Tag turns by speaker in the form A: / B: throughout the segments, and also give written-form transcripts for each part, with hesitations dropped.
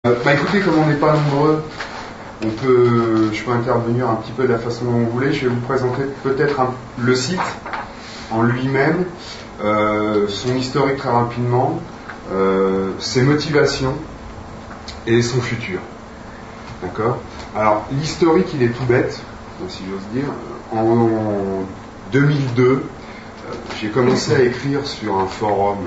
A: Écoutez, comme on n'est pas nombreux, je peux intervenir un petit peu de la façon dont vous voulez. Je vais vous présenter peut-être le site en lui-même, son historique très rapidement, ses motivations et son futur. D'accord ? Alors, l'historique, il est tout bête, si j'ose dire. En 2002, j'ai commencé à écrire sur un forum,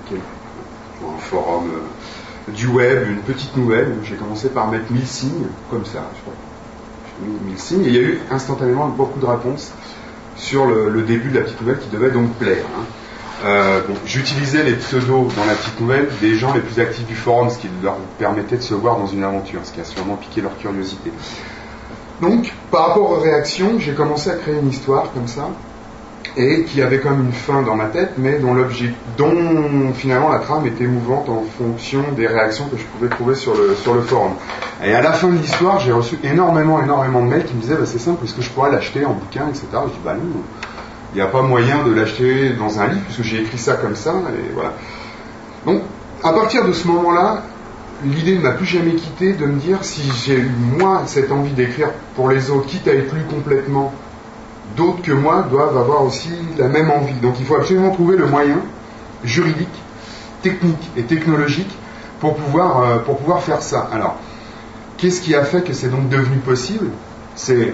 A: du web, une petite nouvelle. J'ai commencé par mettre 1000 signes, comme ça, je crois. J'ai mis 1000 signes, et il y a eu instantanément beaucoup de réponses sur le début de la petite nouvelle qui devait donc plaire. J'utilisais les pseudos dans la petite nouvelle des gens les plus actifs du forum, ce qui leur permettait de se voir dans une aventure, ce qui a sûrement piqué leur curiosité. Donc, par rapport aux réactions, j'ai commencé à créer une histoire comme ça, et qui avait comme une fin dans ma tête, mais dont finalement la trame était mouvante en fonction des réactions que je pouvais trouver sur le forum. Et à la fin de l'histoire, j'ai reçu énormément de mails qui me disaient c'est simple, est-ce que je pourrais l'acheter en bouquin, etc. Je dis non, il n'y a pas moyen de l'acheter dans un livre, puisque j'ai écrit ça comme ça, et voilà. Donc, à partir de ce moment-là, l'idée ne m'a plus jamais quitté de me dire si j'ai eu moi cette envie d'écrire pour les autres, quitte à être lu complètement, d'autres que moi doivent avoir aussi la même envie. Donc il faut absolument trouver le moyen juridique, technique et technologique pour pouvoir faire ça. Alors, qu'est-ce qui a fait que c'est donc devenu possible ? C'est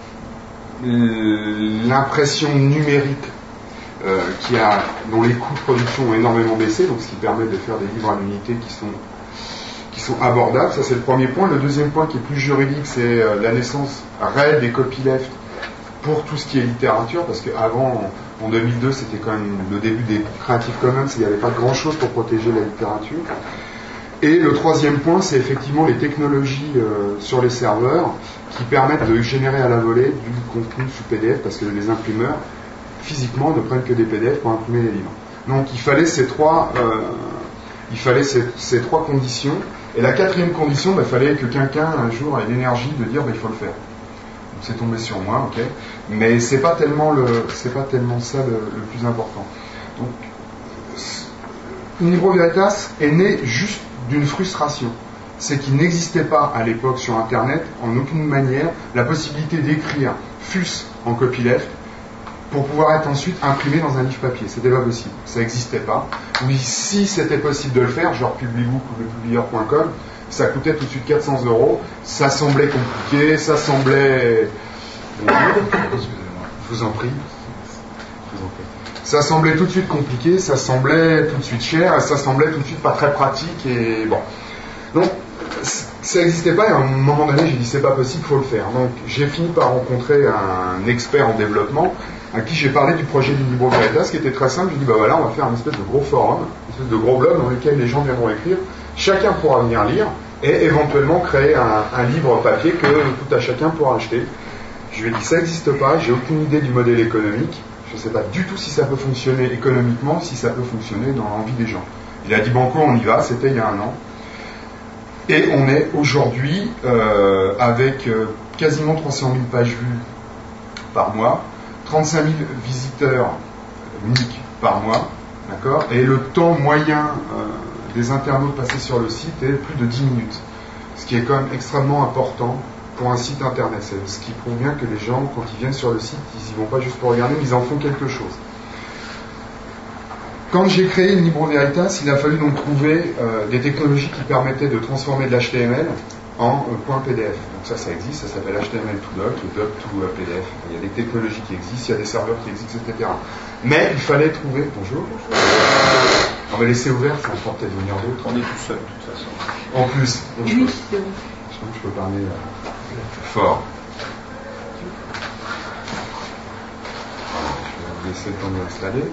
A: l'impression numérique dont les coûts de production ont énormément baissé, donc ce qui permet de faire des livres à l'unité qui sont abordables. Ça, c'est le premier point. Le deuxième point qui est plus juridique, c'est la naissance réelle des copylefts pour tout ce qui est littérature, parce qu'avant, en 2002, c'était quand même le début des Creative Commons, il n'y avait pas grand-chose pour protéger la littérature. Et le troisième point, c'est effectivement les technologies sur les serveurs qui permettent de générer à la volée du contenu sous PDF, parce que les imprimeurs, physiquement, ne prennent que des PDF pour imprimer les livres. Donc il fallait ces trois conditions. Et la quatrième condition, il fallait que quelqu'un, un jour, ait l'énergie de dire il faut le faire. Donc c'est tombé sur moi, ok. Mais c'est pas tellement ça le plus important. Donc, Libro Veritas est né juste d'une frustration. C'est qu'il n'existait pas à l'époque sur Internet, en aucune manière, la possibilité d'écrire, fût-ce en copyleft, pour pouvoir être ensuite imprimé dans un livre papier. C'était pas possible. Ça n'existait pas. Oui, si c'était possible de le faire, genre Publibook ou lepublieur.com, ça coûtait tout de suite 400 €. Ça semblait compliqué, ça semblait... Je vous en prie. Ça semblait tout de suite compliqué, ça semblait tout de suite cher, et ça semblait tout de suite pas très pratique, et bon. Donc, ça n'existait pas, et à un moment donné, j'ai dit c'est pas possible, il faut le faire. Donc, j'ai fini par rencontrer un expert en développement, à qui j'ai parlé du projet du Libro Veritas, qui était très simple. J'ai dit on va faire un espèce de gros forum, une espèce de gros blog dans lequel les gens viendront écrire, chacun pourra venir lire, et éventuellement créer un livre papier que tout à chacun pourra acheter. Je lui ai dit ça n'existe pas, j'ai aucune idée du modèle économique, je ne sais pas du tout si ça peut fonctionner économiquement, si ça peut fonctionner dans l'envie des gens. Il a dit banco, on y va, c'était il y a un an. Et on est aujourd'hui avec quasiment 300 000 pages vues par mois, 35 000 visiteurs uniques par mois, d'accord, et le temps moyen des internautes passés sur le site est plus de 10 minutes, ce qui est quand même extrêmement important pour un site internet. C'est ce qui prouve bien que les gens, quand ils viennent sur le site, ils n'y vont pas juste pour regarder, mais ils en font quelque chose. Quand j'ai créé Libro Veritas, il a fallu donc trouver des technologies qui permettaient de transformer de l'HTML en .pdf. Donc ça existe, ça s'appelle HTML to doc, et doc to PDF. Il y a des technologies qui existent, il y a des serveurs qui existent, etc. Mais il fallait trouver... Bonjour. On va laisser ouvert, ça va peut-être venir d'autres.
B: On est tout seul, de toute façon.
A: En plus. Donc,
C: oui, c'est bon.
A: Je peux parler fort. Je vais laisser le temps de l'installer.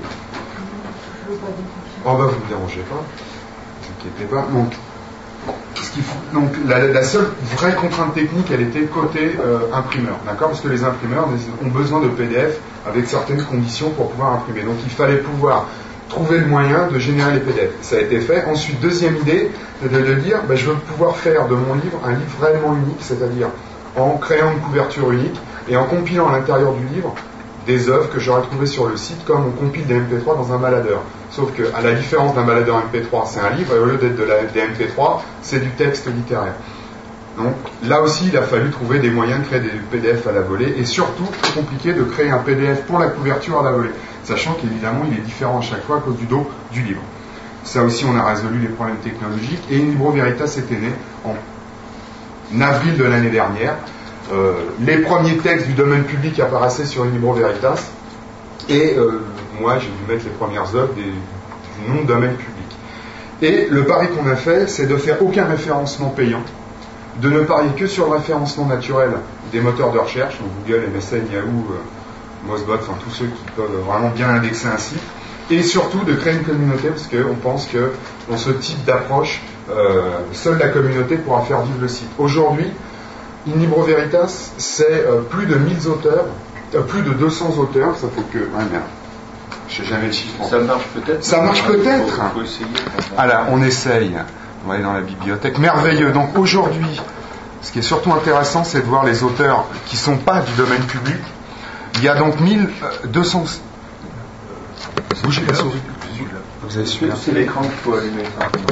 A: Oh bah vous ne me dérangez pas, ne vous inquiétez pas. Donc, la seule vraie contrainte technique, elle était côté imprimeur, d'accord, parce que les imprimeurs ont besoin de PDF avec certaines conditions pour pouvoir imprimer. Donc il fallait pouvoir trouver le moyen de générer les PDF. Ça a été fait. Ensuite, deuxième idée, de dire, je veux pouvoir faire de mon livre un livre réellement unique, c'est-à-dire en créant une couverture unique et en compilant à l'intérieur du livre des œuvres que j'aurais trouvées sur le site comme on compile des MP3 dans un baladeur. Sauf que, à la différence d'un baladeur MP3, c'est un livre, et au lieu d'être des MP3, c'est du texte littéraire. Donc là aussi, il a fallu trouver des moyens de créer des PDF à la volée, et surtout, compliqué de créer un PDF pour la couverture à la volée, sachant qu'évidemment, il est différent à chaque fois à cause du dos du livre. Ça aussi, on a résolu les problèmes technologiques, et In Libro Veritas était né en avril de l'année dernière. Les premiers textes du domaine public apparaissaient sur In Libro Veritas, et moi, j'ai dû mettre les premières œuvres du non-domaine public. Et le pari qu'on a fait, c'est de faire aucun référencement payant, de ne parier que sur le référencement naturel des moteurs de recherche, donc Google, MSN, Yahoo, Mozbot, enfin tous ceux qui peuvent vraiment bien indexer un site, et surtout de créer une communauté, parce qu'on pense que dans ce type d'approche, seule la communauté pourra faire vivre le site. Aujourd'hui, In Libro Veritas, c'est plus de 1000 auteurs, plus de 200 auteurs, ça fait que... Ouais, merde. Je sais jamais le chiffre.
B: Ça marche peut-être.
A: Ça marche peut-être.
B: Faut essayer.
A: Alors, on essaye. On va aller dans la bibliothèque. Merveilleux. Donc aujourd'hui, ce qui est surtout intéressant, c'est de voir les auteurs qui ne sont pas du domaine public. Il y a donc 1200... Bougez la souris. Vous avez su.
B: C'est l'écran qu'il faut allumer.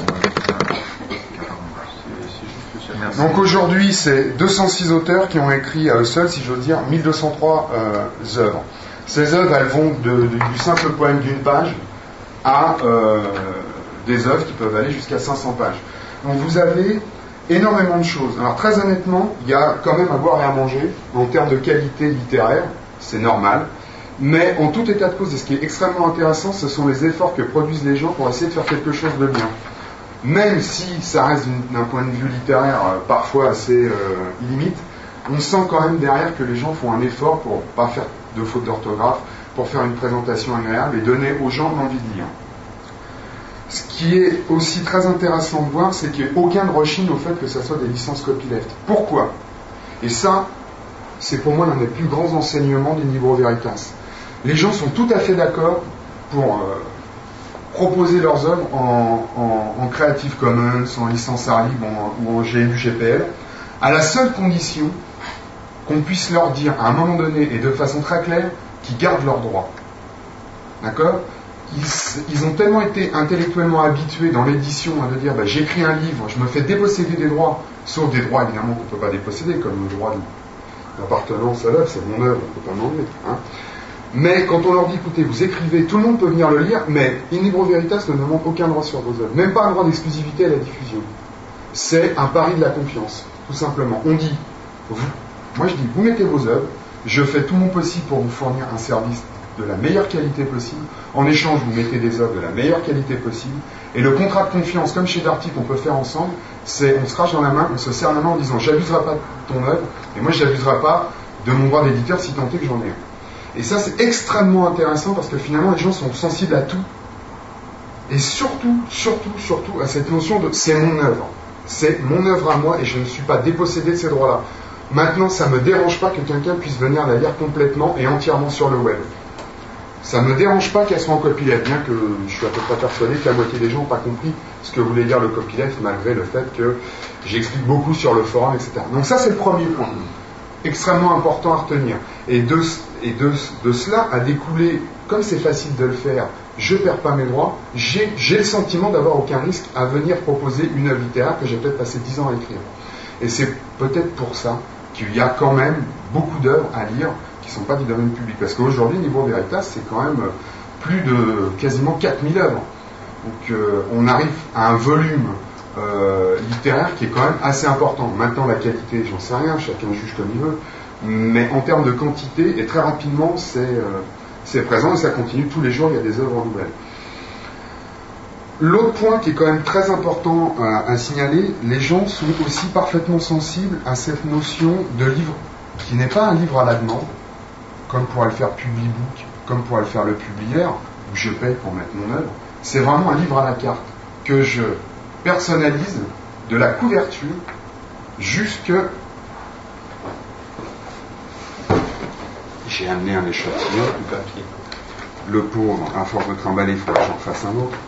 A: Donc aujourd'hui, c'est 206 auteurs qui ont écrit à eux seuls, si j'ose dire, 1203 œuvres. Ces œuvres, elles vont du simple poème d'une page à des œuvres qui peuvent aller jusqu'à 500 pages. Donc vous avez énormément de choses. Alors très honnêtement, il y a quand même à boire et à manger en termes de qualité littéraire, c'est normal. Mais en tout état de cause, et ce qui est extrêmement intéressant, ce sont les efforts que produisent les gens pour essayer de faire quelque chose de bien. Même si ça reste d'un point de vue littéraire parfois assez limite, on sent quand même derrière que les gens font un effort pour ne pas faire de faute d'orthographe, pour faire une présentation agréable et donner aux gens l'envie de lire. Ce qui est aussi très intéressant de voir, c'est qu'il n'y a aucun de rechigne au fait que ça soit des licences copyleft. Pourquoi ? Et ça, c'est pour moi l'un des plus grands enseignements d'In Libro Veritas. Les gens sont tout à fait d'accord pour proposer leurs œuvres en Creative Commons, en licence libre ou en GNU-GPL, à la seule condition qu'on puisse leur dire à un moment donné et de façon très claire qu'ils gardent leurs droits. D'accord ? Ils ont tellement été intellectuellement habitués dans l'édition à de dire j'écris un livre, je me fais déposséder des droits, sauf des droits évidemment qu'on ne peut pas déposséder, comme le droit d'appartenance à l'œuvre, c'est mon œuvre, on ne peut pas m'enlever. Hein. Mais quand on leur dit écoutez, vous écrivez, tout le monde peut venir le lire, mais In Libro Veritas ne demande aucun droit sur vos œuvres, même pas un droit d'exclusivité à la diffusion. C'est un pari de la confiance, tout simplement. On dit, moi je dis, vous mettez vos œuvres, je fais tout mon possible pour vous fournir un service de la meilleure qualité possible. En échange, vous mettez des œuvres de la meilleure qualité possible. Et le contrat de confiance, comme chez Darty qu'on peut faire ensemble, c'est on se crache dans la main, on se serre la main en disant j'abuserai pas de ton œuvre, et moi je n'abuserai pas de mon droit d'éditeur si tant est que j'en ai un. Et ça c'est extrêmement intéressant parce que finalement les gens sont sensibles à tout. Et surtout à cette notion de c'est mon œuvre. C'est mon œuvre à moi et je ne suis pas dépossédé de ces droits-là. Maintenant, ça ne me dérange pas que quelqu'un puisse venir la lire complètement et entièrement sur le web. Ça ne me dérange pas qu'elle soit en copyleft, bien que je suis à peu près persuadé que la moitié des gens n'ont pas compris ce que voulait dire le copyleft, malgré le fait que j'explique beaucoup sur le forum, etc. Donc ça, c'est le premier point, extrêmement important à retenir. Et de cela a découlé, comme c'est facile de le faire, je ne perds pas mes droits, j'ai le sentiment d'avoir aucun risque à venir proposer une œuvre littéraire que j'ai peut-être passé 10 ans à écrire. Et c'est peut-être pour ça qu'il y a quand même beaucoup d'œuvres à lire qui ne sont pas du domaine public. Parce qu'aujourd'hui, In Libro Veritas, c'est quand même plus de quasiment 4000 œuvres. Donc on arrive à un volume littéraire qui est quand même assez important. Maintenant, la qualité, j'en sais rien, chacun juge comme il veut. Mais en termes de quantité, et très rapidement, c'est présent et ça continue tous les jours, il y a des œuvres nouvelles. L'autre point qui est quand même très important à signaler, les gens sont aussi parfaitement sensibles à cette notion de livre qui n'est pas un livre à la demande, comme pourrait le faire Publibook, comme pourrait le faire le Publiaire, où je paye pour mettre mon œuvre. C'est vraiment un livre à la carte que je personnalise de la couverture jusque... J'ai amené un échantillon du papier. Le pauvre, à force de trimballer, il faut que j'en fasse un autre.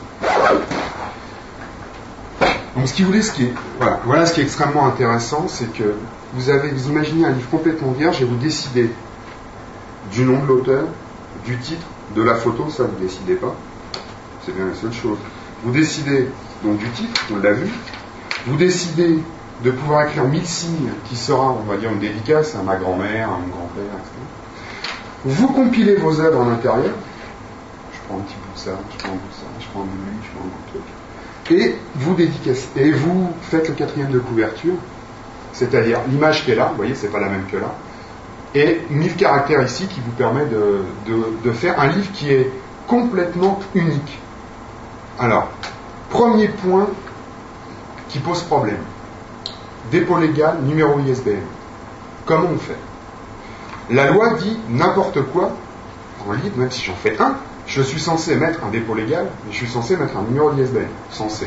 A: Donc voilà ce qui est extrêmement intéressant, c'est que vous imaginez un livre complètement vierge et vous décidez du nom de l'auteur, du titre, de la photo, ça vous ne décidez pas. C'est bien la seule chose. Vous décidez donc du titre, on l'a vu. Vous décidez de pouvoir écrire 1000 signes qui sera, on va dire, une dédicace à ma grand-mère, à mon grand-père, etc. Vous compilez vos œuvres à l'intérieur. Je prends un petit bout de ça, je prends un bout de ça, je prends un bout de lui, je prends un bout de truc. Et vous dédicacez. Et vous faites le 4e de couverture, c'est-à-dire l'image qui est là, vous voyez, c'est pas la même que là, et 1000 caractères ici qui vous permet de faire un livre qui est complètement unique. Alors, premier point qui pose problème. Dépôt légal, numéro ISBN. Comment on fait? La loi dit n'importe quoi en livre, même si j'en fais un, je suis censé mettre un dépôt légal, mais je suis censé mettre un numéro d'ISBN. Censé.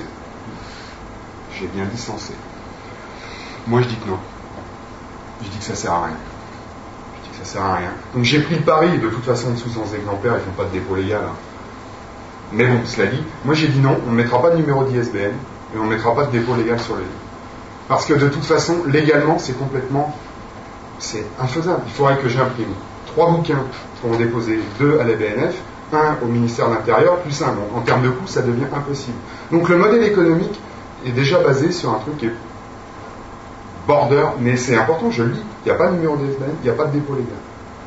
A: J'ai bien dit censé. Moi je dis que non. Je dis que ça sert à rien. Je dis que ça sert à rien. Donc j'ai pris le pari, de toute façon, sous 100 exemplaires, ils ne font pas de dépôt légal. Hein. Mais bon, cela dit, moi j'ai dit non, on ne mettra pas de numéro d'ISBN et on ne mettra pas de dépôt légal sur les livres. Parce que de toute façon, légalement, c'est infaisable. Il faudrait que j'imprime 3 bouquins pour en déposer 2 à la BNF, 1 au ministère de l'Intérieur, plus 1. Donc en termes de coût, ça devient impossible. Donc le modèle économique est déjà basé sur un truc qui est border, mais c'est important, je le dis, il n'y a pas de numéro d'ISBN, il n'y a pas de dépôt légal.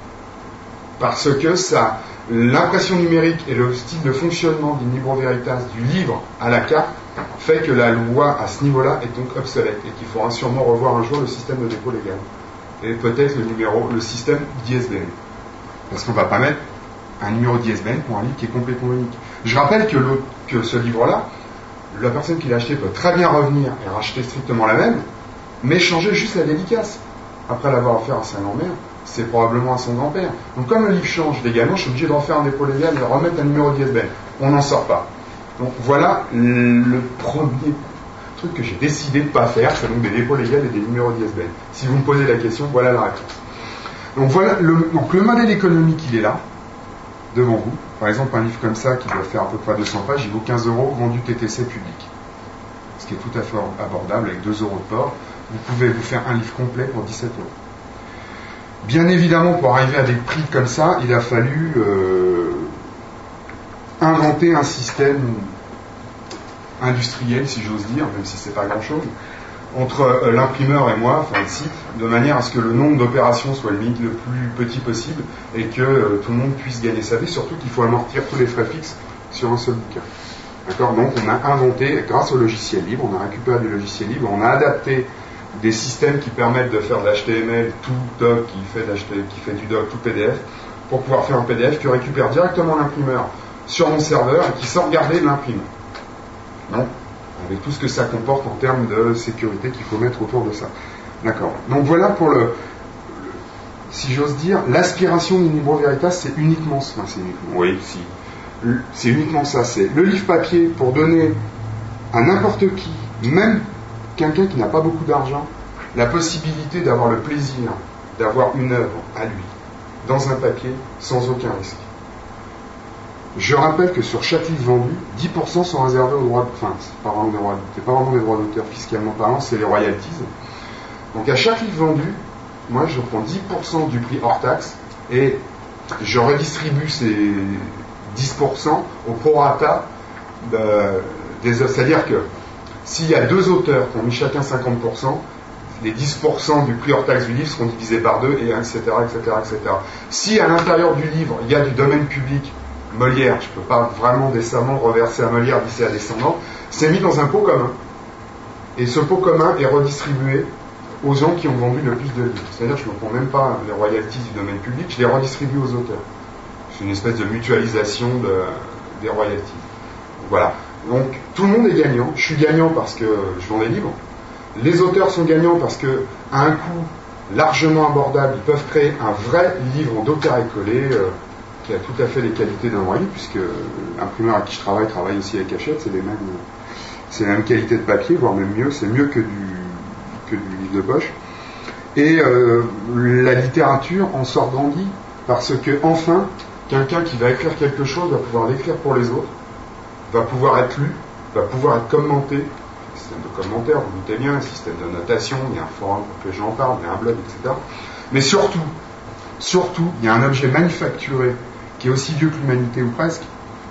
A: Parce que ça, l'impression numérique et le style de fonctionnement du Libro Veritas, du livre à la carte, fait que la loi à ce niveau-là est donc obsolète et qu'il faudra sûrement revoir un jour le système de dépôt légal. Et peut-être le système d'ISBN. Parce qu'on ne va pas mettre un numéro d'ISBN pour un livre qui est complètement unique. Je rappelle que ce livre-là, la personne qui l'a acheté peut très bien revenir et racheter strictement la même, mais changer juste la dédicace. Après l'avoir offert à sa grand-mère, c'est probablement à son grand-père. Donc comme le livre change légalement, je suis obligé de refaire un dépôt légal et de remettre un numéro d'ISBN. On n'en sort pas. Donc voilà le premier truc que j'ai décidé de ne pas faire, c'est donc des dépôts légaux et des numéros d'ISBN. Si vous me posez la question, voilà la réponse. Donc voilà, donc le modèle économique, il est là, devant vous. Par exemple, un livre comme ça, qui doit faire à peu près 200 pages, il vaut 15 €, vendu TTC public. Ce qui est tout à fait abordable, avec 2 € de port. Vous pouvez vous faire un livre complet pour 17 €. Bien évidemment, pour arriver à des prix comme ça, il a fallu inventer un système industriel, si j'ose dire, même si c'est pas grand-chose, entre l'imprimeur et moi, enfin le site, de manière à ce que le nombre d'opérations soit limite le plus petit possible et que tout le monde puisse gagner sa vie, surtout qu'il faut amortir tous les frais fixes sur un seul bouquin. D'accord ? Donc on a inventé, grâce au logiciel libre, on a récupéré du logiciel libre, on a adapté des systèmes qui permettent de faire de l'HTML, tout doc, qui fait du doc, tout PDF, pour pouvoir faire un PDF que récupère directement l'imprimeur sur mon serveur et qui sort garder de l'imprimeur. Non ? Avec tout ce que ça comporte en termes de sécurité qu'il faut mettre autour de ça. D'accord. Donc voilà pour si j'ose dire, l'aspiration du Libro Veritas, c'est uniquement ça. Oui, si. C'est uniquement ça. C'est le livre papier pour donner à n'importe qui, même quelqu'un qui n'a pas beaucoup d'argent, la possibilité d'avoir le plaisir d'avoir une œuvre à lui, dans un papier, sans aucun risque. Je rappelle que sur chaque livre vendu, 10% sont réservés aux droits enfin, c'est pas vraiment des droits d'auteur fiscalement parlant, c'est les royalties. Donc à chaque livre vendu, moi je prends 10% du prix hors taxe et je redistribue ces 10% au prorata des œuvres. C'est-à-dire que s'il y a 2 auteurs qui ont mis chacun 50%, les 10% du prix hors taxe du livre seront divisés par 2, et etc., etc., etc. Si à l'intérieur du livre, il y a du domaine public, Molière, je ne peux pas vraiment décemment reverser à Molière d'ici à descendant, c'est mis dans un pot commun. Et ce pot commun est redistribué aux gens qui ont vendu le plus de livres. C'est-à-dire que je ne me prends même pas les royalties du domaine public, je les redistribue aux auteurs. C'est une espèce de mutualisation des royalties. Voilà. Donc tout le monde est gagnant. Je suis gagnant parce que je vends des livres. Les auteurs sont gagnants parce que, à un coût largement abordable, ils peuvent créer un vrai livre en dos carré-collé qui a tout à fait les qualités d'un vrai livre, puisque l'imprimeur à qui je travaille aussi avec Hachette, c'est la même qualité de papier, voire même mieux. C'est mieux que du livre de poche. Et la littérature en sort grandie parce que enfin, quelqu'un qui va écrire quelque chose va pouvoir l'écrire pour les autres, va pouvoir être lu, va pouvoir être commenté. Un système de commentaires, vous doutez bien, un système de notation, il y a un forum pour que les gens en parlent, il y a un blog, etc. Mais surtout, surtout, il y a un objet manufacturé qui est aussi vieux que l'humanité ou presque,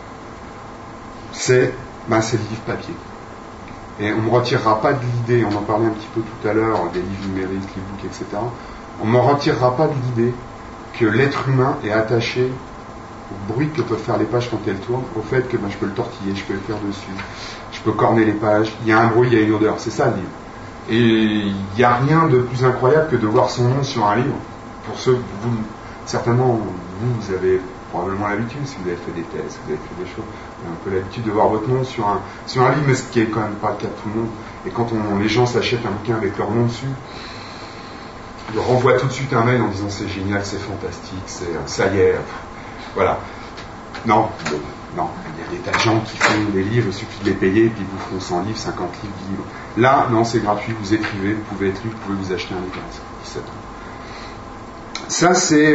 A: c'est le livre papier. Et on ne me retirera pas de l'idée, on en parlait un petit peu tout à l'heure, des livres numériques, l'e-book, etc. On ne me retirera pas de l'idée que l'être humain est attaché au bruit que peuvent faire les pages quand elles tournent, au fait que je peux le tortiller, je peux le faire dessus, je peux corner les pages, il y a un bruit, il y a une odeur, c'est ça le livre. Et il n'y a rien de plus incroyable que de voir son nom sur un livre. Pour ceux, certainement, vous avez probablement l'habitude, si vous avez fait des thèses, si vous avez fait des choses, vous avez un peu l'habitude de voir votre nom sur un livre, mais ce qui est quand même pas le cas de tout le monde. Et quand les gens s'achètent un bouquin avec leur nom dessus, ils renvoient tout de suite un mail en disant c'est génial, c'est fantastique, ça y est, voilà. Non, il y a des tas de gens qui font des livres, il suffit de les payer, et puis ils vous feront 100 livres, 50 livres. Là, non, c'est gratuit, vous écrivez, vous pouvez être lu, vous pouvez vous acheter un livre à 17 ans. Ça, c'est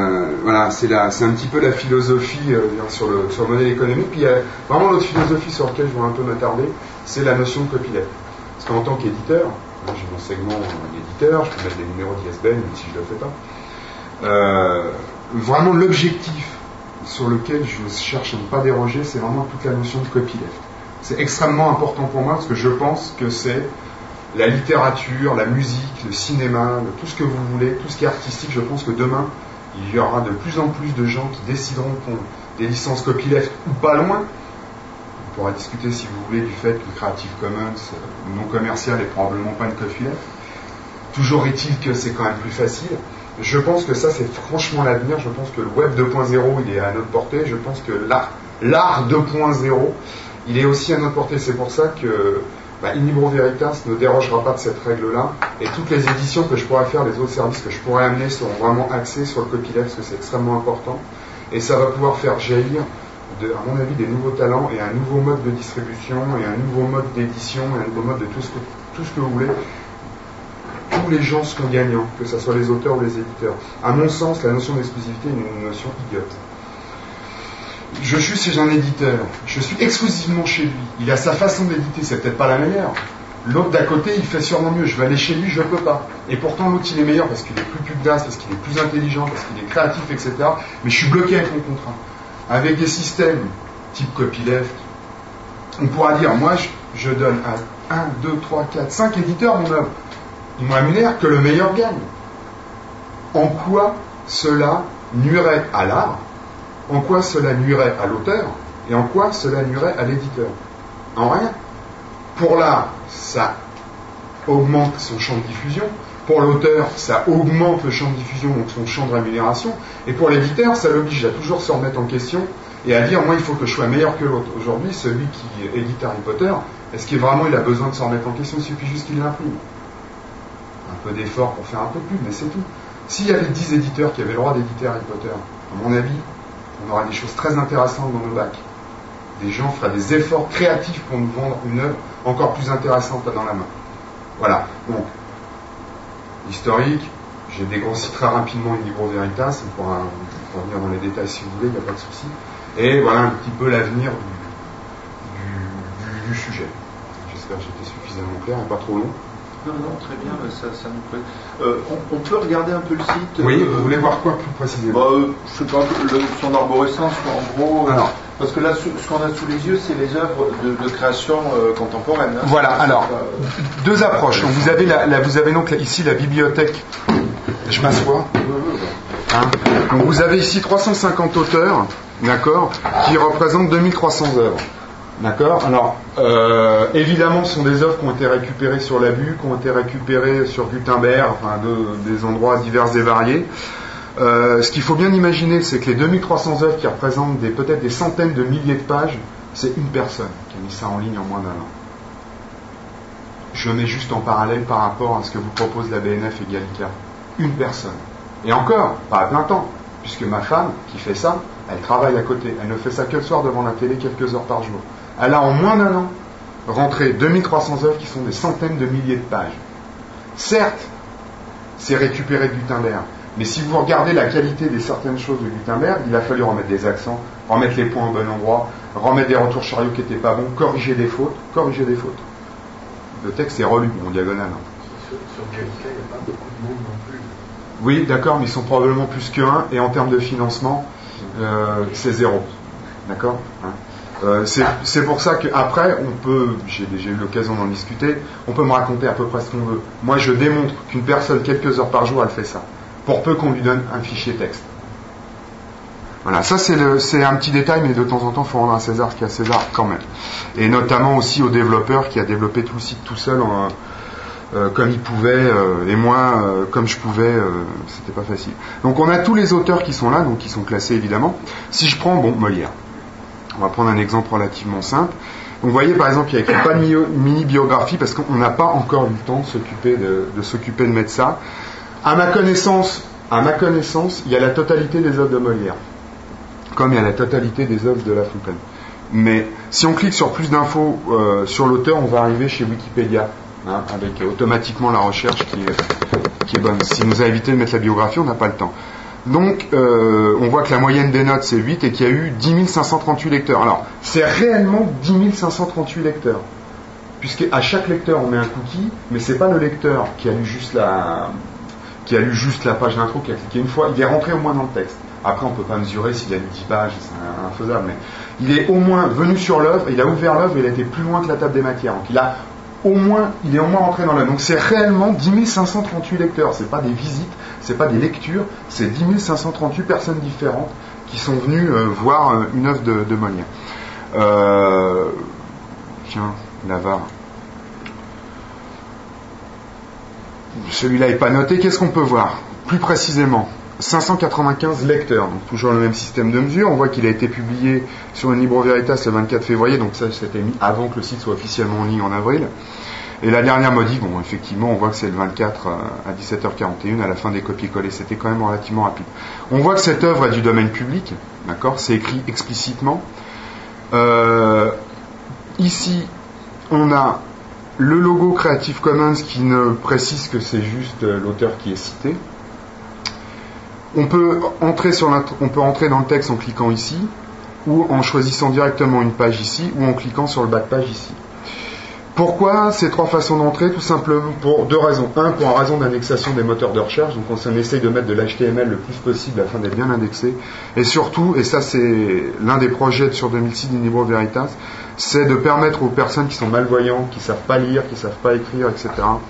A: c'est un petit peu la philosophie sur le modèle économique. Puis il y a vraiment l'autre philosophie sur laquelle je vais un peu m'attarder, c'est la notion de copyleft. Parce qu'en tant qu'éditeur, j'ai mon segment d'éditeur, je peux mettre des numéros d'ISBN, même si je ne le fais pas. Vraiment, l'objectif sur lequel je cherche à ne pas déroger, c'est vraiment toute la notion de copyleft. C'est extrêmement important pour moi parce que je pense que c'est la littérature, la musique, le cinéma, tout ce que vous voulez, tout ce qui est artistique. Je pense que demain, il y aura de plus en plus de gens qui décideront qu'on des licences copyleft ou pas loin. On pourra discuter, si vous voulez, du fait que Creative Commons non commercial est probablement pas une copyleft. Toujours est-il que c'est quand même plus facile. Je pense que ça, c'est franchement l'avenir. Je pense que le web 2.0, il est à notre portée. Je pense que l'art 2.0, il est aussi à notre portée. C'est pour ça que In Libro Veritas ne dérogera pas de cette règle-là. Et toutes les éditions que je pourrais faire, les autres services que je pourrais amener seront vraiment axés sur le copyleft, parce que c'est extrêmement important. Et ça va pouvoir faire jaillir, à mon avis, des nouveaux talents et un nouveau mode de distribution et un nouveau mode d'édition et un nouveau mode de tout ce que vous voulez. Tous les gens seront gagnants, que ce soit les auteurs ou les éditeurs. À mon sens, la notion d'exclusivité est une notion idiote. Je suis chez un éditeur, je suis exclusivement chez lui. Il a sa façon d'éditer, c'est peut-être pas la meilleure. L'autre d'à côté, il fait sûrement mieux. Je vais aller chez lui, je peux pas. Et pourtant, l'autre, il est meilleur parce qu'il est plus pugnace, parce qu'il est plus intelligent, parce qu'il est créatif, etc. Mais je suis bloqué avec mon contrat. Avec des systèmes type copyleft, on pourra dire, moi, je donne à 1, 2, 3, 4, 5 éditeurs mon œuvre. Ils me rémunèrent que le meilleur gagne. En quoi cela nuirait à l'art? En quoi cela nuirait à l'auteur? Et en quoi cela nuirait à l'éditeur? En rien. Pour l'art, ça augmente son champ de diffusion. Pour l'auteur, ça augmente le champ de diffusion, donc son champ de rémunération. Et pour l'éditeur, ça l'oblige à toujours se remettre en question et à dire, moi, il faut que je sois meilleur que l'autre. Aujourd'hui, celui qui édite Harry Potter, est-ce qu'il vraiment il a besoin de se remettre en question? Il suffit juste qu'il l'imprime. Un peu d'effort pour faire un peu plus, mais c'est tout. S'il y avait 10 éditeurs qui avaient le droit d'éditer Harry Potter, à mon avis, on aura des choses très intéressantes dans nos bacs. Des gens feraient des efforts créatifs pour nous vendre une œuvre encore plus intéressante dans la main. Voilà. Donc, historique, j'ai dégrossi très rapidement In Libro Veritas, on pourra revenir dans les détails si vous voulez, il n'y a pas de souci. Et voilà un petit peu l'avenir du sujet. J'espère que j'étais suffisamment clair et pas trop long.
B: Non, très bien, ça nous plaît. On peut regarder un peu le site.
A: Oui, vous voulez voir quoi plus précisément?
B: Je sais pas, son arborescence, en gros.
A: Alors,
B: parce que là, ce qu'on a sous les yeux, c'est les œuvres de création contemporaine. Hein.
A: Voilà, alors, deux approches. Donc, vous avez donc ici la bibliothèque. Je m'assois. Hein. Donc, vous avez ici 350 auteurs, d'accord, qui représentent 2300 œuvres. D'accord. Alors, évidemment, ce sont des œuvres qui ont été récupérées sur l'Abu, qui ont été récupérées sur Gutenberg, enfin des endroits divers et variés. Ce qu'il faut bien imaginer, c'est que les 2300 œuvres qui représentent peut-être des centaines de milliers de pages, c'est une personne qui a mis ça en ligne en moins d'un an. Je mets juste en parallèle par rapport à ce que vous propose la BNF et Gallica. Une personne. Et encore, pas à plein temps, puisque ma femme, qui fait ça, elle travaille à côté. Elle ne fait ça que le soir devant la télé quelques heures par jour. Elle a en moins d'un an rentré 2300 œuvres qui sont des centaines de milliers de pages. Certes, c'est récupéré de Gutenberg, mais si vous regardez la qualité des certaines choses de Gutenberg, il a fallu remettre des accents, remettre les points au bon endroit, remettre des retours chariots qui n'étaient pas bons, corriger des fautes. Le texte est relu en diagonale.
C: Sur Gallica, il n'y a pas beaucoup de monde non plus.
A: Oui, d'accord, mais ils sont probablement plus que 1, et en termes de financement, c'est 0. D'accord, hein. C'est pour ça qu'après, j'ai déjà eu l'occasion d'en discuter, on peut me raconter à peu près ce qu'on veut. Moi, je démontre qu'une personne, quelques heures par jour, elle fait ça. Pour peu qu'on lui donne un fichier texte. Voilà, ça c'est un petit détail, mais de temps en temps, il faut rendre à César ce qu'il y a à César quand même. Et notamment aussi au développeur qui a développé tout le site tout seul, comme il pouvait, et moi, comme je pouvais, c'était pas facile. Donc on a tous les auteurs qui sont là, donc qui sont classés évidemment. Si je prends, Molière. On va prendre un exemple relativement simple. Donc vous voyez par exemple, il n'y a écrit pas de mini-biographie parce qu'on n'a pas encore eu le temps de s'occuper de mettre ça. À ma connaissance, il y a la totalité des œuvres de Molière, comme il y a la totalité des œuvres de La Fontaine. Mais si on clique sur plus d'infos sur l'auteur, on va arriver chez Wikipédia, hein, avec automatiquement la recherche qui est bonne. Si nous a évité de mettre la biographie, on n'a pas le temps. Donc, on voit que la moyenne des notes, c'est 8 et qu'il y a eu 10 538 lecteurs. Alors, c'est réellement 10 538 lecteurs. Puisqu'à chaque lecteur, on met un cookie, mais c'est pas le lecteur qui a lu juste la page d'intro, qui a cliqué une fois. Il est rentré au moins dans le texte. Après, on peut pas mesurer s'il a lu 10 pages, c'est infaisable, mais il est au moins venu sur l'œuvre, il a ouvert l'œuvre et il a été plus loin que la table des matières. Donc, il est au moins rentré dans l'œuvre. Donc, c'est réellement 10 538 lecteurs. C'est pas des visites, c'est pas des lectures, c'est 10 538 personnes différentes qui sont venues voir une œuvre de Molière. Tiens, Lavare. Celui-là n'est pas noté. Qu'est-ce qu'on peut voir plus précisément? 595 lecteurs, donc toujours le même système de mesure. On voit qu'il a été publié sur une Libro Veritas le 24 février, donc ça c'était mis avant que le site soit officiellement en ligne en avril. Et la dernière modif, effectivement, on voit que c'est le 24 à 17h41 à la fin des copier-coller. C'était quand même relativement rapide. On voit que cette œuvre est du domaine public, d'accord, c'est écrit explicitement. Ici, on a le logo Creative Commons qui ne précise que c'est juste l'auteur qui est cité. On peut entrer dans le texte en cliquant ici, ou en choisissant directement une page ici, ou en cliquant sur le bas de page ici. Pourquoi ces trois façons d'entrer? Tout simplement pour deux raisons. Un, pour une raison d'indexation des moteurs de recherche, donc on essaye de mettre de l'HTML le plus possible afin d'être bien indexé. Et surtout, et ça c'est l'un des projets sur 2006 du Libro Veritas, c'est de permettre aux personnes qui sont malvoyantes, qui ne savent pas lire, qui ne savent pas écrire, etc.,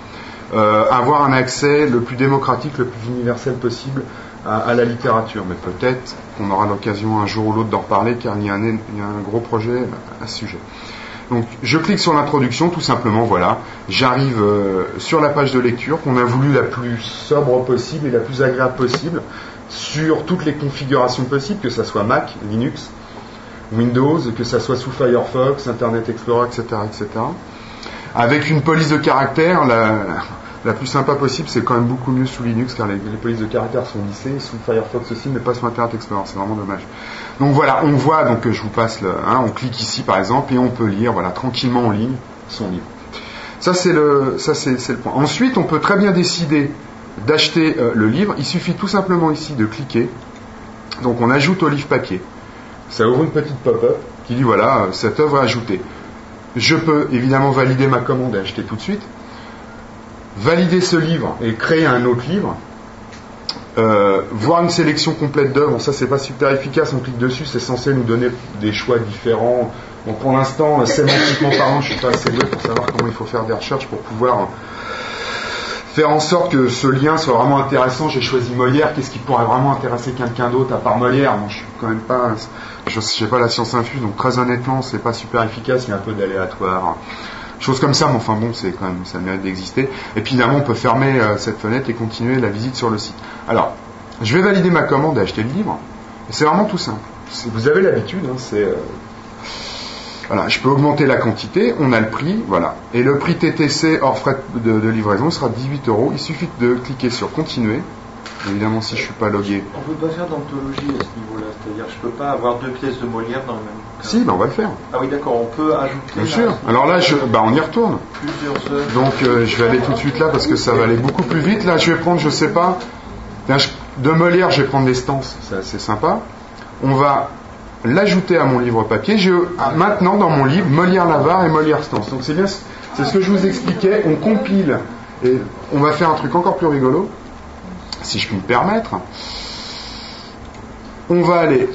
A: avoir un accès le plus démocratique, le plus universel possible à la littérature. Mais peut-être qu'on aura l'occasion un jour ou l'autre d'en reparler, car il y a un gros projet à ce sujet. Donc je clique sur l'introduction, tout simplement, voilà, j'arrive sur la page de lecture qu'on a voulu la plus sobre possible et la plus agréable possible, sur toutes les configurations possibles, que ça soit Mac, Linux, Windows, que ça soit sous Firefox, Internet Explorer, etc., etc. Avec une police de caractère, la plus sympa possible, c'est quand même beaucoup mieux sous Linux, car les polices de caractère sont lissées, sous Firefox aussi, mais pas sous Internet Explorer, c'est vraiment dommage. Donc voilà, on voit, donc je vous passe on clique ici par exemple, et on peut lire, voilà, tranquillement en ligne, son livre. Ça c'est le point. Ensuite, on peut très bien décider d'acheter le livre, il suffit tout simplement ici de cliquer, donc on ajoute au livre papier. Ça ouvre une petite pop-up qui dit voilà, cette œuvre est ajoutée. Je peux évidemment valider ma commande et acheter tout de suite. Valider ce livre et créer un autre livre. Voir une sélection complète d'œuvres, ça c'est pas super efficace, on clique dessus, c'est censé nous donner des choix différents. Bon, pour l'instant, sémantiquement parlant, je suis pas assez doué pour savoir comment il faut faire des recherches pour pouvoir faire en sorte que ce lien soit vraiment intéressant. J'ai choisi Molière, qu'est-ce qui pourrait vraiment intéresser quelqu'un d'autre à part Molière? Bon, je suis quand même pas, je sais pas la science infuse, donc très honnêtement, c'est pas super efficace, il y a un peu d'aléatoire. Choses comme ça, mais enfin bon, c'est quand même, ça mérite d'exister. Et puis évidemment, on peut fermer cette fenêtre et continuer la visite sur le site. Alors, je vais valider ma commande et acheter le livre. Et c'est vraiment tout simple. Vous avez l'habitude, voilà, je peux augmenter la quantité, on a le prix, voilà. Et le prix TTC hors frais de livraison sera 18 €. Il suffit de cliquer sur continuer. Évidemment, si je ne suis pas logué.
B: On ne peut pas faire d'anthologie à ce niveau-là, c'est-à-dire je ne peux pas avoir deux pièces de Molière dans le même cas.
A: Si, on va le faire.
B: Ah oui, d'accord, on peut ajouter.
A: Bien sûr. Alors là, on y retourne.
B: Plusieurs œuvres.
A: Donc je vais aller tout de suite là parce que ça va aller beaucoup plus vite. Là, je vais prendre, je sais pas, de Molière, je vais prendre les stances, c'est assez sympa. On va l'ajouter à mon livre papier. Maintenant, dans mon livre, Molière Lavare et Molière Stance. Donc c'est bien, c'est ce que je vous expliquais. On compile et on va faire un truc encore plus rigolo. si je puis me permettre. On va aller...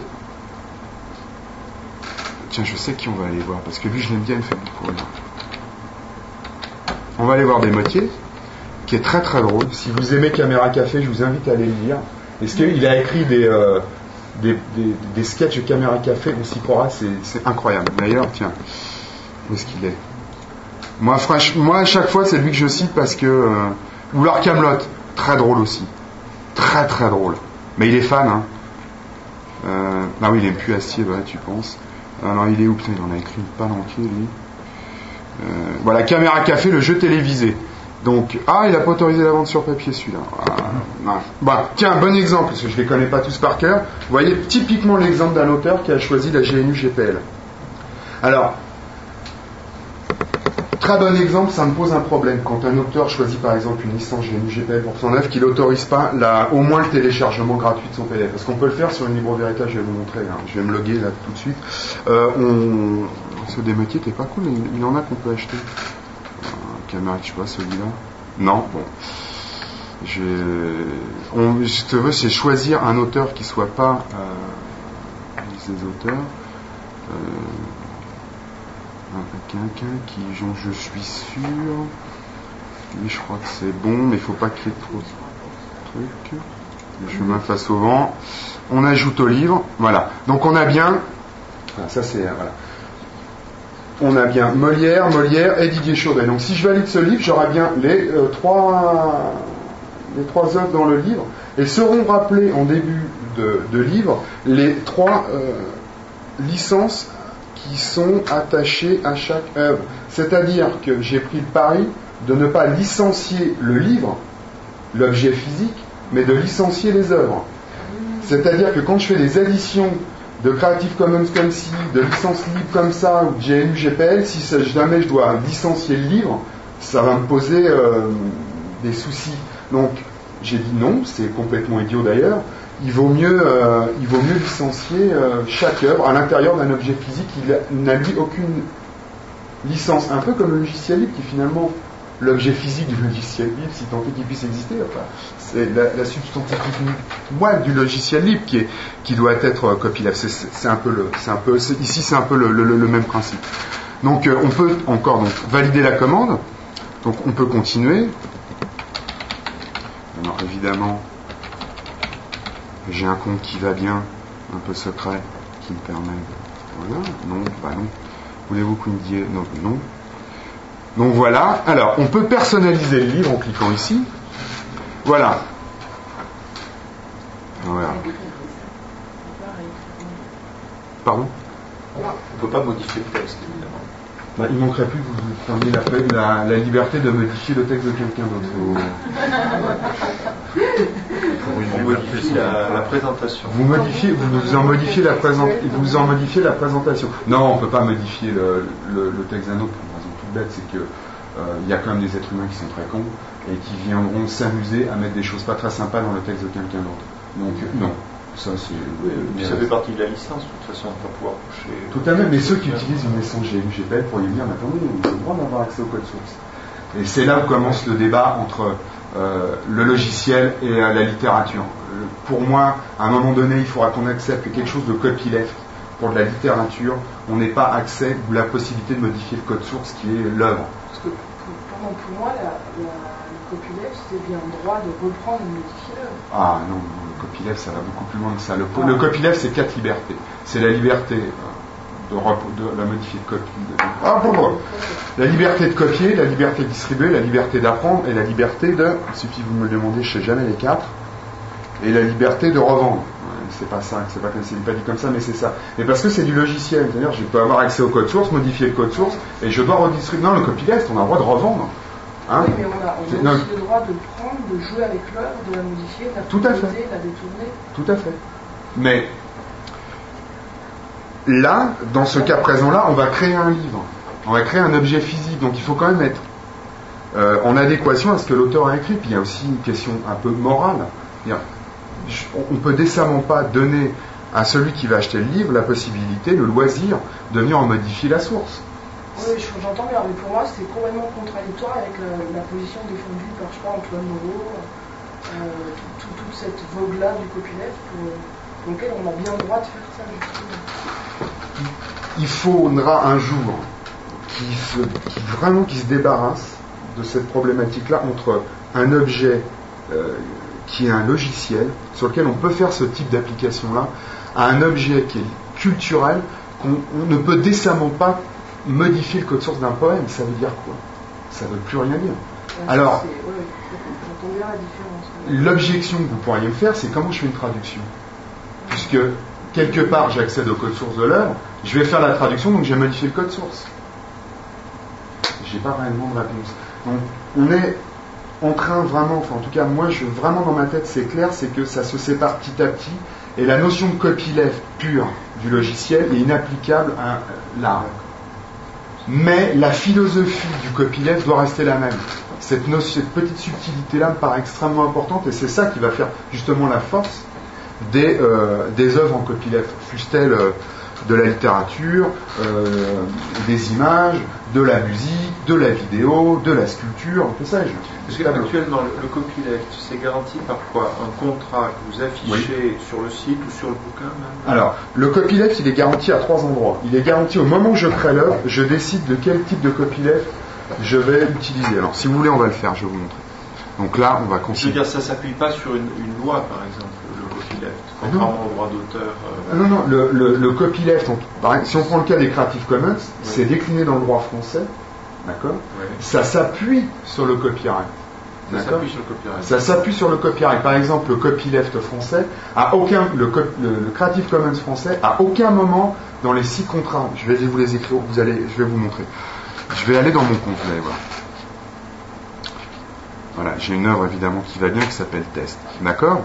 A: Tiens, je sais qui on va aller voir, parce que lui, je l'aime bien, il me fait beaucoup rire. On va aller voir Desmotiers, qui est très très drôle. Si vous aimez Caméra Café, je vous invite à aller le lire. Est-ce qu'il a écrit des sketchs de Caméra Café, on s'y croira, c'est incroyable. D'ailleurs, tiens, où est-ce qu'il est ? Moi, franchement, à chaque fois, c'est lui que je cite parce que... ou leur Kaamelott, très drôle aussi. Très très drôle. Mais il est fan, hein. Ah oui, il aime plus Astier, voilà, tu penses. Alors, il est où ? Putain, il en a écrit une panne entière, lui. Voilà, Caméra Café, le jeu télévisé. Donc, il n'a pas autorisé la vente sur papier, celui-là. Bah, tiens, bon exemple, parce que je ne les connais pas tous par cœur. Vous voyez typiquement l'exemple d'un auteur qui a choisi la GNU GPL. Alors, très bon exemple, ça me pose un problème. Quand un auteur choisit par exemple une licence GNU GPL pour son œuvre, qu'il n'autorise pas au moins le téléchargement gratuit de son PDF. Parce qu'on peut le faire sur une Libre Veritas, je vais vous montrer. Hein. Je vais me loguer là tout de suite. Ce Desmotiers, t'es pas cool, il y en a qu'on peut acheter. Caméra, je sais pas, celui-là. Non, bon. Je te veux, c'est choisir un auteur qui soit pas ces auteurs. Quelqu'un qui, je suis sûr. Lui, je crois que c'est bon, mais il faut pas créer trop de trucs. Je me face au vent. On ajoute au livre. Voilà. Donc on a bien. Ça c'est voilà. On a bien Molière et Didier Chauvet. Donc si je valide ce livre, j'aurai bien les trois œuvres dans le livre, et seront rappelées en début de livre les 3 licences qui sont attachées à chaque œuvre. C'est-à-dire que j'ai pris le pari de ne pas licencier le livre, l'objet physique, mais de licencier les œuvres. C'est-à-dire que quand je fais des éditions de Creative Commons comme ci, de licence libre comme ça, ou de GNU GPL, si jamais je dois licencier le livre, ça va me poser des soucis. Donc j'ai dit non, c'est complètement idiot d'ailleurs. Il vaut mieux licencier chaque œuvre à l'intérieur d'un objet physique qui n'a lui aucune licence. Un peu comme le logiciel libre qui finalement l'objet physique du logiciel libre, si tant est qu'il puisse exister. Enfin, c'est la substantifique moelle du logiciel libre qui doit être copyleft. Ici c'est un peu le même principe. Donc on peut encore valider la commande. Donc on peut continuer. Alors évidemment, j'ai un compte qui va bien, un peu secret, qui me permet de... Voilà, non. Voulez-vous que vous me disiez non, non. Donc voilà, alors on peut personnaliser le livre en cliquant ici. Voilà. Voilà. Pardon ?
B: On ne peut pas modifier le texte, évidemment.
A: Il ne manquerait plus que vous preniez la liberté de modifier le texte de quelqu'un d'autre.
B: On modifie la présentation.
A: Vous en modifiez la présentation. Non, on ne peut pas modifier le texte d'un autre pour une raison toute bête, c'est que il y a quand même des êtres humains qui sont très cons et qui viendront s'amuser à mettre des choses pas très sympas dans le texte de quelqu'un d'autre. Donc non, ça c'est...
B: Oui, ça fait partie de la licence, de toute façon, on ne va pas pouvoir toucher...
A: Tout à fait, mais ceux qui utilisent une licence GNU GPL pourraient dire, mais attendez, ils ont le droit d'avoir accès au code source. Et c'est là où commence le débat entre le logiciel et la littérature. Pour moi, à un moment donné, il faudra qu'on accepte que quelque chose de copyleft pour de la littérature, on n'ait pas accès ou la possibilité de modifier le code source qui est l'œuvre.
C: Parce que pour moi, le copyleft, c'est bien le droit de reprendre et de modifier l'œuvre.
A: Ah non, le copyleft, ça va beaucoup plus loin que ça. Le copyleft, c'est 4 libertés. C'est la liberté de la modifier de copie. La liberté de copier, la liberté de distribuer, la liberté d'apprendre et la liberté de, il suffit que vous me le demandez, je ne sais jamais les 4, et la liberté de revendre. C'est pas ça, c'est pas dit comme ça, mais c'est ça. Mais parce que c'est du logiciel, c'est-à-dire je peux avoir accès au code source, modifier le code source, et je dois redistribuer. Non, le copyleft, on a le droit de revendre.
C: Hein, oui, mais on a aussi le droit de prendre, de jouer avec l'œuvre, de la modifier, de la proposer, de la détourner.
A: Tout à fait. Mais là, dans ce cas présent-là, on va créer un livre. On va créer un objet physique. Donc il faut quand même être en adéquation à ce que l'auteur a écrit. Puis il y a aussi une question un peu morale. On ne peut décemment pas donner à celui qui va acheter le livre la possibilité, le loisir, de venir en modifier la source.
C: Oui, j'entends bien, mais pour moi c'est complètement contradictoire avec la position défendue par, je crois, Antoine Moreau. toute cette vogue-là du copyleft pour lequel on a bien le droit de faire ça, justement.
A: Il faudra un jour qui se débarrasse de cette problématique-là entre un objet qui est un logiciel sur lequel on peut faire ce type d'application-là à un objet qui est culturel qu'on ne peut décemment pas modifier le code source d'un poème. Ça veut dire quoi? Ça ne veut plus rien dire. Alors,
C: j'entends bien la différence.
A: L'objection que vous pourriez me faire, c'est comment je fais une traduction. Puisque quelque part j'accède au code source de l'œuvre, je vais faire la traduction, donc j'ai modifié le code source. J'ai pas réellement de réponse. Donc on est en train vraiment, enfin en tout cas moi vraiment dans ma tête c'est clair, c'est que ça se sépare petit à petit et la notion de copyleft pure du logiciel est inapplicable à l'art. Mais la philosophie du copyleft doit rester la même. Cette petite subtilité-là me paraît extrêmement importante et c'est ça qui va faire justement la force des œuvres en copyleft, fussent-elles de la littérature, des images, de la musique, de la vidéo, de la sculpture, que sais-je.
B: Parce qu'actuellement, le copyleft, c'est garanti par quoi? Un contrat que vous affichez sur le site ou sur le bouquin même? Alors,
A: le copyleft, il est garanti à 3 endroits. Il est garanti au moment où je crée l'œuvre, je décide de quel type de copyleft je vais utiliser. Alors, si vous voulez, on va le faire, je vais vous montrer. Donc là, on va considérer...
B: Je veux dire, ça ne s'appuie pas sur une loi, par exemple, le copyleft, contrairement au droit d'auteur.
A: Non, le copyleft, si on prend le cas des Creative Commons, c'est décliné dans le droit français, d'accord? Ça s'appuie sur le copyright. Ça s'appuie sur le copyright. Par exemple, le copyleft français, le Creative Commons français, à aucun moment dans les 6 contrats, je vais vous les écrire, je vais vous montrer. Je vais aller dans mon compte, vous allez voir. Voilà, j'ai une œuvre évidemment qui va bien qui s'appelle Test. D'accord?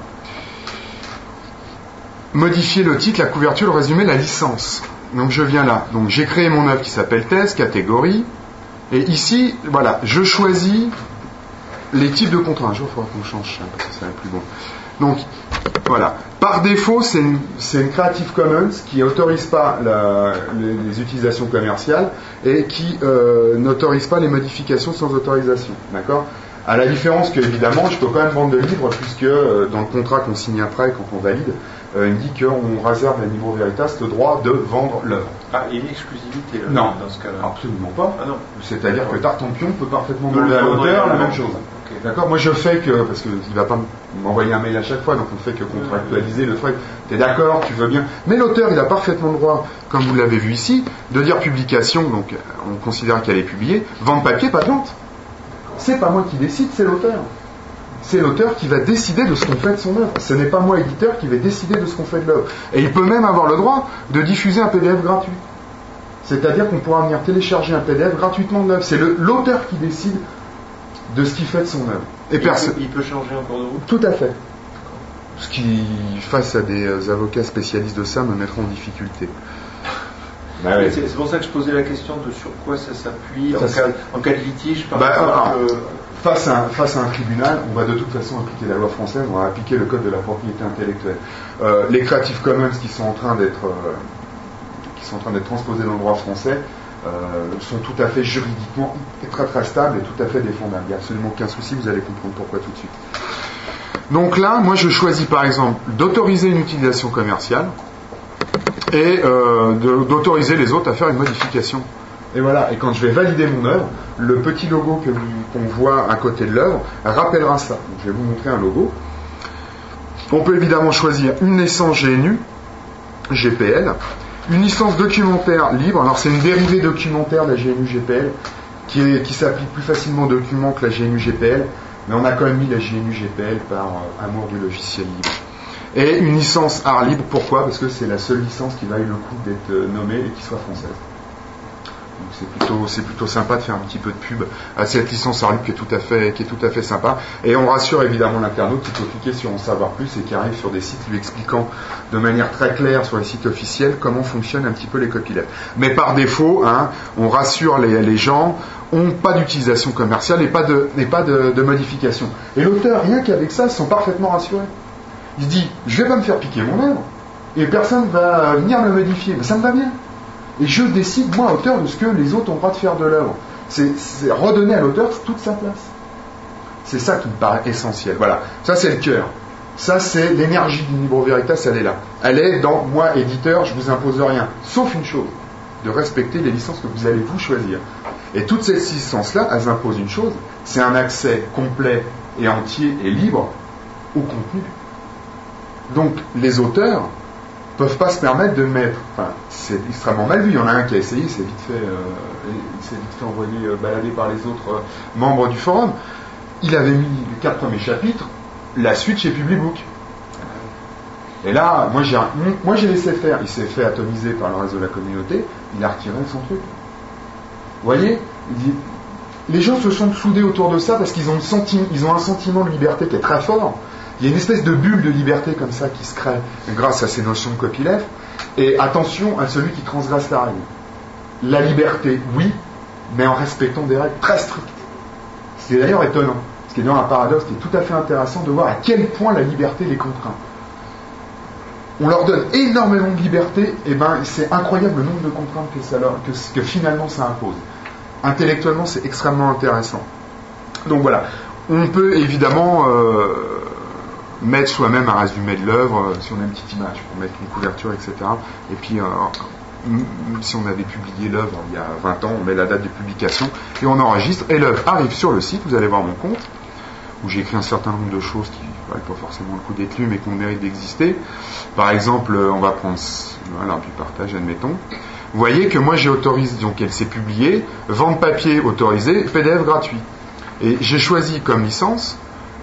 A: Modifier le titre, la couverture, le résumé, la licence. Donc je viens là. Donc j'ai créé mon œuvre qui s'appelle Test, catégorie. Et ici, voilà, je choisis les types de contrats. Un jour, il faudra qu'on change ça parce que ça va être plus bon. Donc voilà. Par défaut, c'est une Creative Commons qui n'autorise pas les utilisations commerciales et qui n'autorise pas les modifications sans autorisation. D'accord? À la différence que, évidemment, je peux quand même vendre le livre, puisque dans le contrat qu'on signe après, quand on valide, il me dit qu'on réserve à Libro Veritas le droit de vendre l'œuvre.
B: Ah, il y a une exclusivité
A: non,
B: dans ce cas-là?
A: Absolument pas.
B: Ah, non.
A: C'est-à-dire que Tartampion peut parfaitement demander à l'auteur la même chose. Okay. D'accord? Moi je fais que, parce qu'il ne va pas m'envoyer un mail à chaque fois, donc on ne fait que contractualiser le truc. T'es d'accord, tu veux bien. Mais l'auteur, il a parfaitement le droit, comme vous l'avez vu ici, de dire publication, donc on considère qu'elle est publiée, vente papier, pas de vente. C'est pas moi qui décide, c'est l'auteur. C'est l'auteur qui va décider de ce qu'on fait de son œuvre. Ce n'est pas moi, éditeur, qui vais décider de ce qu'on fait de l'œuvre. Et il peut même avoir le droit de diffuser un PDF gratuit. C'est-à-dire qu'on pourra venir télécharger un PDF gratuitement de l'œuvre. C'est l'auteur qui décide de ce qu'il fait de son œuvre.
B: Et il peut changer en cours de route?
A: Tout à fait. Ce qui, face à des avocats spécialistes de ça, me mettra en difficulté.
B: Bah oui. C'est pour ça que je posais la question de sur quoi ça s'appuie en cas de litige par exemple.
A: Face à un tribunal, on va de toute façon appliquer la loi française, on va appliquer le code de la propriété intellectuelle. Les Creative Commons qui sont en train d'être transposés dans le droit français sont tout à fait juridiquement très très stables et tout à fait défendables. Il n'y a absolument aucun souci, vous allez comprendre pourquoi tout de suite. Donc là, moi je choisis par exemple d'autoriser une utilisation commerciale et d'autoriser les autres à faire une modification. Et voilà, et quand je vais valider mon œuvre, le petit logo qu'on voit à côté de l'œuvre rappellera ça. Donc, je vais vous montrer un logo. On peut évidemment choisir une licence GNU, GPL, une licence documentaire libre. Alors c'est une dérivée documentaire de la GNU GPL qui s'applique plus facilement aux documents que la GNU GPL, mais on a quand même mis la GNU GPL par amour du logiciel libre. Et une licence art libre, pourquoi? Parce que c'est la seule licence qui vaille le coup d'être nommée et qui soit française. Donc c'est plutôt sympa de faire un petit peu de pub à cette licence art libre qui est tout à fait sympa. Et on rassure évidemment l'internaute qui peut cliquer sur en savoir plus et qui arrive sur des sites lui expliquant de manière très claire sur les sites officiels comment fonctionnent un petit peu les copyrights. Mais par défaut, on rassure les gens, ont pas d'utilisation commerciale et pas de modification. Et l'auteur, rien qu'avec ça, se sent parfaitement rassuré. Il se dit, je vais pas me faire piquer mon œuvre et personne va venir me modifier. Mais ça me va bien. Et je décide, moi, auteur, de ce que les autres ont le droit de faire de l'œuvre. C'est redonner à l'auteur toute sa place. C'est ça qui me paraît essentiel. Voilà, ça c'est le cœur. Ça c'est l'énergie du Libre Veritas, elle est là. Elle est dans moi, éditeur, je vous impose rien. Sauf une chose, de respecter les licences que vous allez vous choisir. Et toutes ces licences-là, elles imposent une chose, c'est un accès complet et entier et libre au contenu. Donc les auteurs ne peuvent pas se permettre de mettre, enfin c'est extrêmement mal vu, il y en a un qui a essayé, il s'est vite fait envoyer balader par les autres membres du forum. Il avait mis les 4 premiers chapitres, la suite chez Publibook. Et là, moi j'ai laissé faire, il s'est fait atomiser par le reste de la communauté, il a retiré son truc. Vous voyez, les gens se sont soudés autour de ça parce qu'ils ont un sentiment de liberté qui est très fort. Il y a une espèce de bulle de liberté comme ça qui se crée grâce à ces notions de copyleft. Et attention à celui qui transgresse la règle. La liberté, oui, mais en respectant des règles très strictes. C'est d'ailleurs étonnant. Ce qui est d'ailleurs un paradoxe qui est tout à fait intéressant de voir à quel point la liberté les contraint. On leur donne énormément de liberté, et c'est incroyable le nombre de contraintes que finalement ça impose. Intellectuellement, c'est extrêmement intéressant. Donc voilà, on peut évidemment mettre soi-même un résumé de l'œuvre, si on a une petite image, pour mettre une couverture, etc. Et puis, si on avait publié l'œuvre il y a 20 ans, on met la date de publication, et on enregistre, et l'œuvre arrive sur le site, vous allez voir mon compte, où j'ai écrit un certain nombre de choses qui ne valent pas forcément le coup d'être lues, mais qui ont le mérite d'exister. Par exemple, on va prendre l'art du partage, admettons. Vous voyez que moi j'ai autorisé, donc elle s'est publiée, vente papier autorisé, PDF gratuit. Et j'ai choisi comme licence,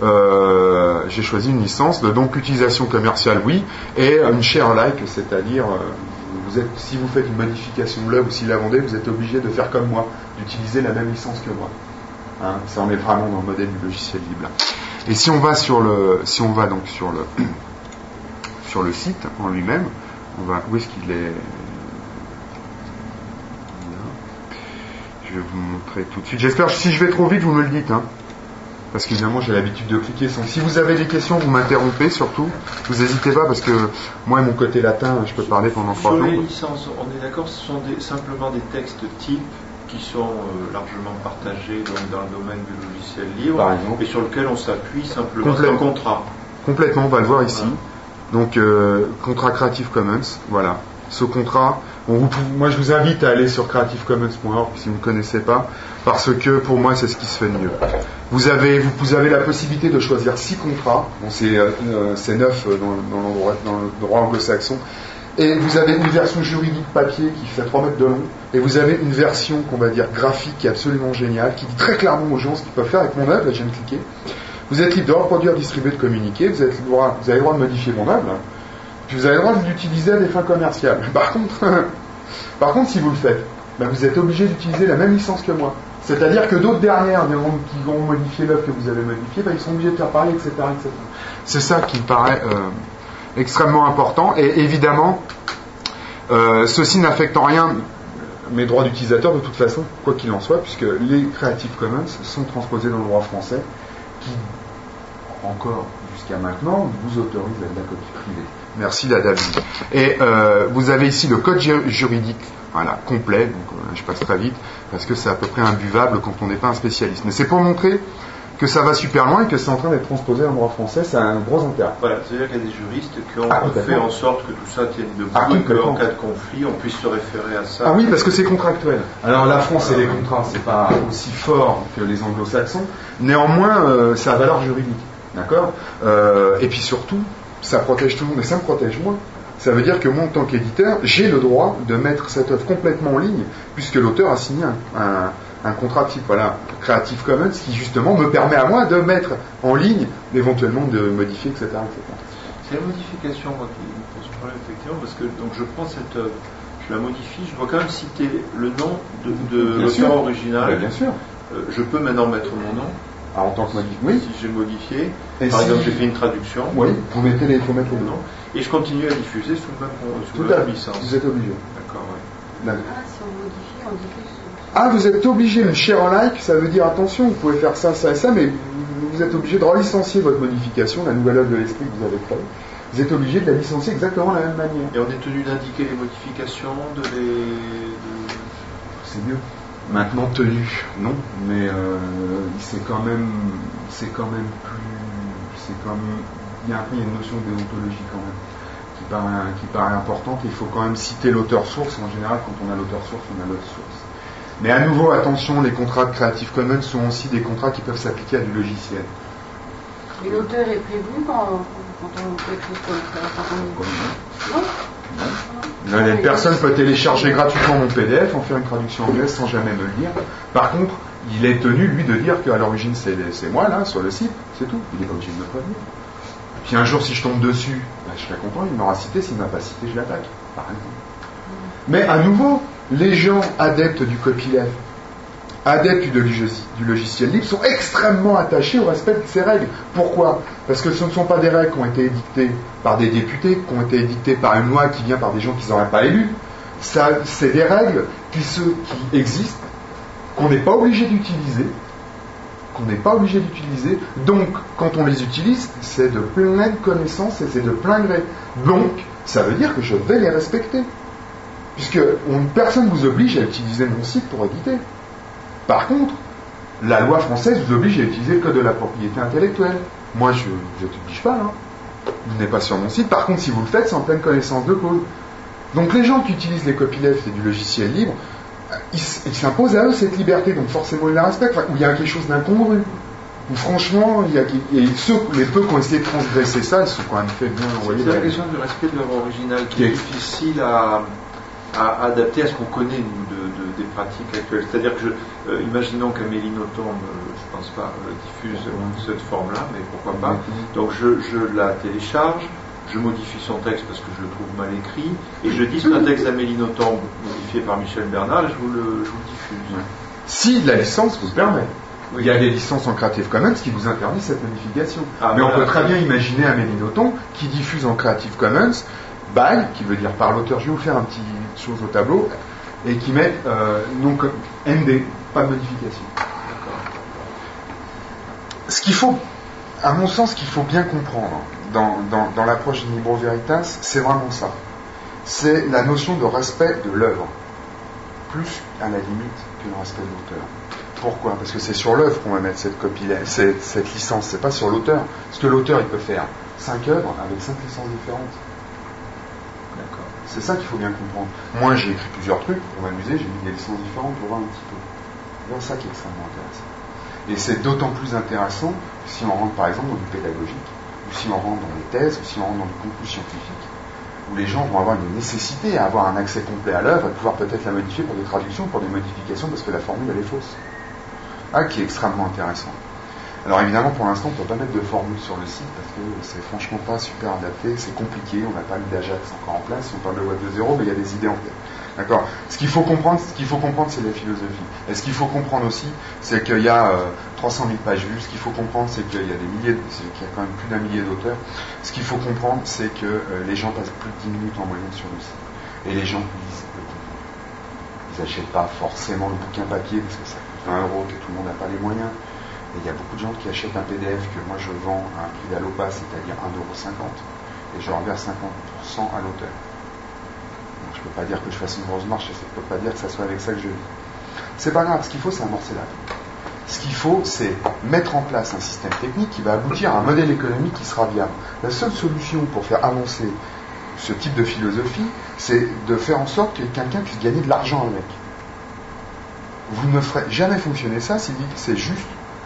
A: une licence de donc utilisation commerciale, oui, et une share alike, c'est-à-dire si vous faites une modification de l'œuvre ou si la vendez, vous êtes obligé de faire comme moi, d'utiliser la même licence que moi. Hein, ça en est vraiment dans le modèle du logiciel libre. Et si on va donc sur le site en lui-même, où est-ce qu'il est? Je vais vous montrer tout de suite. J'espère que si je vais trop vite, vous me le dites. Hein. Parce qu'évidemment, j'ai l'habitude de cliquer. Donc, si vous avez des questions, vous m'interrompez surtout. Vous n'hésitez pas parce que moi, mon côté latin, je peux parler pendant 3 jours.
B: Sur les licences, on est d'accord, ce sont simplement des textes types qui sont largement partagés dans le domaine du logiciel libre,
A: par exemple,
B: et sur lequel on s'appuie simplement sur un contrat.
A: Complètement, on va le voir ici. Voilà. Donc, contrat Creative Commons, voilà. Ce contrat, moi je vous invite à aller sur creativecommons.org si vous ne connaissez pas, parce que pour moi c'est ce qui se fait de mieux. Vous avez la possibilité de choisir 6 contrats, bon, c'est 9 dans le droit anglo-saxon, et vous avez une version juridique papier qui fait 3 mètres de long, et vous avez une version qu'on va dire graphique qui est absolument géniale, qui dit très clairement aux gens ce qu'ils peuvent faire avec mon œuvre. Là je viens de cliquer. Vous êtes libre de reproduire, distribuer, de communiquer, vous avez le droit de modifier mon œuvre, puis vous avez le droit de l'utiliser à des fins commerciales. Par contre, si vous le faites, vous êtes obligé d'utiliser la même licence que moi. C'est-à-dire que d'autres derrière qui vont modifier l'œuvre que vous avez modifiée, ils sont obligés de faire pareil, etc., etc. C'est ça qui me paraît extrêmement important. Et évidemment, ceci n'affecte en rien mes droits d'utilisateur de toute façon, quoi qu'il en soit, puisque les Creative Commons sont transposés dans le droit français, qui, encore jusqu'à maintenant, vous autorise à de la copie privée. Merci la David. Et vous avez ici le code juridique, voilà, complet, donc je passe très vite, parce que c'est à peu près imbuvable quand on n'est pas un spécialiste. Mais c'est pour montrer que ça va super loin et que c'est en train d'être transposé en droit français, ça a un gros intérêt.
B: Voilà, c'est-à-dire qu'il y a des juristes qui ont fait en sorte que tout ça tienne debout et qu'en cas de conflit, on puisse se référer à ça.
A: Ah oui, parce que c'est contractuel. Alors la France et les contrats, c'est pas aussi fort que les anglo-saxons, néanmoins, ça a valeur juridique. D'accord et puis surtout, ça protège tout le monde, mais ça me protège moi. Ça veut dire que moi, en tant qu'éditeur, j'ai le droit de mettre cette œuvre complètement en ligne, puisque l'auteur a signé un contrat type, voilà, Creative Commons, qui justement me permet à moi de mettre en ligne, éventuellement de modifier, etc.
B: C'est la modification, moi, qui me pose problème, effectivement, parce que donc, je prends cette œuvre, je la modifie, je dois quand même citer le nom de l'auteur original.
A: Bien sûr.
B: Je peux maintenant mettre mon nom.
A: Ah, en tant que modifié, oui.
B: Si j'ai modifié, par exemple, j'ai fait une traduction.
A: Oui, il faut mettre le nom.
B: Et je continue à diffuser sous la même licence.
A: Vous êtes obligé.
B: D'accord, oui.
C: Si on modifie, on diffuse.
A: Ah, vous êtes obligé, une share alike, ça veut dire attention, vous pouvez faire ça, ça et ça, mais vous êtes obligé de relicencier votre modification, la nouvelle œuvre de l'esprit que vous avez créée. Vous êtes obligé de la licencier exactement de la même manière.
B: Et on est tenu d'indiquer les modifications,
A: C'est mieux. maintenant tenu, non, mais c'est quand même plus, il y a une notion de déontologie quand même qui paraît importante. Il faut quand même citer l'auteur source. En général, quand on a l'auteur source, on a l'autre source. Mais à nouveau, attention, les contrats de Creative Commons sont aussi des contrats qui peuvent s'appliquer à du logiciel.
C: Et l'auteur est prévenu quand on fait quelque chose comme ça? Non.
A: Une personne peut télécharger gratuitement mon PDF, en faire une traduction anglaise sans jamais me le dire. Par contre, il est tenu, lui, de dire qu'à l'origine, c'est moi, là, sur le site, c'est tout. Il n'est pas obligé de me prévenir. Puis un jour, si je tombe dessus, je serai content, il m'aura cité. S'il ne m'a pas cité, je l'attaque, par exemple. Mais à nouveau, les gens adeptes du copyleft, adeptes du logiciel libre, sont extrêmement attachés au respect de ces règles. Pourquoi ? Parce que ce ne sont pas des règles qui ont été édictées par des députés, qui ont été édictées par une loi qui vient par des gens qu'ils n'auraient pas élus. C'est des règles qui existent, qu'on n'est pas obligé d'utiliser, donc quand on les utilise, c'est de pleine connaissance et c'est de plein gré. Donc, ça veut dire que je vais les respecter. Puisque personne ne vous oblige à utiliser mon site pour éditer. Par contre, la loi française vous oblige à utiliser le code de la propriété intellectuelle. Moi, je ne t'oblige pas. Vous n'êtes pas sur mon site. Par contre, si vous le faites, c'est en pleine connaissance de cause. Donc les gens qui utilisent les copylefts et du logiciel libre, ils s'imposent à eux cette liberté. Donc forcément, ils la respectent. Où il y a quelque chose d'incongru. Où franchement, les peu qui ont essayé de transgresser ça, ils sont quand même fait bien envoyer.
B: C'est la question du respect de l'œuvre originale qui est difficile à adapter à ce qu'on connaît, nous, des pratiques actuelles. C'est-à-dire que, imaginons qu'Amélie Nothomb, je ne pense pas, diffuse cette forme-là, mais pourquoi pas. Donc je la télécharge, je modifie son texte parce que je le trouve mal écrit, et je dis un texte d'Amélie Nothomb modifié par Michel Bernard, et je vous le diffuse.
A: Si la licence vous le permet. Il y a des licences en Creative Commons qui vous interdisent cette modification. Mais on peut très bien imaginer Amélie Nothomb qui diffuse en Creative Commons by, qui veut dire par l'auteur. Je vais vous faire un petit chose au tableau, et qui met donc MD, pas de modification. Ce qu'il faut, à mon sens, ce qu'il faut bien comprendre dans l'approche du Libro Veritas, c'est vraiment ça. C'est la notion de respect de l'œuvre, plus à la limite que le respect de l'auteur. Pourquoi ? Parce que c'est sur l'œuvre qu'on va mettre cette licence, c'est pas sur l'auteur. Parce que l'auteur, il peut faire 5 œuvres avec 5 licences différentes. D'accord. C'est ça qu'il faut bien comprendre. Moi, j'ai écrit plusieurs trucs pour m'amuser, j'ai mis des licences différentes pour voir un petit peu. C'est ça qui est extrêmement intéressant. Et c'est d'autant plus intéressant si on rentre par exemple dans du pédagogique, ou si on rentre dans les thèses, ou si on rentre dans du concours scientifique, où les gens vont avoir une nécessité à avoir un accès complet à l'œuvre et pouvoir peut-être la modifier pour des traductions, pour des modifications, parce que la formule elle est fausse. Qui est extrêmement intéressant. Alors évidemment, pour l'instant, on ne peut pas mettre de formule sur le site parce que c'est franchement pas super adapté, c'est compliqué, on n'a pas mis d'Ajax encore en place, si on parle de Web 2.0, mais il y a des idées en tête. D'accord ? Ce qu'il faut comprendre, c'est la philosophie. Et ce qu'il faut comprendre aussi, c'est qu'il y a 300 000 pages vues. Ce qu'il faut comprendre, c'est qu'il y a qu'il y a quand même plus d'un millier d'auteurs. Ce qu'il faut comprendre, c'est que les gens passent plus de 10 minutes en moyenne sur le site. Et les gens lisent le contenu. Ils n'achètent pas forcément le bouquin papier parce que ça coûte 20 €, que tout le monde n'a pas les moyens. Et il y a beaucoup de gens qui achètent un PDF que moi je vends à un prix d'Allopa, c'est-à-dire 1,50 €, et je reverse 50% à l'auteur. Donc je ne peux pas dire que je fasse une grosse marche, et je ne peux pas dire que ça soit avec ça que je vis. C'est pas grave, ce qu'il faut, c'est amorcer la vie. Ce qu'il faut, c'est mettre en place un système technique qui va aboutir à un modèle économique qui sera viable. La seule solution pour faire avancer ce type de philosophie, c'est de faire en sorte que quelqu'un puisse gagner de l'argent avec. Vous ne ferez jamais fonctionner ça si c'est juste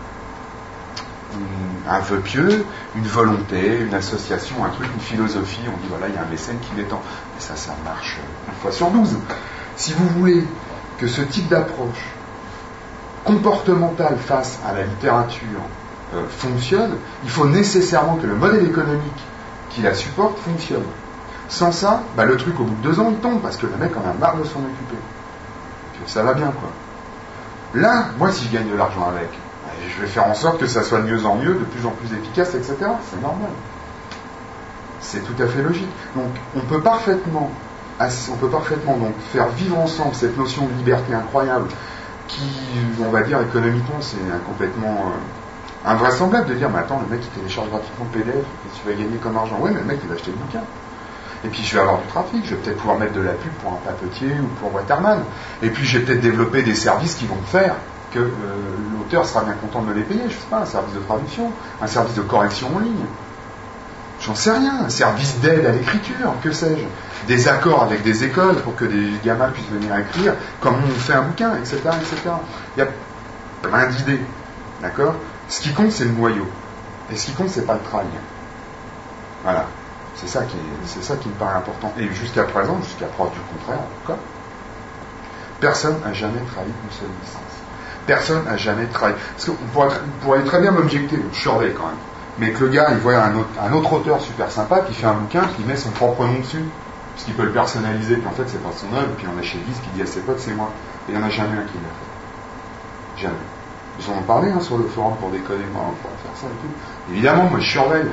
A: un vœu pieux, une volonté, une association, un truc, une philosophie. On dit voilà, il y a un mécène qui détend. Et ça marche une fois sur 12. Si vous voulez que ce type d'approche comportementale face à la littérature fonctionne, il faut nécessairement que le modèle économique qui la supporte fonctionne. Sans ça, le truc au bout de 2 ans il tombe parce que le mec en a marre de s'en occuper. Que ça va bien quoi. Là, moi si je gagne de l'argent avec, je vais faire en sorte que ça soit de mieux en mieux, de plus en plus efficace, etc. C'est normal. C'est tout à fait logique. Donc on peut parfaitement donc faire vivre ensemble cette notion de liberté incroyable qui, on va dire, économiquement, c'est complètement invraisemblable de dire, mais attends, le mec il télécharge gratuitement le PDF, qu'est-ce que tu vas gagner comme argent ? Oui, mais le mec il va acheter le bouquin. Et puis je vais avoir du trafic, je vais peut-être pouvoir mettre de la pub pour un papetier ou pour Waterman. Et puis je vais peut-être développer des services qui vont faire que l'auteur sera bien content de me les payer, je sais pas, un service de traduction, un service de correction en ligne. J'en sais rien, un service d'aide à l'écriture, que sais-je, des accords avec des écoles pour que des gamins puissent venir écrire, comment on fait un bouquin, etc., etc. Il y a plein d'idées, d'accord ? Ce qui compte, c'est le noyau. Et ce qui compte, c'est pas le travail. Voilà. C'est ça qui me paraît important. Et jusqu'à présent, jusqu'à preuve du contraire, en tout cas, personne n'a jamais trahi une seule licence. Personne n'a jamais trahi. Parce qu'on pourrait très bien m'objecter, je surveille quand même, mais que le gars, il voit un autre auteur super sympa qui fait un bouquin, qui met son propre nom dessus, parce qu'il peut le personnaliser, puis en fait, c'est pas son œuvre, puis on a chez Lise qui dit à ses potes, c'est moi. Et il n'y en a jamais un qui l'a fait. Jamais. Ils en ont parlé sur le forum pour déconner, moi, on pourrait faire ça et tout. Évidemment, moi, je surveille.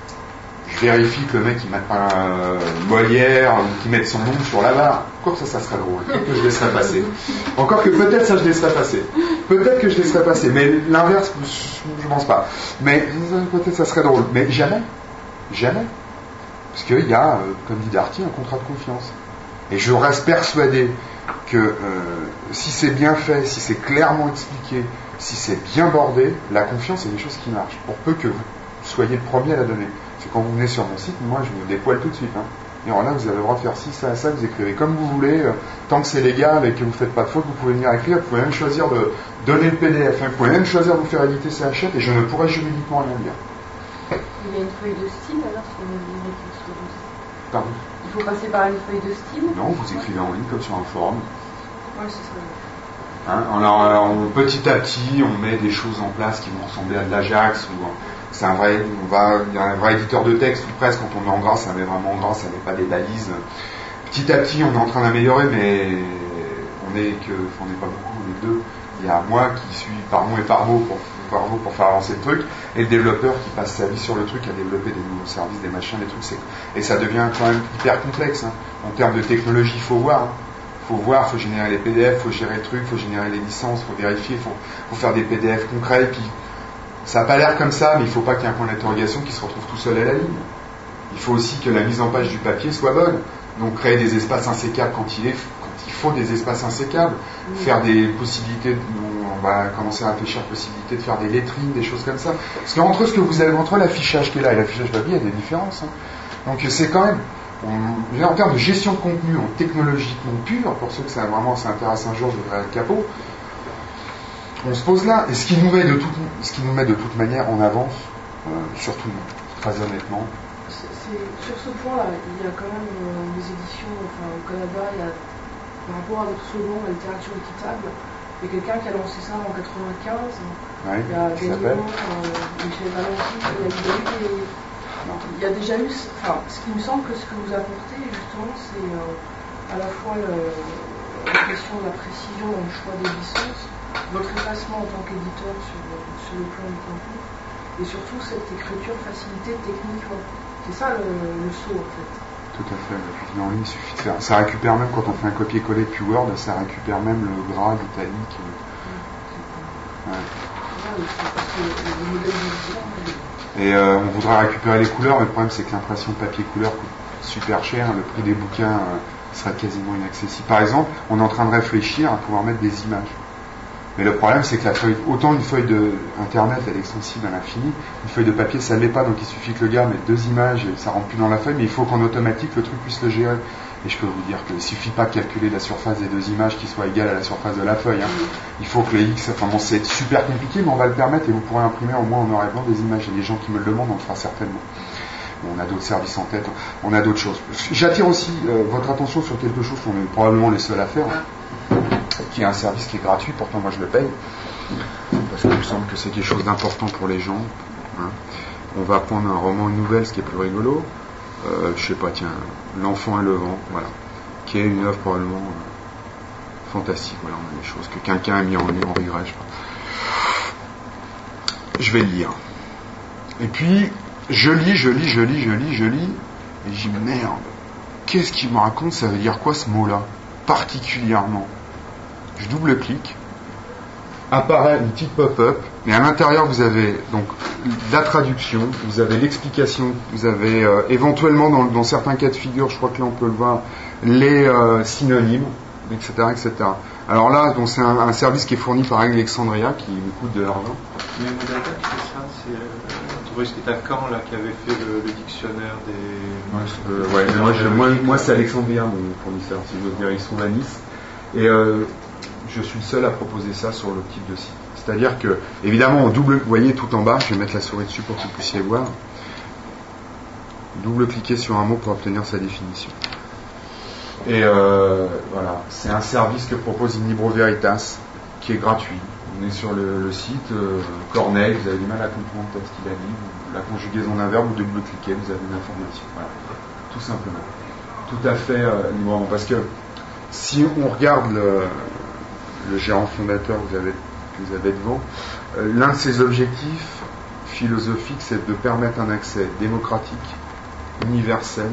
A: Je vérifie que le mec, il mette pas Molière ou qu'il mette son nom sur la barre. Encore que ça serait drôle. Peut-être que je laisserais passer. Encore que peut-être ça, je laisserais passer. Peut-être que je laisserais passer. Mais l'inverse, je pense pas. Mais peut-être ça serait drôle. Mais jamais. Jamais. Parce qu'il y a, comme dit Darty, un contrat de confiance. Et je reste persuadé que si c'est bien fait, si c'est clairement expliqué, si c'est bien bordé, la confiance, c'est des choses qui marchent. Pour peu que vous soyez le premier à la donner. C'est quand vous venez sur mon site, moi je vous dépoile tout de suite. Et alors là, vous avez le droit de faire ci, ça, ça, vous écrivez comme vous voulez, tant que c'est légal et que vous ne faites pas de faute, vous pouvez venir écrire, vous pouvez même choisir de donner le PDF, vous pouvez même choisir de vous faire éditer ces hachette, et je ne pourrai juridiquement rien dire.
C: Il y a une feuille de style alors si on veut dire quelque chose.
A: Pardon ?
C: Il faut passer par une feuille de style ?
A: Non, vous écrivez en ligne comme sur un forum.
C: Oui, c'est ça.
A: Alors, petit à petit, on met des choses en place qui vont ressembler à de l'Ajax, ou il y a un vrai éditeur de texte, ou presque, quand on met en gras, ça met vraiment en gras, ça met pas des balises. Petit à petit, on est en train d'améliorer, mais on n'est pas beaucoup, on est deux. Il y a moi qui suis par mot et par mot pour faire avancer le truc, et le développeur qui passe sa vie sur le truc à développer des nouveaux services, des machins, des trucs. Et ça devient quand même hyper complexe. En termes de technologie, il faut voir. Il faut générer les PDF, il faut gérer le truc, il faut générer les licences, il faut vérifier, il faut faire des PDF concrets. Puis ça n'a pas l'air comme ça, mais il ne faut pas qu'il y ait un point d'interrogation qui se retrouve tout seul à la ligne. Il faut aussi que la mise en page du papier soit bonne. Donc créer des espaces insécables quand il faut des espaces insécables, faire des possibilités, on va commencer à réfléchir à la possibilité de faire des lettrines, des choses comme ça. Parce qu'entre ce que vous avez, entre l'affichage qui est là et l'affichage papier, il y a des différences. Donc c'est quand même, en termes de gestion de contenu, en technologiquement pur, pour ceux que ça vraiment s'intéresse un jour, je voudrais être capot, on se pose là. Et ce qui nous met de toute manière en avance, sur tout le monde, très honnêtement.
D: Sur ce point-là, il y a quand même des éditions, au Canada, il y a, par rapport à votre slogan, la littérature équitable, il y a quelqu'un qui a lancé ça en 95, il y a Gallimard, Michel Valenti, il y a déjà eu, ce qui me semble que ce que vous apportez, justement, c'est à la fois la question de la précision dans le choix des licences, votre effacement en tant qu'éditeur sur le plan du contenu, et surtout cette écriture facilitée techniquement. C'est ça le saut, en fait.
A: Tout à fait. En ligne, il suffit de faire. Ça récupère même, quand on fait un copier-coller depuis Word, ça récupère même le gras, l'italique. Et on voudrait récupérer les couleurs, mais le problème, c'est que l'impression papier-couleur coûte super cher. Le prix des bouquins sera quasiment inaccessible. Par exemple, on est en train de réfléchir à pouvoir mettre des images. Mais le problème, c'est que autant une feuille de Internet, elle est extensible à l'infini, une feuille de papier, ça ne l'est pas, donc il suffit que le gars mette 2 images, et ça rentre plus dans la feuille, mais il faut qu'en automatique, le truc puisse le gérer. Et je peux vous dire qu'il ne suffit pas de calculer la surface des 2 images qui soit égale à la surface de la feuille. Il faut que les X, c'est super compliqué, mais on va le permettre, et vous pourrez imprimer au moins en noir et blanc des images. Il y a des gens qui me le demandent, on le fera certainement. On a d'autres services en tête, on a d'autres choses. J'attire aussi votre attention sur quelque chose qu'on est probablement les seuls à faire, qui est un service qui est gratuit, pourtant moi je le paye, parce qu'il me semble que c'est quelque chose d'important pour les gens. On va prendre un roman, une nouvelle, ce qui est plus rigolo, je sais pas, tiens, L'Enfant et le vent, voilà, qui est une œuvre probablement fantastique, voilà, on a des choses que quelqu'un a mis en regret, je crois. Je vais le lire. Et puis, je lis, et je dis merde, qu'est-ce qu'il me raconte, ça veut dire quoi ce mot-là, particulièrement? Je double-clique, apparaît une petite pop-up, et à l'intérieur vous avez donc la traduction, vous avez l'explication, vous avez éventuellement dans certains cas de figure, je crois que là on peut le voir, les synonymes, etc., etc. Alors là, donc c'est un service qui est fourni par Alexandria, qui me coûte de l'argent.
B: Mais Moudaka, c'est ça, c'est l'entreprise qui est à Caen, là, qui avait fait le dictionnaire des...
A: Moi c'est Alexandria, mon fournisseur, si je veux dire, ils sont à Nice. Et je suis le seul à proposer ça sur le type de site. C'est-à-dire que, évidemment, vous voyez tout en bas, je vais mettre la souris dessus pour que vous puissiez voir. Double-cliquez sur un mot pour obtenir sa définition. Et voilà, c'est un service que propose In Libro Veritas, qui est gratuit. On est sur le site Corneille, vous avez du mal à comprendre peut-être ce qu'il a dit, la conjugaison d'un verbe, vous double-cliquez, vous avez une information. Voilà, tout simplement. Tout à fait librement. Parce que si on regarde le gérant fondateur que vous avez devant, l'un de ses objectifs philosophiques, c'est de permettre un accès démocratique, universel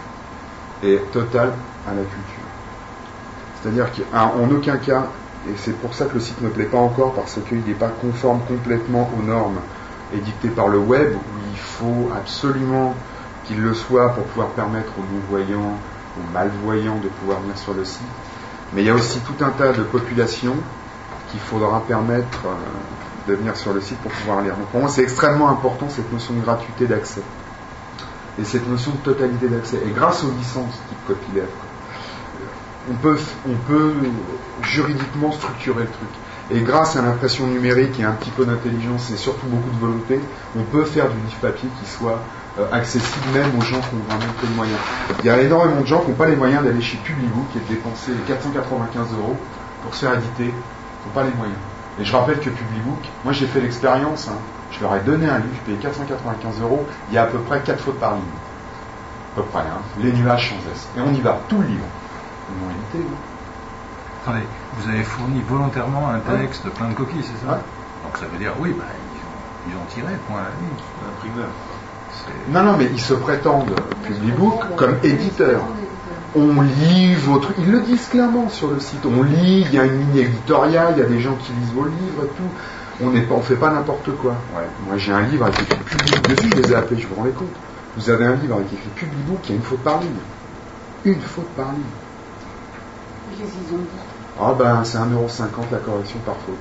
A: et total à la culture. C'est-à-dire qu'en aucun cas, et c'est pour ça que le site ne plaît pas encore, parce qu'il n'est pas conforme complètement aux normes édictées par le web, où il faut absolument qu'il le soit pour pouvoir permettre aux non-voyants, aux malvoyants de pouvoir venir sur le site. Mais il y a aussi tout un tas de populations qu'il faudra permettre de venir sur le site pour pouvoir lire. Donc pour moi, c'est extrêmement important cette notion de gratuité d'accès et cette notion de totalité d'accès. Et grâce aux licences type copyleft, on peut juridiquement structurer le truc. Et grâce à l'impression numérique et un petit peu d'intelligence et surtout beaucoup de volonté, on peut faire du livre papier qui soit accessible même aux gens qui ont vraiment peu de moyens. Il y a énormément de gens qui n'ont pas les moyens d'aller chez Publibook et de dépenser 495 € pour se faire éditer, qui n'ont pas les moyens. Et je rappelle que Publibook, moi j'ai fait l'expérience, je leur ai donné un livre, je payais 495 €, il y a à peu près 4 fautes par ligne. À peu près, les nuages sans S. Et on y va, tout le livre. Ils m'ont édité.
E: Attendez, vous avez fourni volontairement un texte plein de copies, c'est ça? Donc ça veut dire, oui, ils ont tiré, point à la ligne.
B: L'imprimeur.
A: Non, mais ils se prétendent Publibook comme éditeur. On lit vos trucs, ils le disent clairement sur le site. On lit, il y a une ligne éditoriale, il y a des gens qui lisent vos livres et tout. On ne fait pas n'importe quoi. Ouais. Moi j'ai un livre avec écrit Publibook dessus, je les ai appelés, je vous rendez compte. Vous avez un livre avec écrit Publibook, il y a une faute par ligne. Une faute par ligne.
C: Qu'est-ce qu'ils ont dit?
A: Ah ben c'est 1,50 € la correction par faute.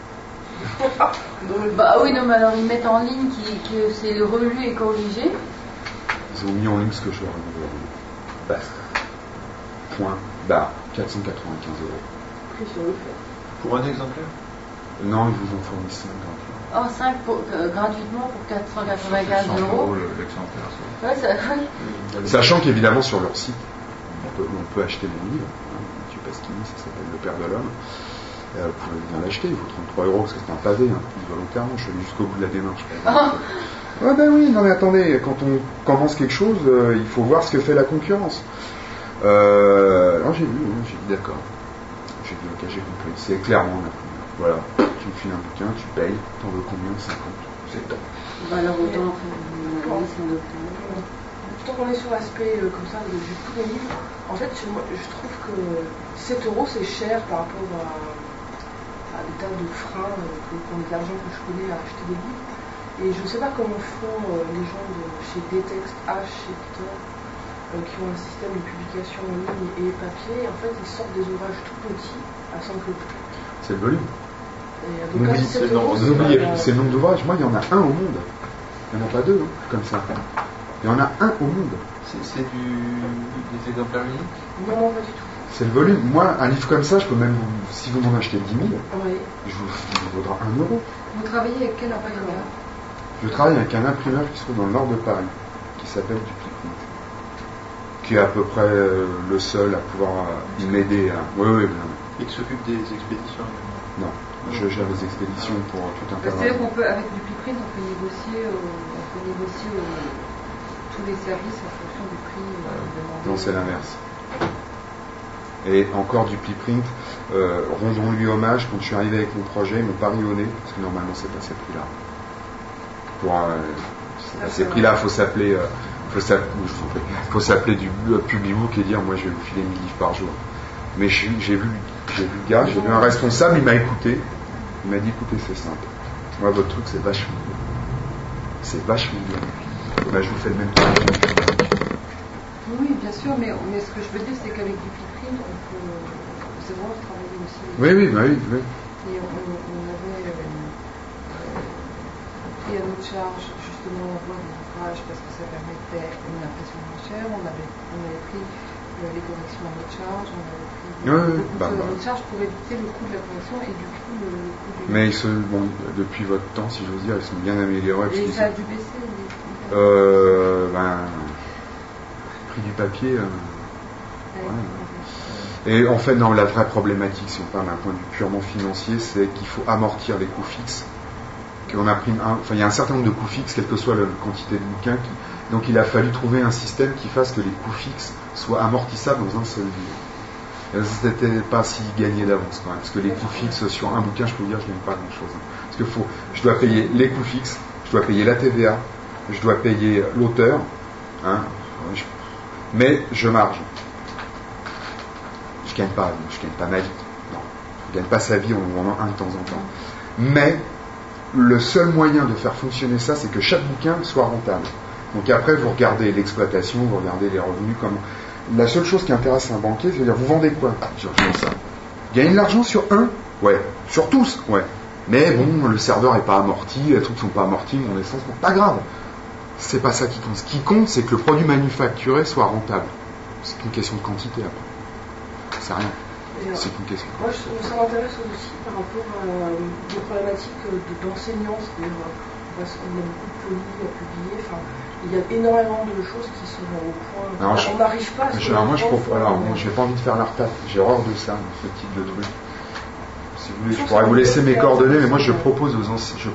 C: Bah oui, non, mais alors ils mettent en ligne que c'est le relu et corrigé.
A: Ils ont mis en ligne ce que je leur ai dit. Basta. Point. Barre. 495 €.
C: Pris sur le fait.
B: Pour un exemplaire?
A: Non, ils vous ont fourni 5 gratuitement.
C: Oh, 5 gratuitement pour 495 €.
E: L'exemplaire, ça.
C: Ouais, ça...
A: Sachant qu'évidemment sur leur site, on peut acheter mon livre. Mathieu Pasquini, ça s'appelle Le Père de l'Homme. Vous pouvez bien l'acheter, il vaut 33 € parce que c'est un pavé, volontairement, je suis allé jusqu'au bout de la démarche. Ah ben oui, non mais attendez, quand on commence quelque chose, il faut voir ce que fait la concurrence. Alors j'ai vu, d'accord. J'ai dit ok, j'ai compris. C'est clairement la première. Voilà, tu me files un bouquin, tu payes, t'en veux combien? 50. C'est top.
C: Bah alors autant
D: tant qu'on est sur l'aspect comme ça du coût des livres, en fait je trouve que 7 € c'est cher par rapport à des tas de freins pour l'argent que je connais à acheter des livres. Et je ne sais pas comment font les gens chez Detext, Éditeur, qui ont un système de publication en ligne et papier. En fait, ils sortent des ouvrages tout petits à simple prix.
A: C'est le volume.
D: Donc,
A: c'est le nombre d'ouvrages. Moi, il y en a un au monde. Il n'y en a pas deux, comme ça. Il y en a un au monde.
B: C'est des exemplaires uniques?
D: Non, pas du tout.
A: C'est le volume. Moi, un livre comme ça, je peux même, si vous m'en achetez 10 000,
D: oui.
A: il vous vaudra 1 €.
D: Vous travaillez avec quel imprimeur?
A: Je travaille avec un imprimeur qui se trouve dans le nord de Paris, qui s'appelle Dupliprint, qui est à peu près le seul à pouvoir m'aider à... Oui.
B: Et qui s'occupe des expéditions également?
A: Non, je gère les expéditions pour tout un tas de...
F: C'est-à-dire qu'on peut, avec Dupliprint, on peut négocier tous les services en fonction du prix demandé.
A: Non, c'est l'inverse. Et encore Dupliprint, rendons-lui hommage, quand je suis arrivé avec mon projet, ils m'ont pas ri au nez, parce que normalement c'est pas ces prix-là. À ces prix-là, il faut s'appeler du Publibook et dire moi je vais vous filer 1000 livres par jour. Mais j'ai vu le gars, j'ai vu un responsable, il m'a écouté, Il m'a dit, écoutez, c'est simple. Moi, votre truc, c'est vachement bien. C'est vachement bien. Ben, je vous fais le même truc.
F: Oui, bien sûr, mais ce que je veux dire, c'est qu'avec du piprine, on peut. C'est vraiment travailler aussi.
A: Oui.
F: Et on avait pris à notre charge, justement, la voie des ouvrages parce que ça permettait une impression moins chère. On avait pris les corrections à notre charge, on avait pris à notre charge pour éviter le coût de la correction et du coup le coût du.
A: Mais depuis votre temps, si j'ose dire, ils sont bien améliorés.
F: Et ça a dû baisser.
A: Prix du papier. Et en fait, non, la vraie problématique, si on parle d'un point de vue purement financier, c'est qu'il faut amortir les coûts fixes. Il y a un certain nombre de coûts fixes, quelle que soit la quantité de bouquins. Donc il a fallu trouver un système qui fasse que les coûts fixes soient amortissables dans un seul livre. Et c'était pas si gagné d'avance quand même, parce que les coûts fixes sur un bouquin, je peux vous dire, je n'aime pas grand-chose. Parce que je dois payer les coûts fixes, je dois payer la TVA, je dois payer l'auteur, mais je marge. Je gagne pas ma vie. Non, je gagne pas sa vie en vendant un de temps en temps. Mais le seul moyen de faire fonctionner ça, c'est que chaque bouquin soit rentable. Donc après, vous regardez l'exploitation, vous regardez les revenus. La seule chose qui intéresse un banquier, c'est de dire, vous vendez quoi? Je vends ça. Gagne de l'argent sur un? Ouais. Sur tous? Ouais. Mais bon, le serveur n'est pas amorti, les trucs ne sont pas amortis, mon essence, bon, pas grave. C'est pas ça qui compte. Ce qui compte, c'est que le produit manufacturé soit rentable. C'est une question de quantité après. C'est rien. C'est une question.
D: Moi, ça m'intéresse aussi par rapport à des problématiques d'enseignants, c'est-à-dire on a beaucoup de polis à publier, il y a énormément de choses qui sont au point. On n'arrive pas à se
A: j'ai pas envie de faire la retraite, j'ai horreur de ça, ce type de truc. Si vous voulez, je pourrais vous laisser mes coordonnées, mais moi je propose aux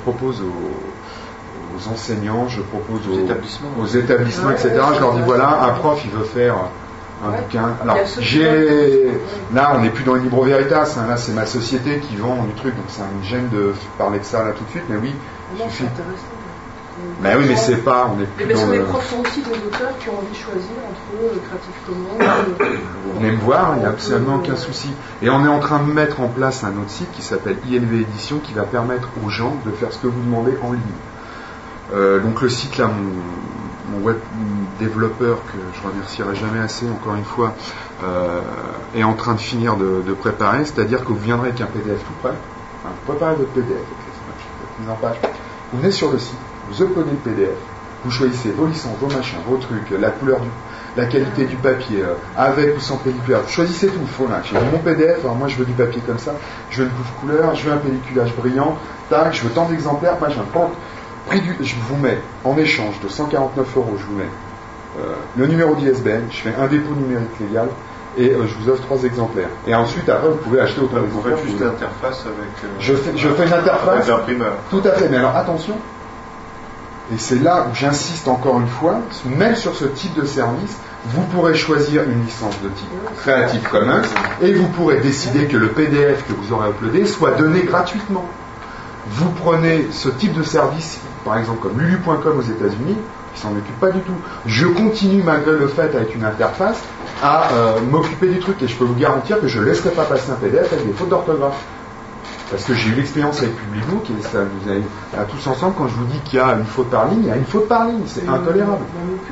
A: enseignants, je propose aux établissements, etc. Je leur dis voilà, un prof il veut faire un bouquin. Alors là on n'est plus dans le Libro Veritas, là c'est ma société qui vend du truc, donc ça me gêne de parler de ça là tout de suite, mais oui.
D: Non, c'est intéressant.
A: Mais oui, mais c'est pas, on est plus
D: mais
A: dans
D: les profs sont aussi des auteurs qui ont envie de choisir entre Creative Commons.
A: Vous venez me voir, il n'y a absolument aucun souci. Et on est en train de mettre en place un autre site qui s'appelle ILV Édition, qui va permettre aux gens de faire ce que vous demandez en ligne. Donc le site là, mon web développeur, que je remercierai jamais assez, encore une fois, est en train de finir de préparer, c'est-à-dire que vous viendrez avec un PDF tout prêt, vous préparez votre PDF, mise en page, vous venez sur le site, vous uploadez le PDF, vous choisissez vos licences, vos machins, vos trucs, la couleur la qualité du papier, avec ou sans pelliculaire, vous choisissez tout, j'ai mon PDF, alors moi je veux du papier comme ça, je veux une couche couleur, je veux un pelliculage brillant, tac, je veux tant d'exemplaires, machin, je vous mets, en échange de 149 €, je vous mets le numéro d'ISBN, je fais un dépôt numérique légal, et je vous offre 3 exemplaires. Et ensuite, après, vous pouvez acheter autant d'exemplaires.
B: Vous faites juste l'interface avec...
A: je fais une interface.
B: Avec l'imprimeur.
A: Tout à fait, mais alors attention, et c'est là où j'insiste encore une fois, même sur ce type de service, vous pourrez choisir une licence de type Creative Commons, et vous pourrez décider que le PDF que vous aurez uploadé soit donné gratuitement. Vous prenez ce type de service, par exemple comme lulu.com aux États-Unis, qui s'en occupe pas du tout. Je continue, malgré le fait, avec une interface, à m'occuper du truc, et je peux vous garantir que je ne laisserai pas passer un PDF avec des fautes d'orthographe. Parce que j'ai eu l'expérience avec Publibook, et ça nous a tous ensemble, quand je vous dis qu'il y a une faute par ligne, il y a une faute par ligne, c'est intolérable.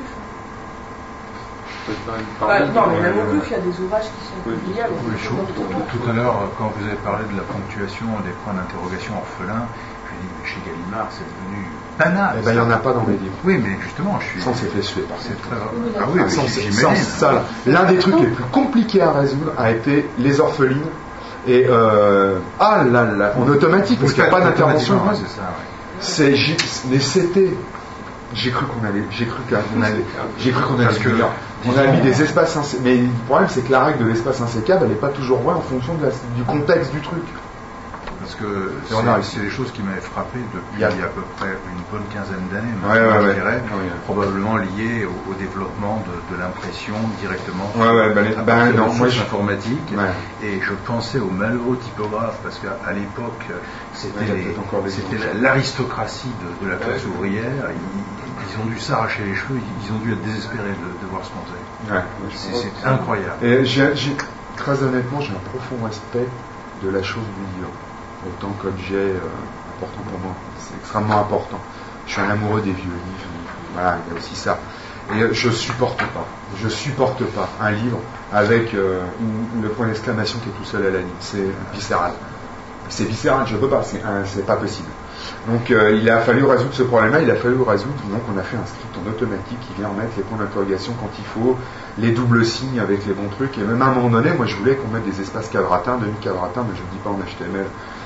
D: Non, mais même au plus, il y a des ouvrages qui sont publiés.
E: Tout à l'heure, quand vous avez parlé de la ponctuation, des points d'interrogation orphelins, je dis que chez Gallimard, c'est devenu banal.
A: Eh ben, il n'y en a pas dans mes livres.
E: Oui, mais justement,
A: sans s'est fait suer par
E: c'est très rare.
A: Ah oui, sans ça. L'un des trucs les plus compliqués à résoudre a été les orphelines. Et en automatique, parce qu'il n'y a pas d'intervention.
E: Ouais, c'est ça, ouais.
A: Mais c'était. J'ai cru qu'on allait finir. On a mis des espaces mais le problème c'est que la règle de l'espace insécable elle n'est pas toujours vraie en fonction du contexte du truc.
E: Parce que c'est des choses qui m'avaient frappé depuis il y a à peu près une bonne quinzaine d'années, je dirais, probablement liées au développement de l'impression directement sur informatique. Et je pensais aux malheureux typographes, parce qu'à l'époque, c'était l'aristocratie de la classe ouvrière. Ils ont dû s'arracher les cheveux, ils ont dû être désespérés de voir ce qu'on faisait. C'est incroyable.
A: Et très honnêtement, j'ai un profond respect de la chose du livre. autant qu'objet important pour moi. C'est extrêmement important. Je suis un amoureux des vieux livres. Voilà, il y a aussi ça. Et je supporte pas un livre avec le point d'exclamation qui est tout seul à la ligne. C'est viscéral. C'est viscéral, je peux pas, c'est pas possible. Donc il a fallu résoudre ce problème-là, donc on a fait un script en automatique qui vient remettre les points d'interrogation quand il faut, les doubles signes avec les bons trucs, et même à un moment donné, moi je voulais qu'on mette des espaces quadratins, demi-quadratins, mais je ne dis pas en HTML.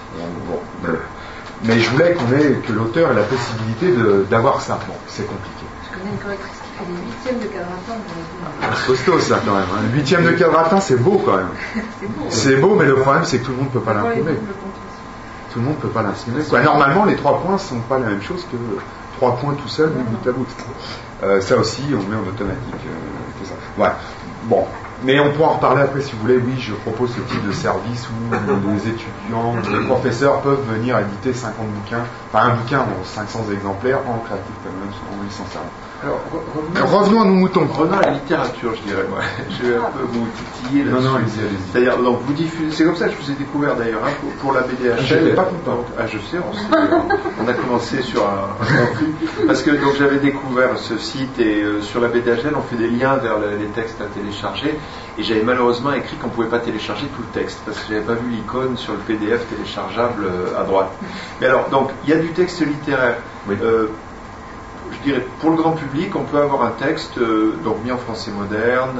A: Mais je voulais que l'auteur ait la possibilité d'avoir ça. Bon, c'est compliqué.
F: Je connais une correctrice qui fait des huitièmes de quadratin.
A: C'est costaud ça quand même. Un huitième de quadratin, c'est beau quand même. C'est beau, mais le problème c'est que tout le monde ne peut pas l'imprimer. Tout le monde ne peut pas l'imprimer. Normalement, les 3 points ne sont pas la même chose que 3 points tout seul, bout à bout. Ça aussi, on met en automatique. Ça. Ouais. Bon. Mais on pourra en reparler après si vous voulez. Oui, je propose ce type de service où les étudiants, les professeurs peuvent venir éditer 50 bouquins, enfin un bouquin en 500 exemplaires en Creative Commons, en licence libre.
B: Alors,
A: revenons à nos moutons.
B: Revenons à la littérature, je dirais, moi. Je vais un peu vous titiller là-dessus.
A: Non, allez-y.
B: C'est-à-dire, donc, vous diffusez, c'est comme ça que je vous ai découvert d'ailleurs, hein, pour la BDHL.
A: Je n'étais pas content.
B: Je sais, on a commencé sur un flux. Parce que donc, j'avais découvert ce site et sur la BDHL, on fait des liens vers les textes à télécharger. Et j'avais malheureusement écrit qu'on ne pouvait pas télécharger tout le texte parce que je n'avais pas vu l'icône sur le PDF téléchargeable à droite. Mais alors, donc, il y a du texte littéraire. Oui. Je dirais, pour le grand public, on peut avoir un texte donc mis en français moderne,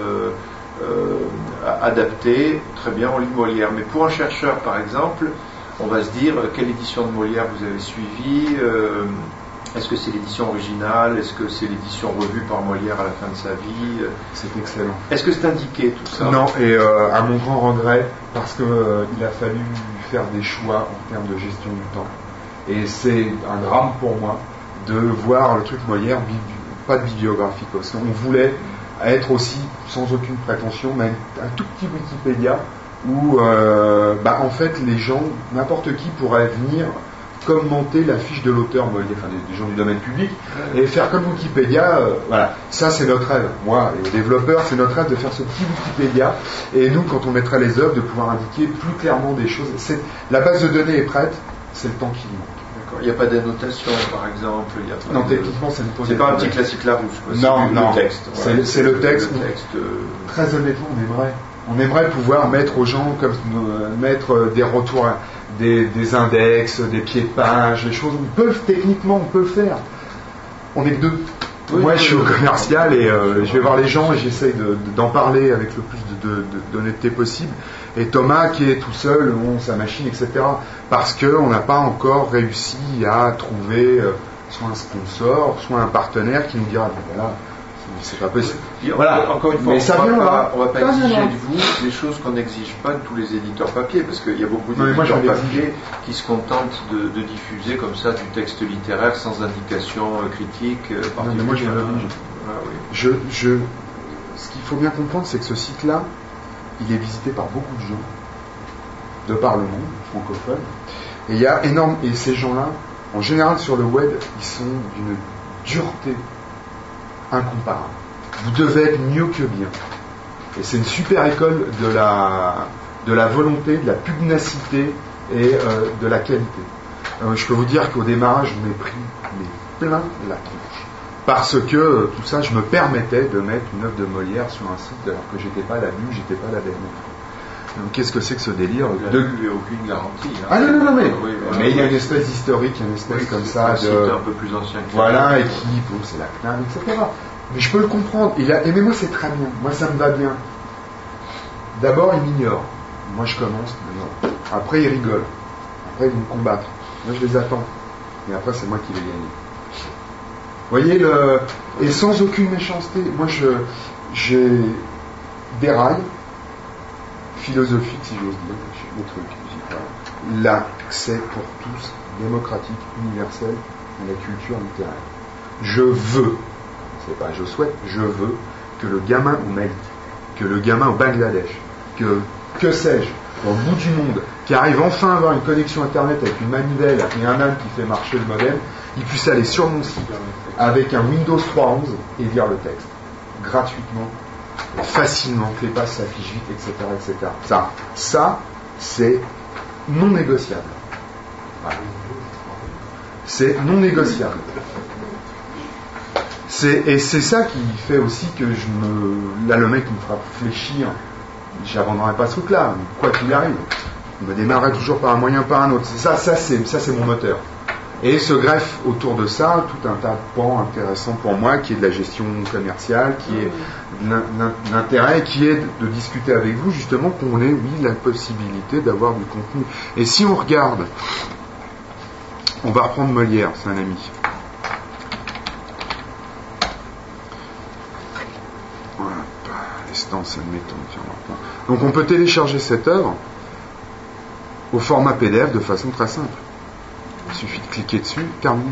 B: adapté, très bien, on lit Molière. Mais pour un chercheur, par exemple, on va se dire quelle édition de Molière vous avez suivie, est-ce que c'est l'édition originale, est-ce que c'est l'édition revue par Molière à la fin de sa vie.
A: C'est excellent.
B: Est-ce que c'est indiqué tout ça?
A: Non, et à mon grand regret, parce qu'il a fallu faire des choix en termes de gestion du temps. Et c'est un drame pour moi de voir le truc Molière, pas de bibliographie, parce qu'on voulait être aussi, sans aucune prétention, mais un tout petit Wikipédia où en fait les gens, n'importe qui pourrait venir commenter la fiche de l'auteur Molière, enfin des gens du domaine public, et faire comme Wikipédia, voilà, ça c'est notre rêve, moi et les développeurs, c'est notre rêve de faire ce petit Wikipédia, et nous quand on mettra les œuvres, de pouvoir indiquer plus clairement des choses. La base de données est prête, c'est le temps qui manque.
B: Il n'y a pas d'annotation, par exemple.
A: Non, techniquement,
B: c'est pas un petit classique Larousse.
A: Non,
B: le texte.
A: Voilà. C'est le texte. Très honnêtement, on aimerait pouvoir mettre aux gens, mettre des retours, des index, des pieds de page, des choses. On peut le faire. On est que 2. Oui, moi, je suis au commercial et je vais voir les gens et j'essaye d'en parler avec le plus d'honnêteté possible. Et Thomas, qui est tout seul, sa machine, etc. Parce qu'on n'a pas encore réussi à trouver soit un sponsor, soit un partenaire qui nous dira voilà, c'est pas possible.
B: Voilà. Encore une fois,
A: mais on
B: va pas exiger de vous des choses qu'on n'exige pas de tous les éditeurs papier, parce qu'il y a beaucoup d'éditeurs papier qui se contentent de diffuser comme ça du texte littéraire sans indication critique particulière.
A: Moi, ce qu'il faut bien comprendre, c'est que ce site-là, il est visité par beaucoup de gens, de par le monde francophone, et il y a et ces gens-là, en général sur le web, ils sont d'une dureté incomparable. Vous devez être mieux que bien. Et c'est une super école de la volonté, de la pugnacité et de la qualité. Je peux vous dire qu'au démarrage, je m'ai pris plein la tronche. Parce que tout ça, je me permettais de mettre une œuvre de Molière sur un site alors que j'étais pas la vue, j'étais pas la dernière fois. Donc qu'est-ce que c'est que ce délire
B: de aucune garantie. Hein.
A: Ah non, mais il y a une espèce d'historique, une espèce comme ça de
B: un peu plus ancien que
A: voilà, et qui c'est la CNAM, etc. Mais je peux le comprendre. Mais moi c'est très bien. Moi ça me va bien. D'abord il m'ignore. Moi je commence. Après il rigole. Après ils vont me combattre. Moi je les attends. Et après c'est moi qui vais gagner. Vous voyez et sans aucune méchanceté. Moi j'ai des rails philosophiques, si j'ose dire, des trucs. L'accès pour tous, démocratique, universel, à la culture littéraire. Je veux, c'est pas je souhaite, je veux que le gamin au Mali, que le gamin au Bangladesh, que sais-je, au bout du monde, qui arrive enfin à avoir une connexion internet avec une manivelle et un âne qui fait marcher le modem, il puisse aller sur mon site avec un Windows 3.11 et lire le texte gratuitement, facilement, que les pages s'affichent vite, etc., etc. Ça, c'est non négociable. Voilà. C'est non négociable. Et c'est ça qui fait aussi que là, le mec me fera réfléchir. J'abandonnerai pas ce truc-là, quoi qu'il arrive. Je me démarrerai toujours par un moyen ou par un autre. Ça c'est mon moteur. Et se greffe autour de ça tout un tas de pans intéressants pour moi, qui est de la gestion commerciale, qui est l'intérêt, qui est de discuter avec vous justement qu'on ait, oui, la possibilité d'avoir du contenu. Et si on regarde, on va reprendre Molière, c'est un ami. Voilà, l'estance, admettons. Donc on peut télécharger cette œuvre au format PDF de façon très simple. Il suffit de cliquer dessus, terminé.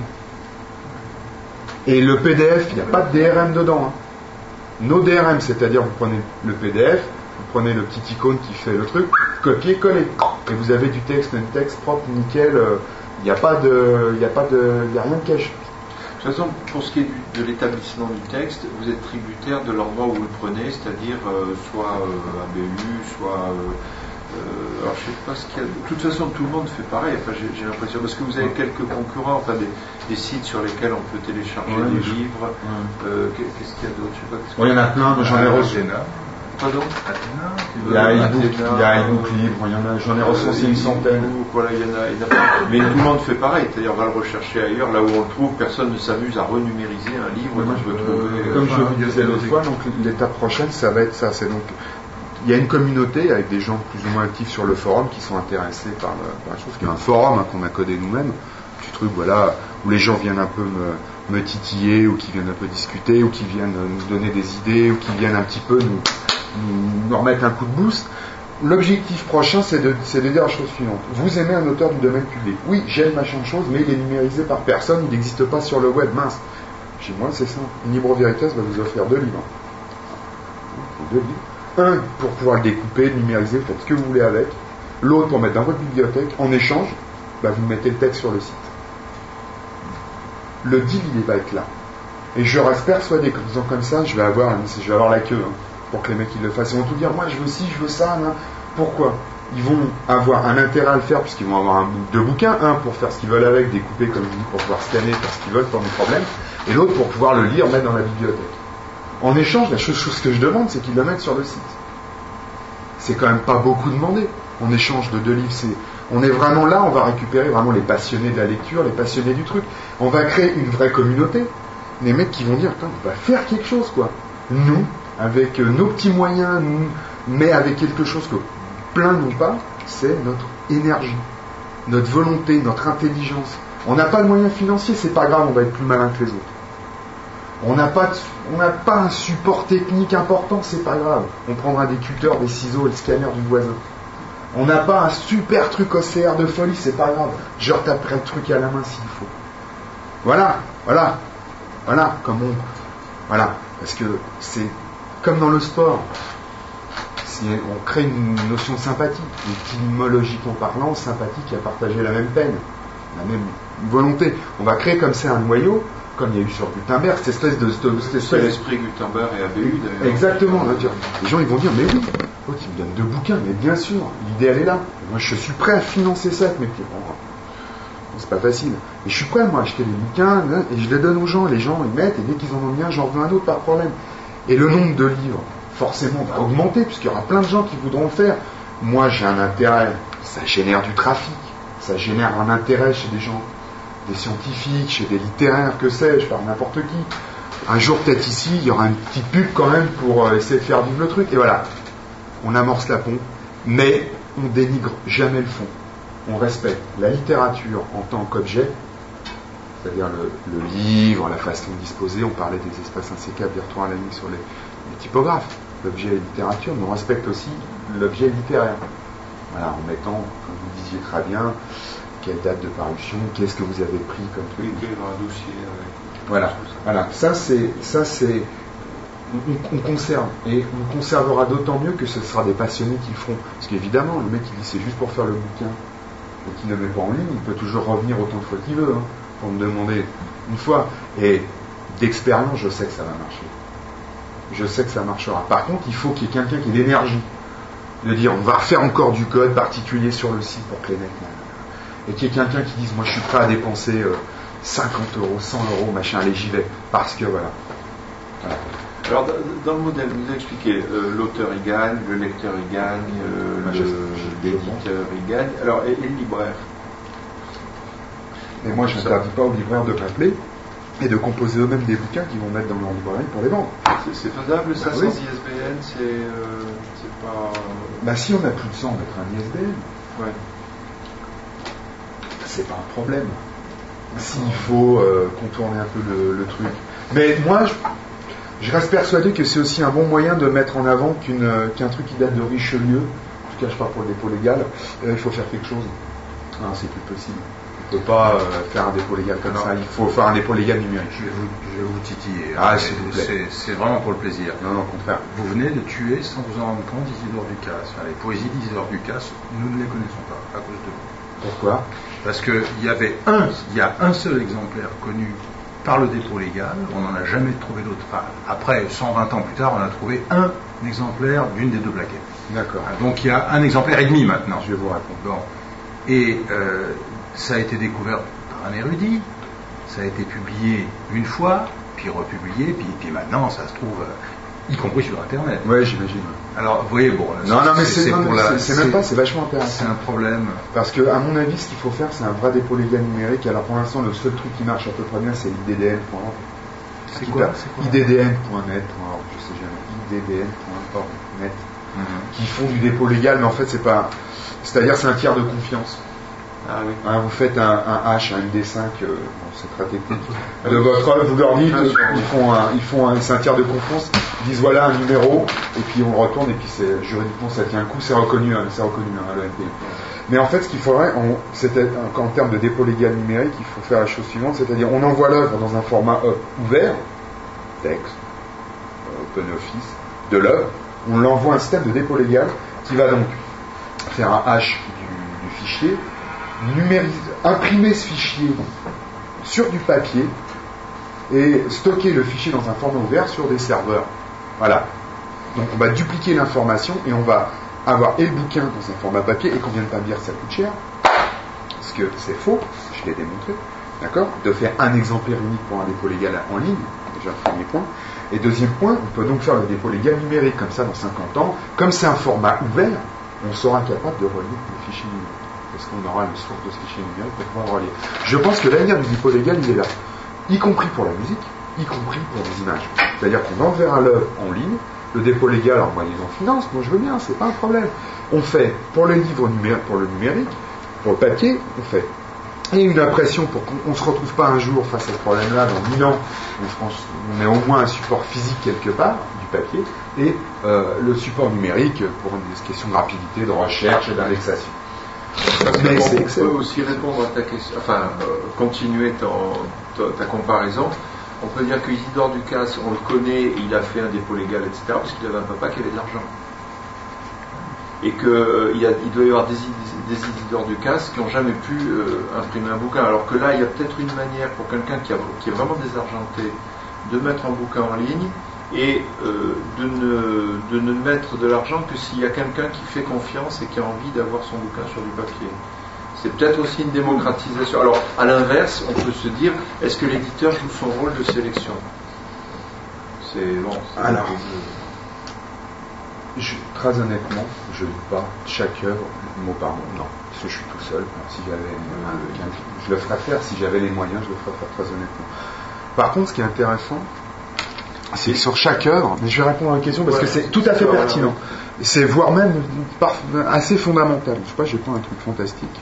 A: Et le PDF, il n'y a pas de DRM dedans. Nos DRM, c'est-à-dire vous prenez le PDF, vous prenez le petit icône qui fait le truc, copier, coller. Et vous avez du texte, un texte propre, nickel. Il n'y a rien de caché.
B: De toute façon, pour ce qui est de l'établissement du texte, vous êtes tributaire de l'endroit où vous le prenez, c'est-à-dire soit ABU, soit... alors je sais pas ce qu'il y a. De toute façon, tout le monde fait pareil. Enfin, j'ai l'impression parce que vous avez quelques concurrents, enfin des sites sur lesquels on peut télécharger des livres. Qu'est-ce qu'il y a d'autre? Je sais pas.
A: Il y en a plein. J'en ai reçu.
B: Pardon?
A: Il y a iBook Libre. J'en ai recensé une centaine.
B: Voilà, il y en a plein. Mais tout le monde fait pareil. C'est-à-dire, on va le rechercher ailleurs, là où on le trouve. Personne ne s'amuse à renumériser un livre qu'on peut trouver.
A: Comme je vous disais l'autre fois, donc l'étape prochaine, ça va être ça. C'est donc il y a une communauté avec des gens plus ou moins actifs sur le forum qui sont intéressés par la chose. Il y a un forum qu'on a codé nous-mêmes, du truc voilà, où les gens viennent un peu me titiller, ou qui viennent un peu discuter, ou qui viennent nous donner des idées, ou qui viennent un petit peu nous remettre un coup de boost. L'objectif prochain, c'est de dire la chose suivante. Vous aimez un auteur du domaine public. Oui, j'aime machin de chose, mais il est numérisé par personne, il n'existe pas sur le web, mince. Chez moi, c'est ça. Libre Veritas va vous offrir 2 livres. 2 livres. Un, pour pouvoir le découper, le numériser, faites ce que vous voulez avec. L'autre, pour mettre dans votre bibliothèque. En échange, vous mettez le texte sur le site. Le deal, il va être là. Et je reste persuadé qu'en faisant comme ça, je vais avoir la queue pour que les mecs ils le fassent. Ils vont tout dire, moi je veux ci, je veux ça. Là. Pourquoi? Ils vont avoir un intérêt à le faire, puisqu'ils vont avoir 2 bouquins. Un, pour faire ce qu'ils veulent avec, découper comme je dis, pour pouvoir scanner, faire ce qu'ils veulent, pas de problème. Et l'autre, pour pouvoir le lire, mettre dans la bibliothèque. En échange, la chose que je demande, c'est qu'ils le mettent sur le site. C'est quand même pas beaucoup demandé. En échange de 2 livres, on est vraiment là, on va récupérer vraiment les passionnés de la lecture, les passionnés du truc. On va créer une vraie communauté. Les mecs qui vont dire, on va faire quelque chose, quoi. Nous, avec nos petits moyens, mais avec quelque chose que plein n'ont pas, c'est notre énergie, notre volonté, notre intelligence. On n'a pas de moyens financiers, c'est pas grave, on va être plus malin que les autres. On n'a pas un support technique important, c'est pas grave. On prendra des cutters, des ciseaux et le scanner du voisin. On n'a pas un super truc OCR de folie, c'est pas grave. Je retaperai le truc à la main s'il faut. Voilà, parce que c'est comme dans le sport. Si on crée une notion de sympathie, étymologiquement parlant, sympathique à partager la même peine, la même volonté. On va créer comme ça un noyau, comme il y a eu sur Gutenberg, cette espèce de...
B: C'est l'esprit Gutenberg et ABU d'ailleurs.
A: Exactement. Les gens ils vont dire, mais oui, tu me donnes 2 bouquins, mais bien sûr, l'idée elle est là. Moi je suis prêt à financer ça avec mes pieds. Bon, c'est pas facile. Mais je suis prêt moi à acheter des bouquins et je les donne aux gens. Les gens ils mettent et dès qu'ils en ont bien, j'en veux un autre, pas de problème. Et le nombre de livres, forcément, va augmenter puisqu'il y aura plein de gens qui voudront le faire. Moi j'ai un intérêt, ça génère du trafic, ça génère un intérêt chez des gens, des scientifiques, chez des littéraires, que sais-je, par n'importe qui. Un jour, peut-être ici, il y aura une petite pub quand même pour essayer de faire vivre le truc. Et voilà, on amorce la pompe, mais on dénigre jamais le fond. On respecte la littérature en tant qu'objet, c'est-à-dire le livre, la façon de disposer. On parlait des espaces insécables, des retours à la ligne sur les typographes. L'objet est littérature, mais on respecte aussi l'objet littéraire. Voilà, en mettant, comme vous disiez très bien, quelle date de parution, qu'est-ce que vous avez pris comme truc.
B: Un dossier avec...
A: Voilà. Ça c'est on conserve, et on conservera d'autant mieux que ce sera des passionnés qui le feront. Parce qu'évidemment, le mec qui dit c'est juste pour faire le bouquin et qui ne le met pas en ligne, il peut toujours revenir autant de fois qu'il veut, pour me demander une fois. Et d'expérience, je sais que ça va marcher. Je sais que ça marchera. Par contre, il faut qu'il y ait quelqu'un qui ait l'énergie de dire on va refaire encore du code particulier sur le site pour que les mecs, et qu'il y ait quelqu'un qui dise moi je suis prêt à dépenser 50 €, 100 €, machin, allez j'y vais, parce que voilà.
B: Alors dans le modèle, vous expliquez, l'auteur il gagne, le lecteur il gagne, l'éditeur il gagne, alors et le libraire?
A: Et moi je n'interdis pas aux libraires de m'appeler et de composer eux-mêmes des bouquins qu'ils vont mettre dans leur librairie pour les vendre.
B: C'est faisable ça, sans ISBN, c'est pas...
A: Bah si on a plus de 100, on mettra un ISBN.
B: Ouais.
A: C'est pas un problème. S'il faut contourner un peu le truc. Mais moi, je reste persuadé que c'est aussi un bon moyen de mettre en avant qu'un truc qui date de Richelieu, en tout cas je parle pour le dépôt légal, il faut faire quelque chose. Non, c'est plus possible. On ne peut pas faire un dépôt légal comme ça, il faut faire un dépôt légal numérique.
E: Je vais vous titiller.
A: C'est
E: vraiment pour le plaisir.
A: Non, au contraire.
E: Vous venez de tuer, sans vous en rendre compte, Isidore Ducasse. Enfin, les poésies d'Isidore Ducasse, nous ne les connaissons pas à cause de vous.
A: Pourquoi?
E: Parce qu'il y a un seul exemplaire connu par le dépôt légal, on n'en a jamais trouvé d'autre. Enfin, après, 120 ans plus tard, on a trouvé un exemplaire d'une des deux plaquettes.
A: D'accord.
E: Donc il y a un exemplaire et demi maintenant.
A: Je vais vous répondre.
E: Bon. Et ça a été découvert par un érudit, ça a été publié une fois, puis republié, puis maintenant ça se trouve, y compris sur Internet.
A: Oui, j'imagine.
E: Alors, vous voyez, bon...
A: Non, mais c'est même pas, c'est vachement intéressant.
E: C'est un problème.
A: Parce que, à mon avis, ce qu'il faut faire, c'est un vrai dépôt légal numérique. Alors, pour l'instant, le seul truc qui marche à peu près bien, c'est iddn.org.
E: C'est quoi
A: iddn.net, je sais jamais, iddn.org.net, qui font du dépôt légal, mais en fait, c'est pas... C'est-à-dire, c'est un tiers de confiance.
B: Ah oui.
A: Vous faites un H, un MD5, c'est très technique, de votre œuvre, vous leur dites, c'est un tiers de confiance, ils disent voilà un numéro, et puis on le retourne, et puis juridiquement ça tient un coup, c'est reconnu à l'OMP. Mais en fait, ce qu'il faudrait, en termes de dépôt légal numérique, il faut faire la chose suivante, c'est-à-dire on envoie l'œuvre dans un format ouvert, texte, OpenOffice, de l'œuvre, on l'envoie à un système de dépôt légal qui va donc faire un hash du fichier, imprimer ce fichier sur du papier et stocker le fichier dans un format ouvert sur des serveurs. Voilà. Donc on va dupliquer l'information et on va avoir et le bouquin dans un format papier, et qu'on vient de pas dire ça coûte cher, parce que c'est faux, je l'ai démontré, d'accord, de faire un exemplaire unique pour un dépôt légal en ligne, déjà premier point. Et deuxième point, on peut donc faire le dépôt légal numérique, comme ça dans 50 ans, comme c'est un format ouvert, on sera capable de relire le fichier numérique. Parce qu'on aura une source de ce fichier numérique pour pouvoir relire. Je pense que l'avenir du dépôt légal, il est là. Y compris pour la musique, y compris pour les images. C'est-à-dire qu'on enverra l'œuvre en ligne, le dépôt légal en moyennant finance, moi je veux bien, c'est pas un problème. On fait, pour les livres pour le numérique, pour le papier, on fait. Et une impression pour qu'on ne se retrouve pas un jour face à ce problème-là, dans 1000 ans, on ait au moins un support physique quelque part, du papier, et le support numérique pour une question de rapidité, de recherche et d'indexation.
B: Mais on peut aussi répondre à ta question, continuer ta comparaison. On peut dire que Isidore Ducasse, on le connaît, il a fait un dépôt légal, etc., parce qu'il avait un papa qui avait de l'argent. Et qu'il doit y avoir des Isidore Ducasse qui n'ont jamais pu imprimer un bouquin. Alors que là, il y a peut-être une manière pour quelqu'un qui est vraiment désargenté de mettre un bouquin en ligne et de ne mettre de l'argent que s'il y a quelqu'un qui fait confiance et qui a envie d'avoir son bouquin sur du papier. C'est peut-être aussi une démocratisation. Alors, à l'inverse, on peut se dire, est-ce que l'éditeur joue son rôle de sélection?
A: Alors, très honnêtement, je ne lis pas chaque œuvre mot par mot. Non, parce que je suis tout seul. Si je le ferais faire, si j'avais les moyens, je le ferais faire très honnêtement. Par contre, ce qui est intéressant, c'est sur chaque œuvre, mais je vais répondre à la question parce que c'est tout à fait pertinent. C'est voire même assez fondamental. Je sais pas, j'ai pas un truc fantastique.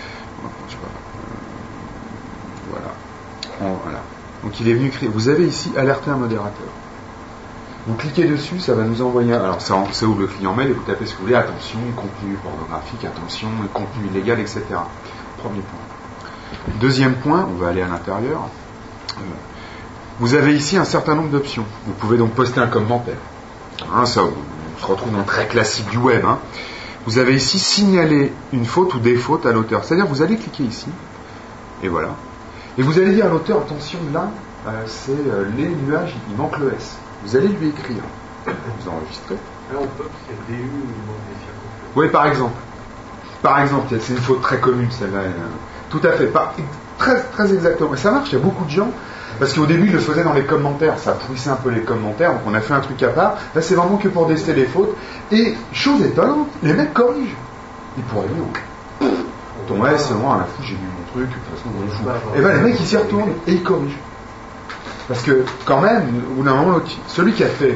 A: Voilà. Donc il est venu créer. Vous avez ici alerter un modérateur. Vous cliquez dessus, ça va nous envoyer. Alors c'est où le client mail et vous tapez ce que vous voulez. Attention, contenu pornographique, attention, contenu illégal, etc. Premier point. Deuxième point, on va aller à l'intérieur. Vous avez ici un certain nombre d'options. Vous pouvez donc poster un commentaire. Ça, on se retrouve dans le très classique du web. Vous avez ici signaler une faute ou des fautes à l'auteur. C'est-à-dire, vous allez cliquer ici, et voilà. Et vous allez dire à l'auteur, attention, là, c'est les nuages, il manque le S. Vous allez lui écrire, vous enregistrez,
G: Là, on peut qu'il y ait DU ou modifier.
A: Oui, par exemple. C'est une faute très commune, celle-là. Tout à fait. Très, très exactement. Et ça marche, il y a beaucoup de gens. Parce qu'au début, ils le faisaient dans les commentaires. Ça pourrissait un peu les commentaires. Donc, on a fait un truc à part. Là, c'est vraiment que pour déceler les fautes. Et, chose étonnante, les mecs corrigent. Ils pourraient dire, ton ouais, c'est moi, à la fou, j'ai vu mon truc. De toute façon, on s'en fout. Et ben, les mecs, ils s'y retournent et ils corrigent. Parce que, quand même, au bout d'un moment, celui qui a fait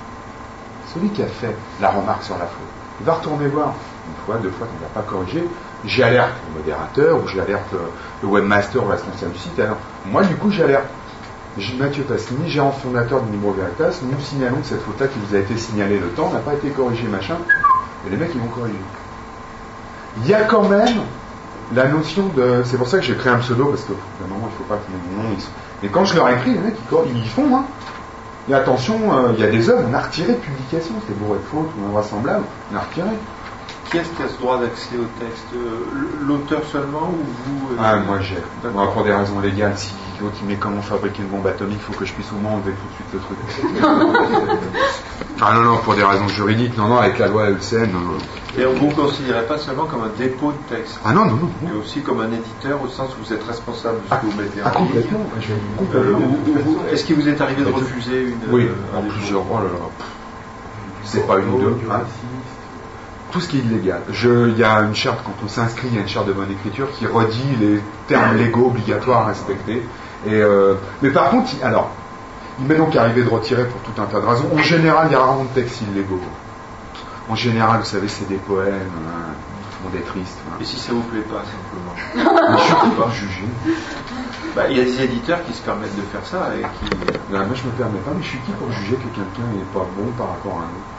A: la remarque sur la faute, il va retourner voir. Une fois, 2 fois, qu'on ne l'a pas corrigé, j'alerte le modérateur ou j'alerte le webmaster ou le responsable du site. Alors, moi, du coup, j'alerte Mathieu Passini, gérant fondateur du Libro Veritas, nous signalons que cette faute-là qui vous a été signalée le temps n'a pas été corrigée, machin. Et les mecs, ils vont corriger. Il y a quand même la notion de... C'est pour ça que j'ai créé un pseudo, parce que, normalement, il ne faut pas qu'il y ait mon nom. Mais quand je leur écris, les mecs, ils font, hein. Et attention, il y a des œuvres, on a retiré de publication, c'était bourré de fautes ou invraisemblable, on a retiré.
B: Qui est-ce qui a ce droit d'accès au texte? L'auteur seulement ou vous
A: moi j'ai. Moi, pour des raisons légales, si l'autre il met comment fabriquer une bombe atomique, il faut que je puisse au moins enlever tout de suite le truc. Non, pour des raisons juridiques, non, avec la loi LCN.
B: Et vous ne considérez pas seulement comme un dépôt de texte?
A: Non.
B: Et aussi comme un éditeur, au sens où vous êtes responsable de ce que vous mettez en
A: ligne. Complètement.
B: Est-ce qu'il vous est arrivé de refuser une...
A: Oui, en plusieurs. Oh là là. C'est pas une ou deux. Tout ce qui est illégal. Il y a une charte, quand on s'inscrit, il y a une charte de bonne écriture qui redit les termes légaux obligatoires à respecter. Mais par contre, il m'est donc arrivé de retirer pour tout un tas de raisons. En général, il y a rarement de textes illégaux. En général, vous savez, c'est des poèmes, tout le monde est triste.
B: Et si ça vous plaît pas, simplement?
A: Mais je suis qui pour juger?
B: Il y a des éditeurs qui se permettent de faire ça et qui...
A: moi, je me permets pas, mais je suis qui pour juger que quelqu'un n'est pas bon par rapport à un autre?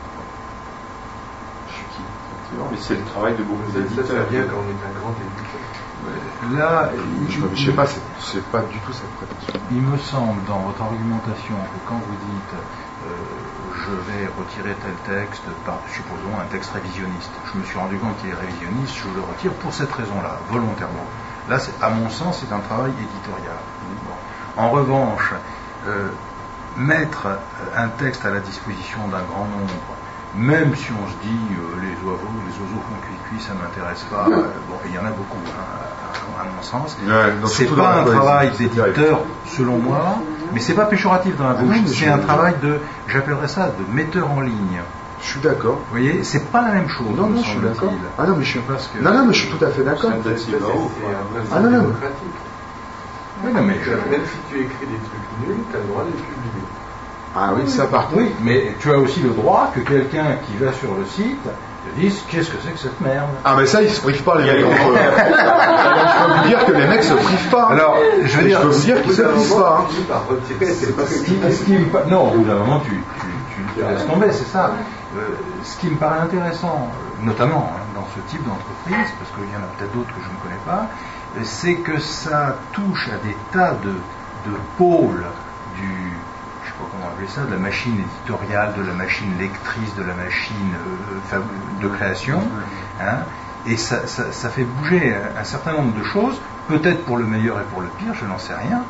B: Mais c'est le travail de beaucoup d'éditeurs.
G: Ça vient quand on est un grand éditeur.
E: Là,
A: je sais pas, c'est pas du tout cette prétention.
E: Il me semble, dans votre argumentation, que quand vous dites je vais retirer tel texte, supposons un texte révisionniste, je me suis rendu compte qu'il est révisionniste, je le retire pour cette raison-là, volontairement. Là, à mon sens, c'est un travail éditorial. Bon. En revanche, mettre un texte à la disposition d'un grand nombre, même si on se dit les oiseaux font cuit, ça ne m'intéresse pas, il y en a beaucoup, à mon sens. C'est pas un travail d'éditeur, selon moi, mais c'est pas péjoratif dans la bouche, c'est un travail j'appellerais ça de metteur en ligne.
A: Je suis d'accord.
E: Vous voyez, c'est pas la même chose.
A: Non, je suis d'accord. Mais je suis tout à fait d'accord.
G: C'est un principe démocratique. Même si tu écris des trucs nuls, tu as le droit de les publier.
A: Ah oui, ça part.
E: Oui, mais tu as aussi le droit que quelqu'un qui va sur le site te dise qu'est-ce que c'est que cette merde.
A: Ah mais ça, ils se privent pas les mecs. Je peux vous dire que les mecs se privent pas.
E: Alors, je peux
A: vous dire qu'ils se privent pas.
E: Non, au bout d'un moment, tu laisses tomber, c'est ça. Ce qui me paraît intéressant, notamment dans ce type d'entreprise, parce qu'il y en a peut-être d'autres que je ne connais pas, c'est que ça touche à des tas de pôles comment appeler ça, de la machine éditoriale, de la machine lectrice, de la machine de création, et ça fait bouger un certain nombre de choses, peut-être pour le meilleur et pour le pire, je n'en sais rien.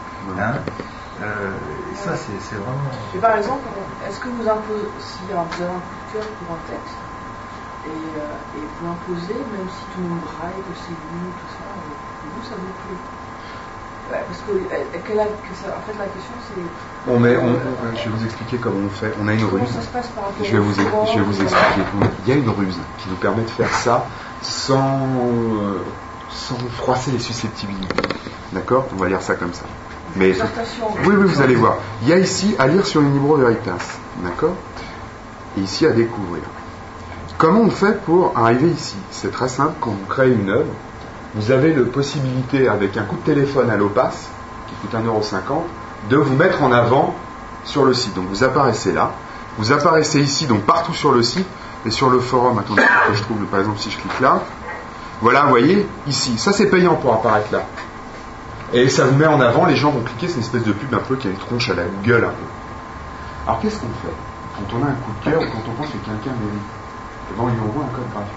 E: Ça, c'est vraiment...
D: Et par exemple, est-ce que vous imposez, si vous avez un coup de cœur pour un texte, et vous l'imposez, même si tout le monde braille, que c'est lu, tout ça, vous, ça vous plaît? Parce que, en fait, la question, c'est...
A: je vais vous expliquer comment on fait. On a une ruse. Je vais vous expliquer. Il y a une ruse qui nous permet de faire ça sans froisser les susceptibilités. D'accord? On va lire ça comme ça. Mais oui, vous allez voir. Il y a ici à lire sur une Libro Veritas. D'accord? Et ici à découvrir. Comment on fait pour arriver ici? C'est très simple. Quand vous créez une œuvre, vous avez la possibilité, avec un coup de téléphone à l'OPAS, qui coûte 1,50 €, de vous mettre en avant sur le site. Donc vous apparaissez là, vous apparaissez ici, donc partout sur le site, et sur le forum, attendez que je trouve, par exemple, si je clique là, voilà, vous voyez, ici, ça c'est payant pour apparaître là. Et ça vous met en avant, les gens vont cliquer, c'est une espèce de pub un peu qui a une tronche à la gueule un peu. Alors qu'est-ce qu'on fait quand on a un coup de cœur ou quand on pense que quelqu'un mérite? On lui envoie un code gratuit.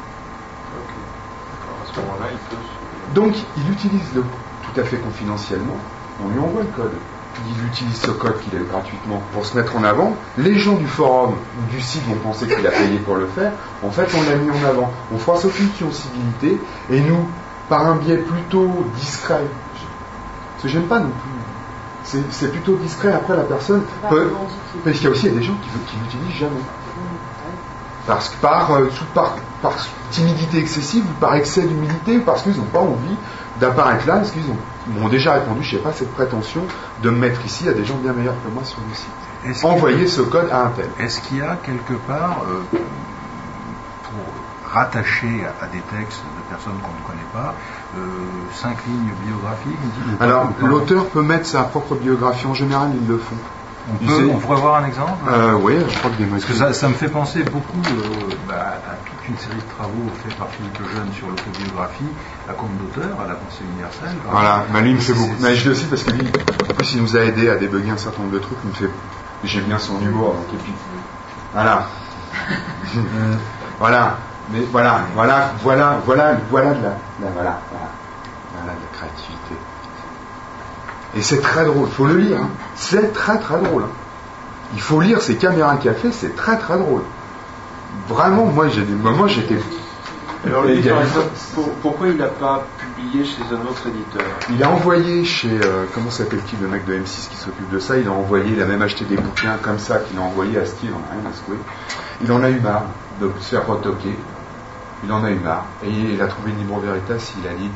B: À ce moment-là,
A: donc, il utilise tout à fait confidentiellement, on lui envoie le code. il utilise ce code qu'il a eu gratuitement pour se mettre en avant. Les gens du forum ou du site vont penser qu'il a payé pour le faire. En fait, on l'a mis en avant. On froisse aucune civilité et nous, par un biais plutôt discret, parce que j'aime pas non plus. C'est plutôt discret. Après, la personne peut. Parce qu'il y a aussi des gens qui l'utilisent jamais. Parce que par timidité excessive, ou par excès d'humilité, ou parce qu'ils n'ont pas envie d'apparaître là, parce qu'ils m'ont déjà répondu, je ne sais pas, cette prétention de me mettre ici à des gens bien meilleurs que moi sur le site. Envoyer ce code à un tel.
E: Est-ce qu'il y a quelque part, pour rattacher à des textes de personnes qu'on ne connaît pas, 5 lignes biographiques?
A: Alors, l'auteur peut mettre sa propre biographie, en général, ils le font.
E: On pourrait voir un exemple?
A: Oui, je crois que
E: parce que ça me fait penser beaucoup à toute une série de travaux faits par Philippe Lejeune sur l'autobiographie, à compte d'auteur, à la pensée universelle.
A: Voilà, lui il me fait beaucoup. Mais je le cite parce que lui, en plus, il nous a aidé à débugger un certain nombre de trucs. J'aime bien son humour. Donc, et puis, voilà. Voilà. Mais voilà de la créativité. Et c'est très drôle, il faut le lire. Hein. C'est très très drôle. Hein. Il faut lire ces Caméra Café, c'est très très drôle. Vraiment, moi j'ai des moments j'étais.
B: Alors lui, par exemple, pourquoi il n'a pas publié chez un autre éditeur?
A: Il a envoyé chez comment s'appelle-t-il, le mec de M6 qui s'occupe de ça. Il a même acheté des bouquins comme ça qu'il a envoyé à Steve, on n'a rien à secouer. Il en a eu marre de se faire retoquer. Il en a eu marre et il a trouvé une Libre Veritas. Il a dit.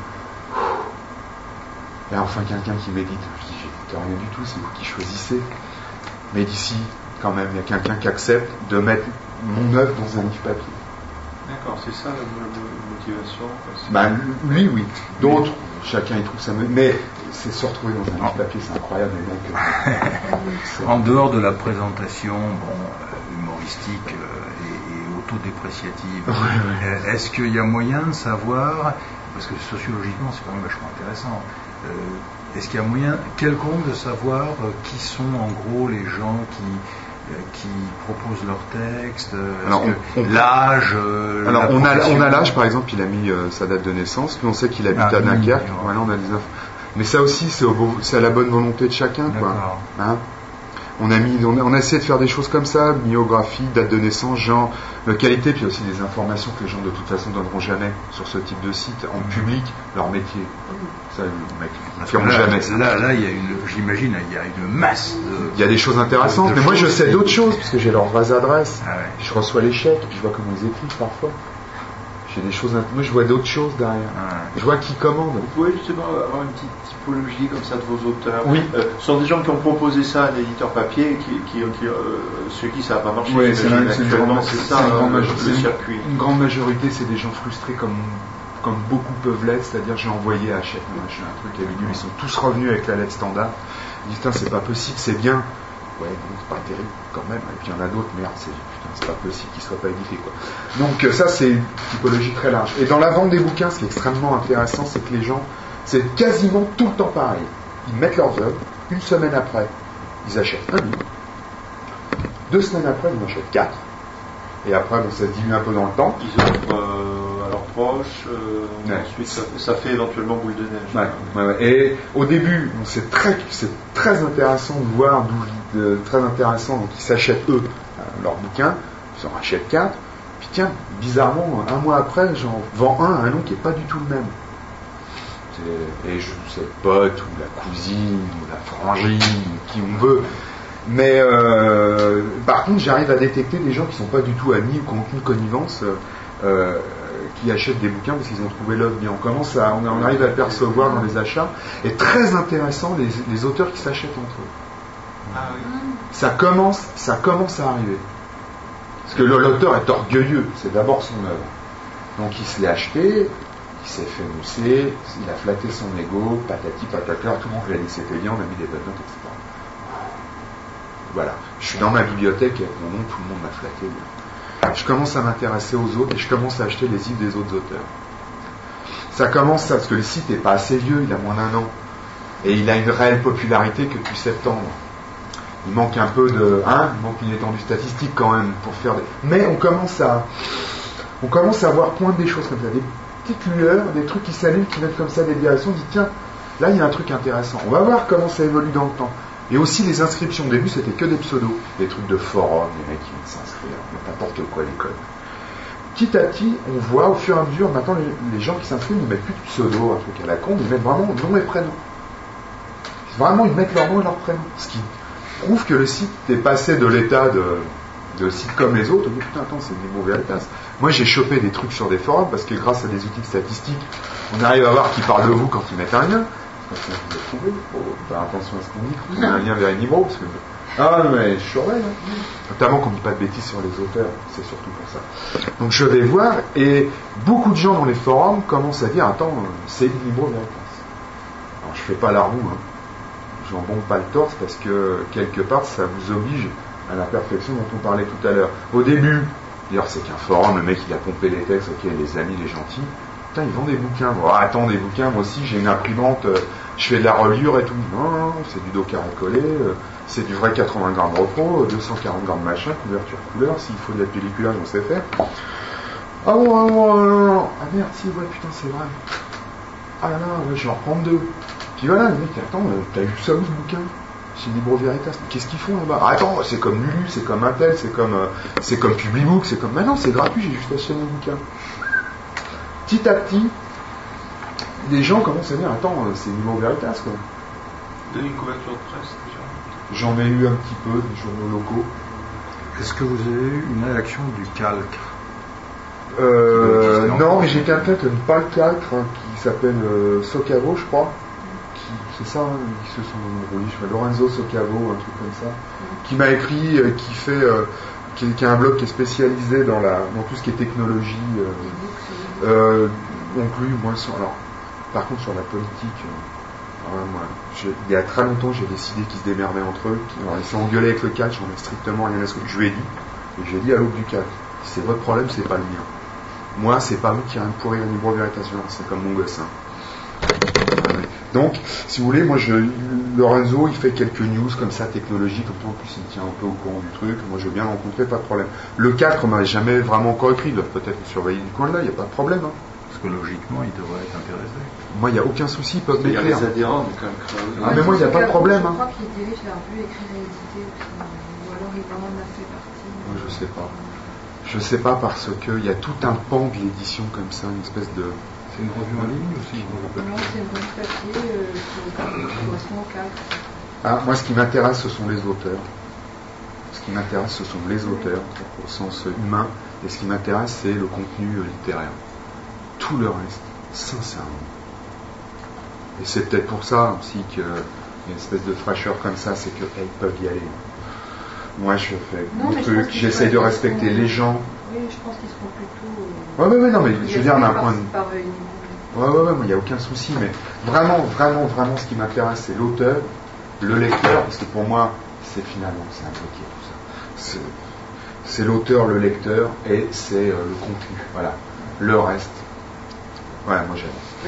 A: Et enfin quelqu'un qui médite. Je dis, j'écoute rien du tout, c'est vous qui choisissez. Mais d'ici, quand même, il y a quelqu'un qui accepte de mettre mon œuvre dans un livre papier.
B: D'accord, c'est ça la motivation.
A: Lui, oui. D'autres, chacun y trouve sa... Mais c'est se retrouver dans un livre papier, c'est incroyable, les mecs.
E: En dehors de la présentation humoristique et autodépréciative, est-ce qu'il y a moyen de savoir, parce que sociologiquement c'est quand même vachement intéressant, est-ce qu'il y a moyen quelconque de savoir qui sont en gros les gens qui proposent leurs textes, l'âge
A: alors on a l'âge, par exemple, il a mis sa date de naissance, puis on sait qu'il habite à Dunkerque, voilà, on a 19. Mais ça aussi c'est à la bonne volonté de chacun, quoi. Hein, on a essayé de faire des choses comme ça, biographie, date de naissance, genre, localité, puis aussi des informations que les gens de toute façon donneront jamais sur ce type de site, en public, leur métier. Ça, les mecs ne feront jamais.
E: Là, j'imagine, il y a une masse de...
A: Il y a des choses intéressantes, mais moi je sais d'autres choses, parce que j'ai leurs vraies adresses. Ah ouais. Je reçois les chèques, et puis je vois comment ils écrivent parfois. J'ai des choses... Moi je vois d'autres choses derrière. Ah ouais. Je vois qui commande.
B: Vous pouvez justement avoir une petite typologie comme ça de vos auteurs.
A: Oui.
B: Ce sont des gens qui ont proposé ça à un éditeur papier, ceux qui ça n'a pas marché.
A: Oui, c'est
B: une
A: grande majorité, c'est des gens frustrés comme beaucoup peuvent l'être, c'est-à-dire j'ai envoyé à Hachette, machin, un truc à bidule, ils sont tous revenus avec la lettre standard. Ils disent, putain, c'est pas possible, c'est bien. Ouais, bon, c'est pas terrible quand même. Et puis il y en a d'autres, merde, c'est pas possible qu'ils soient pas édités, quoi. Donc ça, c'est une typologie très large. Et dans la vente des bouquins, ce qui est extrêmement intéressant, c'est que les gens, c'est quasiment tout le temps pareil. Ils mettent leurs œuvres, une semaine après, ils achètent un livre. 2 semaines après, ils en achètent 4. Et après, bon, ça se dilue un peu dans le temps.
B: Ils offrent à leurs proches, ensuite ça fait éventuellement boule de neige.
A: Ouais. Et au début, bon, c'est très intéressant de voir, très intéressant, donc ils s'achètent eux leurs bouquins, ils en achètent 4, puis tiens, bizarrement, un mois après, j'en vends un à un nom qui n'est pas du tout le même. Et c'est le pote, ou la cousine, ou la frangine, ou qui on veut. Mais par contre, j'arrive à détecter des gens qui ne sont pas du tout amis ou qui n'ont aucune connivence, qui achètent des bouquins parce qu'ils ont trouvé l'œuvre bien. On arrive à le percevoir dans les achats. Et très intéressant, les auteurs qui s'achètent entre eux.
B: Ah oui.
A: Ça commence à arriver. Parce que l'auteur est orgueilleux, c'est d'abord son œuvre. Donc il se l'est acheté, il s'est fait mousser, il a flatté son ego, patati patata, tout le monde lui a dit que c'était bien, on a mis des bonnes notes, etc. Voilà, je suis dans ma bibliothèque avec mon nom, tout le monde m'a flatté. Je commence à m'intéresser aux autres et je commence à acheter les livres des autres auteurs. Ça commence parce que le site n'est pas assez vieux, il a moins d'1 an. Et il a une réelle popularité que depuis septembre. Il manque un peu de... il manque une étendue statistique quand même pour faire des... Mais on commence à voir poindre des choses comme ça, des petites lueurs, des trucs qui s'allument, qui mettent comme ça des directions, on dit tiens, là il y a un truc intéressant. On va voir comment ça évolue dans le temps.
H: Et aussi les inscriptions. Au début, c'était que des pseudos, des trucs de forum, les mecs qui viennent s'inscrire, n'importe quoi à l'école. Petit à petit, on voit au fur et à mesure, maintenant les gens qui s'inscrivent ne mettent plus de pseudo, un truc à la con, ils mettent vraiment nom et prénom. Vraiment, ils mettent leur nom et leur prénom. Ce qui prouve que le site est passé de l'état de site comme les autres. Putain, attends, c'est Libre Veritas. Moi, j'ai chopé des trucs sur des forums parce que grâce à des outils statistiques, on arrive à voir qui parle de vous quand ils mettent un lien. Quand vous le trouvez, il faut faire attention à ce qu'on dit. Vous avez un lien vers Libro, parce que... Ah, mais je surveille. Hein. Notamment qu'on ne dit pas de bêtises sur les auteurs. C'est surtout pour ça. Donc, je vais voir, et beaucoup de gens dans les forums commencent à dire, attends, c'est Libre Veritas. Alors, je fais pas la roue, hein. J'en bombe pas le torse parce que quelque part ça vous oblige à la perfection dont on parlait tout à l'heure. Au début, d'ailleurs c'est qu'un forum, le mec il a pompé les textes, ok, les amis, les gentils, putain ils vendent des bouquins, bon, attends des bouquins, moi aussi j'ai une imprimante, je fais de la reliure et tout, non, c'est du dos carré-collé, c'est du vrai 80 grammes repro, 240 grammes machin, couverture couleur, s'il faut de la pellicule, on sait faire. Ah bon, ah merde, si, ouais putain c'est vrai. Ah là là, ouais, je vais en reprendre 2. Puis voilà, le mec, attends, t'as vu ça où ce bouquin? Chez Libre Veritas. Mais qu'est-ce qu'ils font là-bas? Ah, attends, c'est comme Lulu, c'est comme Intel, c'est comme Publibook, c'est comme. Mais non, c'est gratuit, j'ai juste acheté mon bouquin. Petit à petit, les gens commencent à dire, attends, c'est Libre Veritas, quoi.
B: Vous avez une couverture de presse déjà?
H: J'en ai eu un petit peu, des journaux locaux.
E: Est-ce que vous avez eu une réaction du calque?
H: Non, mais j'ai quelqu'un qui n'aime pas le calque, hein, qui s'appelle Socavo, je crois. C'est ça, hein, qui se sont embrouillés, je sais pas, Lorenzo Socavo, un truc comme ça, qui m'a écrit, qui a un blog qui est spécialisé dans tout ce qui est technologie. Donc lui, moi, alors, par contre, sur la politique, il y a très longtemps, j'ai décidé qu'ils se démerdaient entre eux. Alors, ils s'est engueulés avec le calque, j'en ai strictement rien à ce que je lui ai dit. Et j'ai dit à l'aube du calque, si c'est votre problème, c'est pas le mien. Moi, c'est pas vous qui rien pourrir le Libre Veritas, c'est comme mon gosse. Hein. Donc, si vous voulez, moi, Lorenzo, il fait quelques news comme ça, technologiques, comme ça, en plus, il me tient un peu au courant du truc. Moi, je veux bien rencontrer, pas de problème. Le 4 m'a jamais vraiment encore écrit, il doit peut-être me surveiller du coin de là, il n'y a pas de problème. Hein.
E: Parce que logiquement, il devrait être intéressé.
H: Moi, il n'y a aucun souci, ils peuvent m'écrire.
B: Il y a les adhérents, mais quand même.
H: Ah, mais moi, il n'y a pas de problème.
F: Je crois qu'il dirige la revue Écrire et Éditer, ou alors il en a fait partie.
H: Moi, je sais pas. Je sais pas parce qu'il y a tout un pan de l'édition comme ça, une espèce de...
E: C'est une revue en ligne aussi?
F: Non, c'est une revue papier qui correspond au calque.
H: Ah, moi, ce qui m'intéresse, ce sont les auteurs. Ce qui m'intéresse, ce sont les auteurs, au sens humain, et ce qui m'intéresse, c'est le contenu littéraire. Tout le reste, sincèrement. Et c'est peut-être pour ça aussi qu'il y a une espèce de fraîcheur comme ça, c'est qu'elles peuvent y aller. Moi, je fais mon truc, j'essaye de respecter les gens.
F: Oui, je pense qu'ils seront plutôt...
H: Ouais, non, mais je veux dire, d'un point de vue... Ouais, il n'y a aucun souci, mais vraiment, ce qui m'intéresse, c'est l'auteur, le lecteur, parce que pour moi, c'est finalement, c'est un bloqué tout ça. C'est l'auteur, le lecteur, et c'est le contenu, voilà. Le reste, voilà, moi j'aime.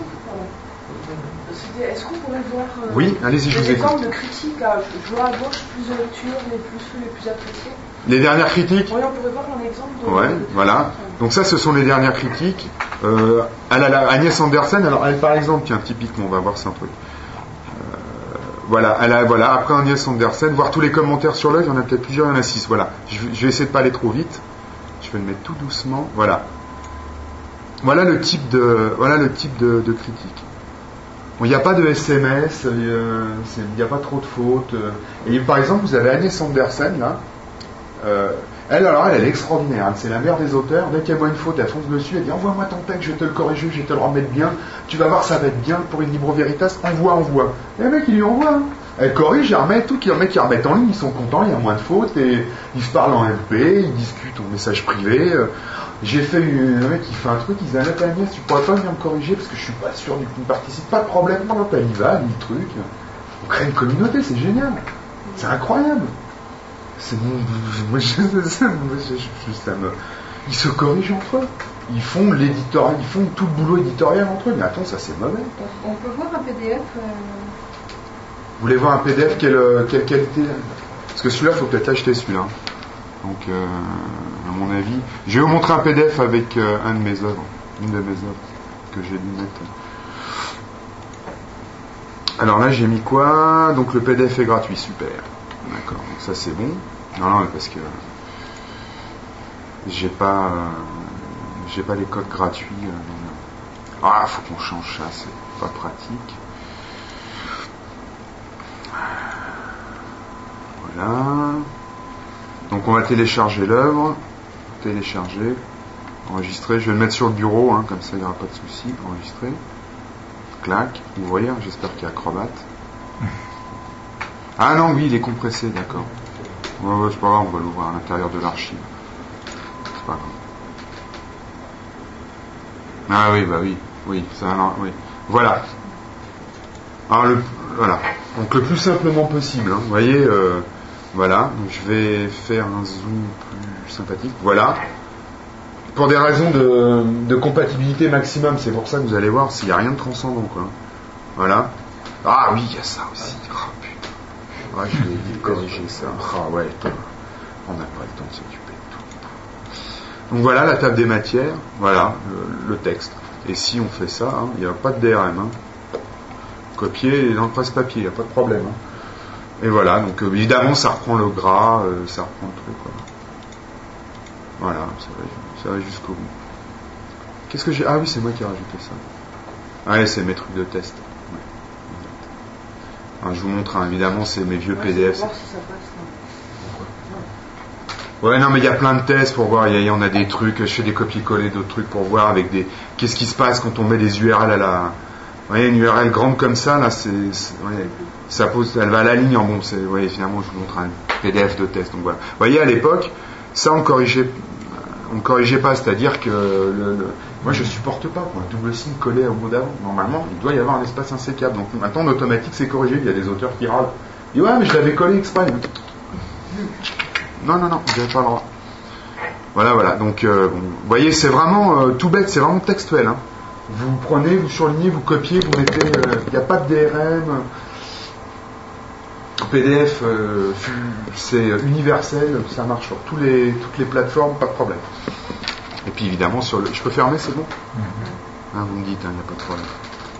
D: Est-ce qu'on pourrait voir
H: oui, allez-y, je vous écoute.
D: Des exemples de critiques à droite, à gauche, plus de lecture, les plus appréciés?
H: Les dernières critiques?
D: Oui, on pourrait voir un exemple de...
H: Ouais, voilà. Donc ça, ce sont les dernières critiques. Agnès Andersen, alors elle par exemple, tiens, typiquement, on va voir, c'est un truc. Voilà, après Agnès Andersen, voir tous les commentaires sur l'œil, il y en a peut-être plusieurs, il y en a 6, voilà. Je vais essayer de pas aller trop vite. Je vais le mettre tout doucement, voilà. Voilà le type de critique. Bon, il n'y a pas de SMS, il n'y a pas trop de fautes. Et par exemple, vous avez Agnès Andersen, là. Elle est extraordinaire. C'est la mère des auteurs. Dès qu'elle voit une faute, elle fonce dessus. Elle dit envoie-moi ton texte, je vais te le corriger, je vais te le remettre bien. Tu vas voir, ça va être bien pour une Libre Veritas. Envoie. Et le mec, il lui envoie. Hein. Elle corrige, elle remet tout. Les mecs qui remettent en ligne, ils sont contents, il y a moins de fautes. Et ils se parlent en MP, ils discutent en message privé. J'ai fait le mec qui fait un truc, il dit Agnès, tu pourrais pas venir me corriger parce que je suis pas sûr du coup, ne participe pas de problème. Non, elle y va, elle lit le truc. On crée une communauté, c'est génial. C'est incroyable. Ils se corrigent entre eux. Ils font l'éditorial, ils font tout le boulot éditorial entre eux. Mais attends, ça c'est mauvais.
F: On peut voir un PDF.
H: Vous voulez voir un PDF quelle qualité? Parce que celui-là, il faut peut-être l'acheter celui-là. Donc, à mon avis, je vais vous montrer un PDF avec une de mes œuvres que j'ai dû mettre. Alors là, j'ai mis quoi? Donc le PDF est gratuit, super. D'accord, donc ça c'est bon. Non, parce que j'ai pas les codes gratuits. Ah, faut qu'on change ça, c'est pas pratique. Voilà. Donc on va télécharger l'œuvre. Télécharger. Enregistrer. Je vais le mettre sur le bureau, comme ça il n'y aura pas de souci. Enregistrer. Clac. Ouvrir. J'espère qu'il y a Acrobat. Ah non, oui, il est compressé, d'accord. Ouais, c'est pas grave, on va l'ouvrir à l'intérieur de l'archive. C'est pas grave. Ah oui, bah oui. Oui, ça, alors, oui. Voilà. Alors, voilà. Donc le plus simplement possible. Vous voyez, voilà. Donc, je vais faire un zoom plus sympathique. Voilà. Pour des raisons de compatibilité maximum, c'est pour ça que vous allez voir s'il n'y a rien de transcendant, quoi. Voilà. Ah oui, il y a ça aussi. Oh putain. Ah, je vais vite corriger ça. Ah ouais, on n'a pas le temps de s'occuper de tout. Donc voilà la table des matières. Voilà le texte. Et si on fait ça, il n'y a pas de DRM. Copier dans le presse-papier, il n'y a pas de problème. Et voilà, donc évidemment ça reprend le gras, ça reprend le truc. Quoi. Voilà, ça va jusqu'au bout. Qu'est-ce que j'ai? Ah oui, c'est moi qui ai rajouté ça. Ouais, c'est mes trucs de test. Ouais. Alors, je vous montre, évidemment, c'est mes vieux PDF.
D: Voir si ça passe,
H: ouais, non, mais il y a plein de tests pour voir. Il y en a des trucs, je fais des copier-coller d'autres trucs pour voir avec des. Qu'est-ce qui se passe quand on met des URL à la. Vous voyez, une URL grande comme ça, là, ça pose, elle va à la ligne en bon. Vous voyez, finalement, je vous montre un PDF de test. Donc voilà. Vous voyez, à l'époque, ça, on corrigeait pas, c'est-à-dire que moi, je supporte pas quoi, un double signe collé au mot d'avant. Normalement, il doit y avoir un espace insécable. Donc maintenant, en automatique, c'est corrigé. Il y a des auteurs qui râlent. Ils disent ouais, mais je l'avais collé exprès. Non, vous n'avez pas le droit. Voilà. Donc, vous voyez, c'est vraiment tout bête, c'est vraiment textuel. Vous prenez, vous surlignez, vous copiez, vous mettez. Il n'y a pas de DRM. PDF, c'est universel, ça marche sur toutes les plateformes, pas de problème. Et puis évidemment, je peux fermer, c'est bon? Vous me dites, il n'y a pas de problème.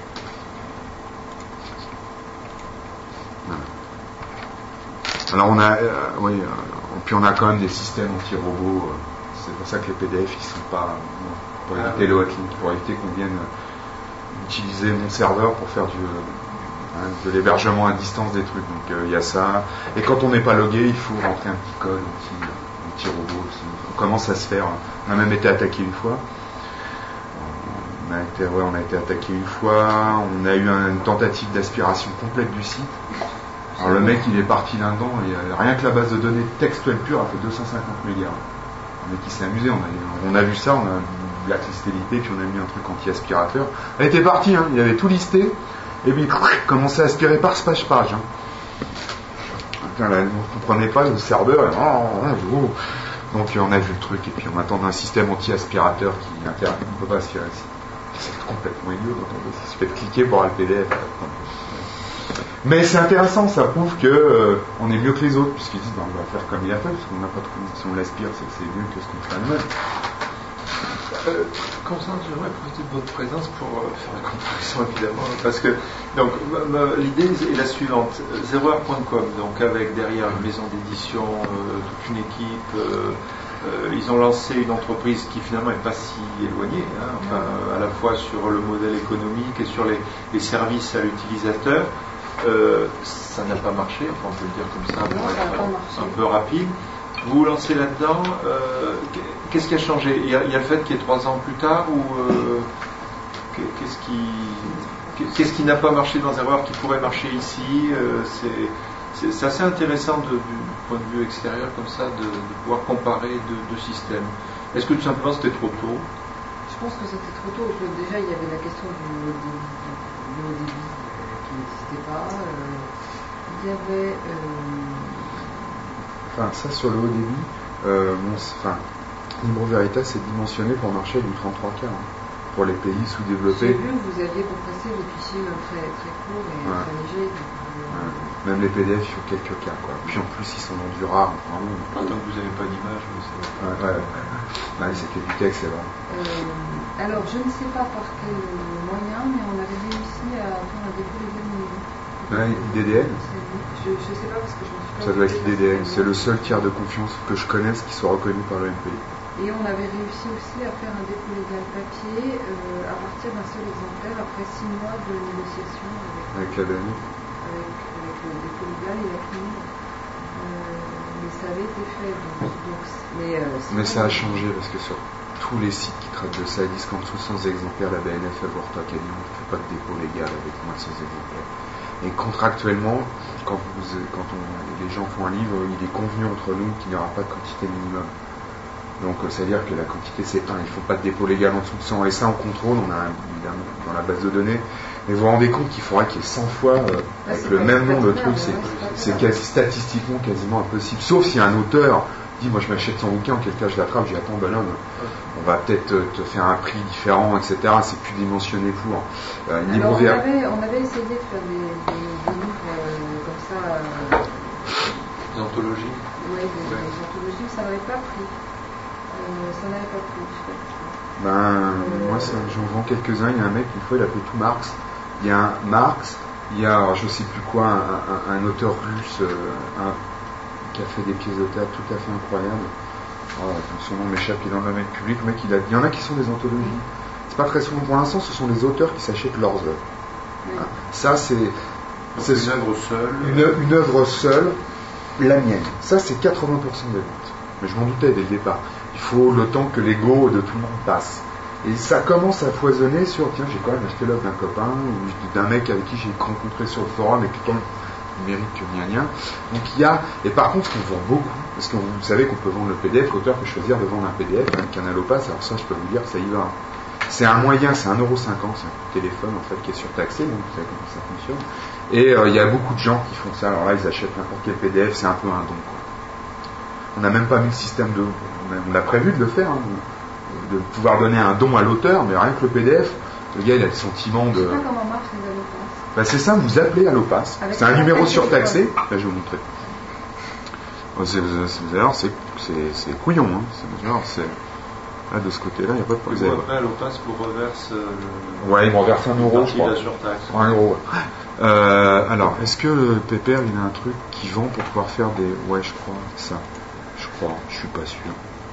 H: Voilà. Alors on a, puis on a quand même des systèmes anti-robots. C'est pour ça que les PDF ils sont pas pour éviter le hotlink, pour éviter qu'on vienne utiliser mon serveur pour faire de l'hébergement à distance des trucs. Donc il y a ça. Et quand on n'est pas logué, il faut rentrer un petit code, un petit robot aussi. On commence à se faire. On a même été attaqué une fois. On a été attaqué une fois. On a eu une tentative d'aspiration complète du site. Alors le mec, il est parti là-dedans, et rien que la base de données textuelle pure a fait 250 mégas. Le mec, il s'est amusé, on a vu ça, on a blacklist listé, puis on a mis un truc anti-aspirateur. Elle était partie, il avait tout listé, et puis il commençait à aspirer par page. Là, vous ne comprenez pas, le serveur, donc on a vu le truc, et puis on attend un système anti-aspirateur qui ne peut pas aspirer ici. C'est complètement idiot, il suffit de cliquer pour avoir le PDF. Mais c'est intéressant, ça prouve que on est mieux que les autres, puisqu'ils disent on va faire comme il a fait, parce qu'on n'a pas de si on l'aspire, c'est mieux que ce qu'on fait à nous-mêmes.
B: Constance, j'aimerais profiter de votre présence pour faire la comparaison évidemment, parce que donc l'idée est la suivante, zeroheure.com, donc avec derrière une maison d'édition, toute une équipe, ils ont lancé une entreprise qui finalement n'est pas si éloignée, à la fois sur le modèle économique et sur les services à l'utilisateur. Ça n'a pas marché, on peut le dire comme ça pour être un peu rapide. Vous vous lancez là-dedans, qu'est-ce qui a changé? Il y a le fait qu'il y ait 3 ans plus tard, ou qu'est-ce qui n'a pas marché dans Zéro Heure qui pourrait marcher ici? C'est assez intéressant du point de vue extérieur comme ça de pouvoir comparer deux systèmes. Est-ce que tout simplement c'était trop tôt?
F: Je pense que c'était trop tôt. Déjà il y avait la question du haut débit qui n'existait pas. Il y avait
H: ça sur le haut débit, Libro Veritas est dimensionné pour marcher du 33K pour les pays sous-développés.
F: J'ai vu que vous aviez compressé le fichier très, très court et très léger.
H: Même les PDF sur quelques cas, quoi. Puis en plus ils sont dans du rare.
B: Tant que vous n'avez pas d'image,
H: c'était du texte, c'est vrai.
F: Alors je ne sais pas par quel moyen, mais on avait réussi à faire un dépôt légal minimum.
A: IDDN.
F: Je sais pas parce que je m'en suis pas.
A: Ça doit être IDDN, c'est le seul tiers de confiance que je connaisse qui soit reconnu par le MPI.
F: Et on avait réussi aussi à faire un dépôt légal papier à partir d'un seul exemplaire après 6 mois de négociation
A: avec la BNI.
F: Avec le dépôt légal et la CNIL. Mais ça avait été fait.
A: Mais ça a changé parce que sur tous les sites qui traitent de ça, ils disent qu'en dessous de 100 exemplaires, la BNF avorte à Cagnon, on ne fait pas de dépôt légal avec moins de 100 exemplaires. Et contractuellement, quand les gens font un livre, il est convenu entre nous qu'il n'y aura pas de quantité minimum. Donc ça veut dire que la quantité c'est 1, il ne faut pas de dépôt légal en dessous de 100. Et ça on contrôle, on a évidemment dans la base de données. Mais vous vous rendez compte qu'il faudrait qu'il y ait 100 fois avec le même nombre de trucs, c'est statistiquement quasiment impossible. Sauf si un auteur dit moi je m'achète son bouquin, en quel cas je l'attrape, je dis attends ben là on va peut-être te faire un prix différent, etc. C'est plus dimensionné pour.
F: Alors, on avait essayé de faire des livres comme ça.
B: Des anthologies.
F: Oui, des anthologies, ça n'avait pas pris.
A: Moi j'en vends quelques-uns. Il y a un mec une fois il a fait tout Marx. Il y a un Marx, il y a alors, je sais plus quoi, un auteur russe qui a fait des pièces de théâtre tout à fait incroyables. Son nom m'échappe, il est dans le domaine public. Le mec, il y en a qui sont des anthologies. C'est pas très souvent pour l'instant, ce sont les auteurs qui s'achètent leurs œuvres. Oui. Ça c'est
B: une œuvre seule.
A: Une œuvre seule, la mienne. Ça c'est 80% des ventes. Mais je m'en doutais dès le départ. Il faut le temps que l'ego de tout le monde passe. Et ça commence à foisonner sur, tiens, j'ai quand même acheté l'œuvre d'un copain ou d'un mec avec qui j'ai rencontré sur le forum et qui tombe numérique que gna. Donc il y a, et par contre on vend beaucoup, parce que vous savez qu'on peut vendre le PDF, l'auteur peut choisir de vendre un PDF avec un allopass, alors ça je peux vous dire que ça y va. C'est un moyen, c'est 1,50€, c'est un coup de téléphone en fait qui est surtaxé, donc vous savez comment ça fonctionne. Et il y a beaucoup de gens qui font ça, alors là ils achètent n'importe quel PDF, c'est un peu un don quoi. On n'a même pas mis le système de, on a prévu de le faire, hein, de pouvoir donner un don à l'auteur, mais rien que le PDF, le gars il a le sentiment de...
F: Je sais pas comment marche les allopass.
A: C'est simple, vous appelez Allopass, c'est un numéro surtaxé, là je vais vous montrer. C'est couillon, hein. Là de ce côté-là, il n'y a pas de problème.
B: Après Allopass vous reverse
A: ouais, il me reverse 1€, je crois.
B: La surtaxe.
A: 1€. Ouais. Alors, est-ce que le Pépère, il a un truc qui vend pour pouvoir faire des... Ouais, je crois, ça. Je suis pas sûr.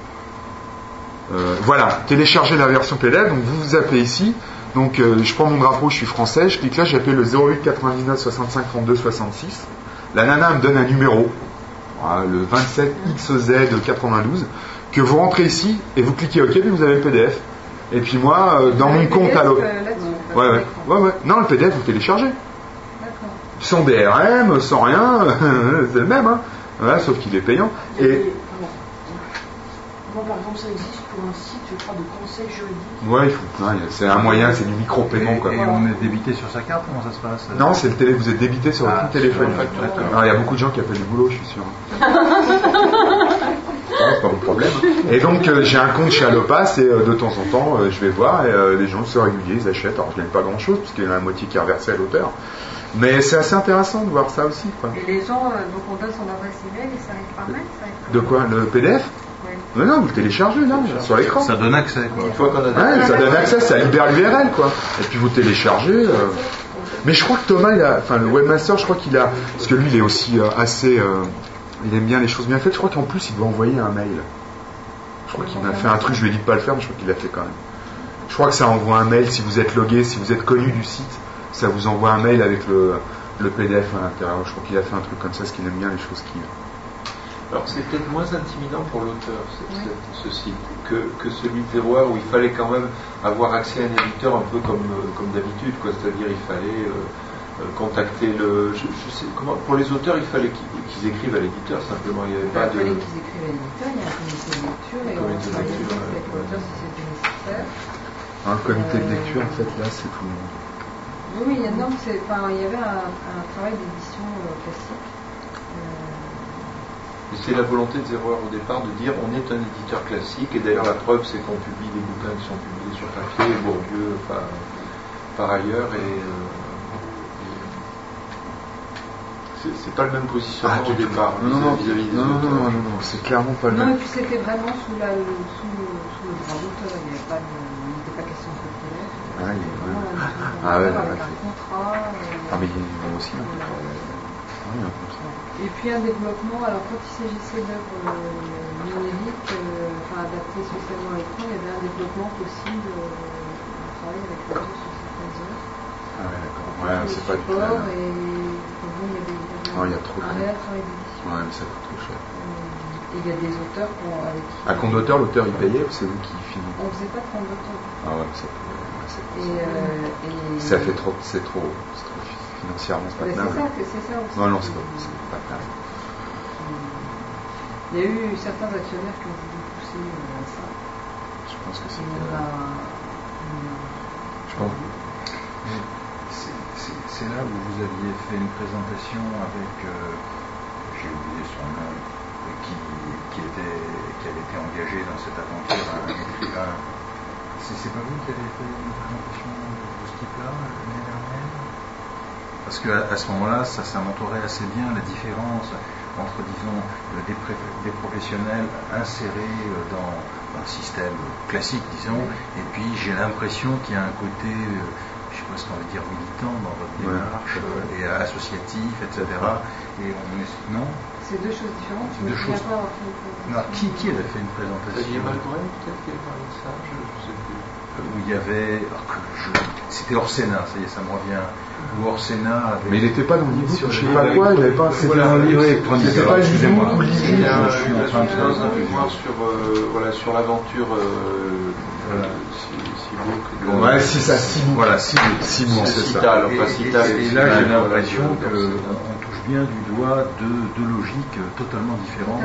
A: Voilà, télécharger la version PDF, donc vous vous appelez ici. Donc je prends mon drapeau, je suis français, je clique là, j'appelle le 08 99 65 32 66. La nana me donne un numéro, voilà, le 27 XZ 92, que vous rentrez ici et vous cliquez OK, puis vous avez le PDF. Et puis moi, dans mon compte à l'eau. Ouais. Non, le PDF vous téléchargez. Sans DRM, sans rien, c'est le même, hein. Voilà, sauf qu'il est payant. Et
D: moi, par exemple, ça existe pour un site, je crois, de conseil juridique.
A: Ouais, c'est un moyen, c'est du micro-paiement.
E: Et on est débité sur sa carte, comment ça se passe?
A: Non, c'est vous êtes débité sur votre téléphone. Alors, il y a beaucoup de gens qui appellent du boulot, je suis sûr. C'est pas mon problème. Et donc, j'ai un compte chez Allopass et de temps en temps, je vais voir et les gens sont réguliers, ils achètent. Alors, je gagne pas grand-chose, puisqu'il y en a la moitié qui est reversée à l'auteur. Mais c'est assez intéressant de voir ça aussi. Quoi.
F: Et les gens, donc on donne son adresse email et ça arrive par mail?
A: De quoi? Le PDF? Mais non, vous le téléchargez là, sur l'écran.
E: Ça donne accès, quoi.
B: Une fois qu'on a
A: ça donne accès, ça libère l'URL, quoi. Et puis vous téléchargez. Mais je crois que Thomas, le webmaster, je crois qu'il a, parce que lui, il est aussi assez, il aime bien les choses bien faites. Je crois qu'en plus, il doit envoyer un mail. Je crois qu'il a fait un truc, je lui ai dit de pas le faire, mais je crois qu'il l'a fait quand même. Je crois que ça envoie un mail si vous êtes logué, si vous êtes connu du site, ça vous envoie un mail avec le PDF à l'intérieur. Je crois qu'il a fait un truc comme ça, parce qu'il aime bien les choses qu'il a.
B: Alors c'est peut-être moins intimidant pour l'auteur ce site que celui de Zéroir où il fallait quand même avoir accès à un éditeur un peu comme d'habitude, quoi. C'est-à-dire il fallait contacter le... Je sais, comment, pour les auteurs il fallait qu'ils écrivent à l'éditeur simplement, il n'y avait pas de...
F: Il fallait qu'ils écrivent à l'éditeur, il y a un comité de lecture et on travaillait avec l'auteur si c'était nécessaire.
A: Un comité de lecture en fait là c'est tout le monde.
F: Oui, non, il y avait un travail d'édition classique.
B: Et c'est la volonté de Zéroir au départ de dire on est un éditeur classique, et d'ailleurs la preuve c'est qu'on publie des bouquins qui sont publiés sur papier, et Bourdieu par ailleurs, et c'est pas le même positionnement au départ vis-à-vis des auteurs.
H: Non, c'est clairement pas le même.
F: Non, et puis c'était vraiment sous le droit d'auteur, il n'était pas question de copyleft.
H: Avec
F: un contrat.
H: Mais ils ont aussi un contrat.
F: Et puis un développement, alors quand il s'agissait d'œuvres numériques, adaptées socialement à l'écran, il y avait un développement possible, on travaille avec les deux sur certaines œuvres.
H: Ah ouais, d'accord. Ouais, c'est pas du tout.
F: Il y a trop un réel travail d'édition.
H: Ouais, mais ça coûte trop cher.
F: Et il y a des auteurs avec qui...
H: À compte d'auteur, l'auteur il payait ou c'est vous qui financez?
F: On faisait pas de compte d'auteur.
H: Ah ouais, ça fait trop, c'est trop financièrement, c'est pas tenable.
F: C'est ça aussi.
H: Non, c'est pas tenable.
F: Il y a eu certains actionnaires qui ont voulu pousser ça.
H: Je pense que c'est.
E: Je pense. C'est là où vous aviez fait une présentation avec, j'ai oublié son nom, qui avait été engagé dans cette aventure, un écrivain. C'est pas vous qui avez fait une présentation de ce type-là l'année dernière? Parce qu'à ce moment-là, ça montrerait assez bien la différence entre, disons, des professionnels insérés dans un système classique, disons, et puis j'ai l'impression qu'il y a un côté, je sais pas ce qu'on veut dire, militant dans votre démarche, et associatif, etc. Et non?
F: C'est deux choses différentes.
E: Deux choses. Qui avait fait une présentation?
B: Il y a Malgrène peut-être qui avait parlé de ça, je sais plus.
E: Où il y avait, c'était Orsena, ça y est, ça me revient. Où Orsena avait...
H: Mais il n'était pas dans le livre, je sais pas quoi, il n'avait pas.
E: C'était dans le livre électronique.
H: C'était pas juste
E: moi
H: ou le livre.
B: Il y a un mémoire sur l'aventure.
H: Ouais, c'est ça, Simon.
E: Voilà, Simon, c'est ça. Et là, j'ai l'impression qu'on touche bien du doigt deux logiques totalement différentes.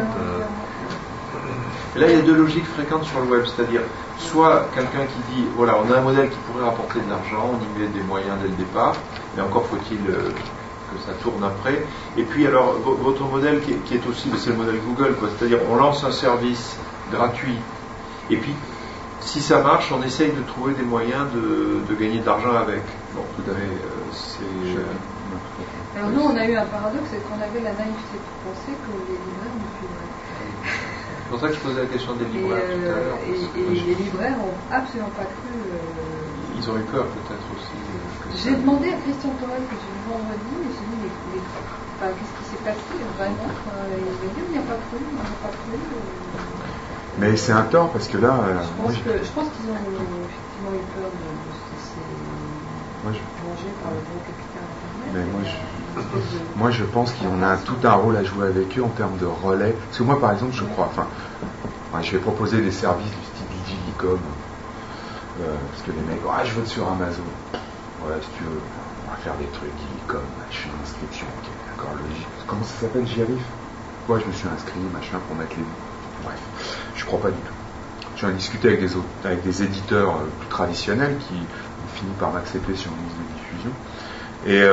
B: Et là, il y a deux logiques fréquentes sur le web, c'est-à-dire soit quelqu'un qui dit voilà, on a un modèle qui pourrait rapporter de l'argent, on y met des moyens dès le départ, mais encore faut-il que ça tourne après. Et puis alors, votre modèle qui est aussi, c'est le modèle Google, quoi, c'est-à-dire on lance un service gratuit, et puis si ça marche, on essaye de trouver des moyens de gagner de l'argent avec. Bon, tout à fait,
F: Alors nous, on a eu un paradoxe, c'est qu'on avait la naïveté de penser que les libraires nous suivraient.
B: C'est pour ça que je posais la question des libraires tout à l'heure.
F: Et les libraires n'ont absolument pas cru.
B: Ils ont eu peur peut-être aussi.
F: J'ai demandé à Christian Torel que j'ai vu vendredi, et j'ai dit qu'est-ce qui s'est passé vraiment. Il m'a dit on n'y a pas cru, on n'a pas cru.
H: Mais c'est un tort parce que là.
F: Je pense qu'ils ont effectivement eu peur de se laisser manger par le gros capital internet.
H: Mais moi je pense qu'on a tout un rôle à jouer avec eux en termes de relais. Parce que moi par exemple je crois, je vais proposer des services du style Digilicom, parce que les mecs, je veux être sur Amazon. Voilà, si tu veux, on va faire des trucs Digilicom, machin, inscription, ok, d'accord, logique. Comment ça s'appelle, j'y arrive? Moi je me suis inscrit, machin, pour mettre les... Bref, je crois pas du tout. J'en ai discuté avec des éditeurs plus traditionnels qui ont fini par m'accepter sur une liste de diffusion. Et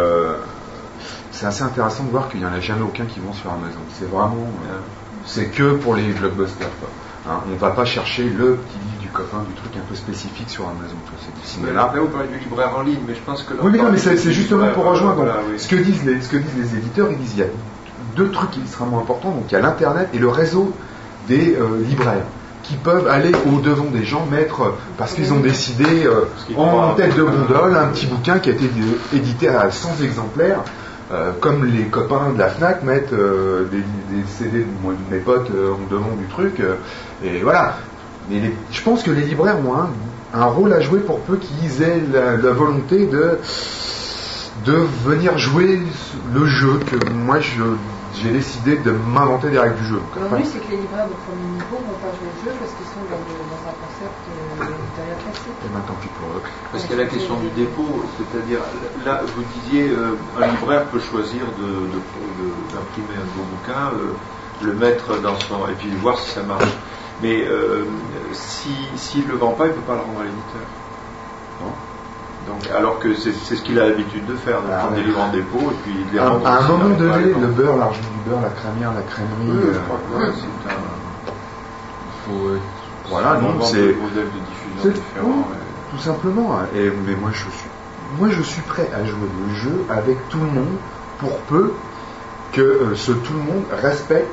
H: c'est assez intéressant de voir qu'il n'y en a jamais aucun qui vont sur Amazon. C'est vraiment... c'est que pour les blockbusters, quoi. Hein, on ne va pas chercher le petit livre du copain, du truc un peu spécifique sur Amazon. C'est du cinéma.
B: Là, vous parlez du libraire en ligne, mais je pense que...
H: Oui, mais non, mais c'est justement pour rejoindre. Voilà, oui. Ce que disent les éditeurs, ils disent il y a deux trucs extrêmement importants. Donc il y a l'Internet et le réseau des libraires qui peuvent aller au-devant des gens, mettre, parce qu'ils ont décidé, en tête de gondole, un petit bouquin qui a été édité à 100 exemplaires, comme les copains de la FNAC mettent des CD de mes potes au devant du truc, et voilà. Mais je pense que les libraires ont un rôle à jouer pour peu qu'ils aient la volonté de venir jouer le jeu que moi j'ai décidé de m'inventer des règles du jeu.
F: L'ennui, c'est que les libraires de premier niveau ne vont pas jouer le jeu parce qu'ils sont dans un concept éditorial classique.
H: Et maintenant, plus pour eux.
B: Parce qu'il y a la question du dépôt, c'est-à-dire, là, vous disiez, un libraire peut choisir d'imprimer un beau bouquin, le mettre dans son... et puis voir si ça marche. Mais s'il ne le vend pas, il ne peut pas le rendre à l'éditeur. Non. Donc, alors que c'est ce qu'il a l'habitude de faire, de prendre des livres en dépôt et puis de les rendre.
H: À un moment donné, le beurre, l'argent du beurre, la crémière, la crèmerie.
B: Je crois que c'est un.
H: Il faut. Voilà, non, c'est.
B: Des modèles de diffusion différents.
H: Tout simplement. Mais moi, je suis prêt à jouer le jeu avec tout le monde pour peu que tout le monde respecte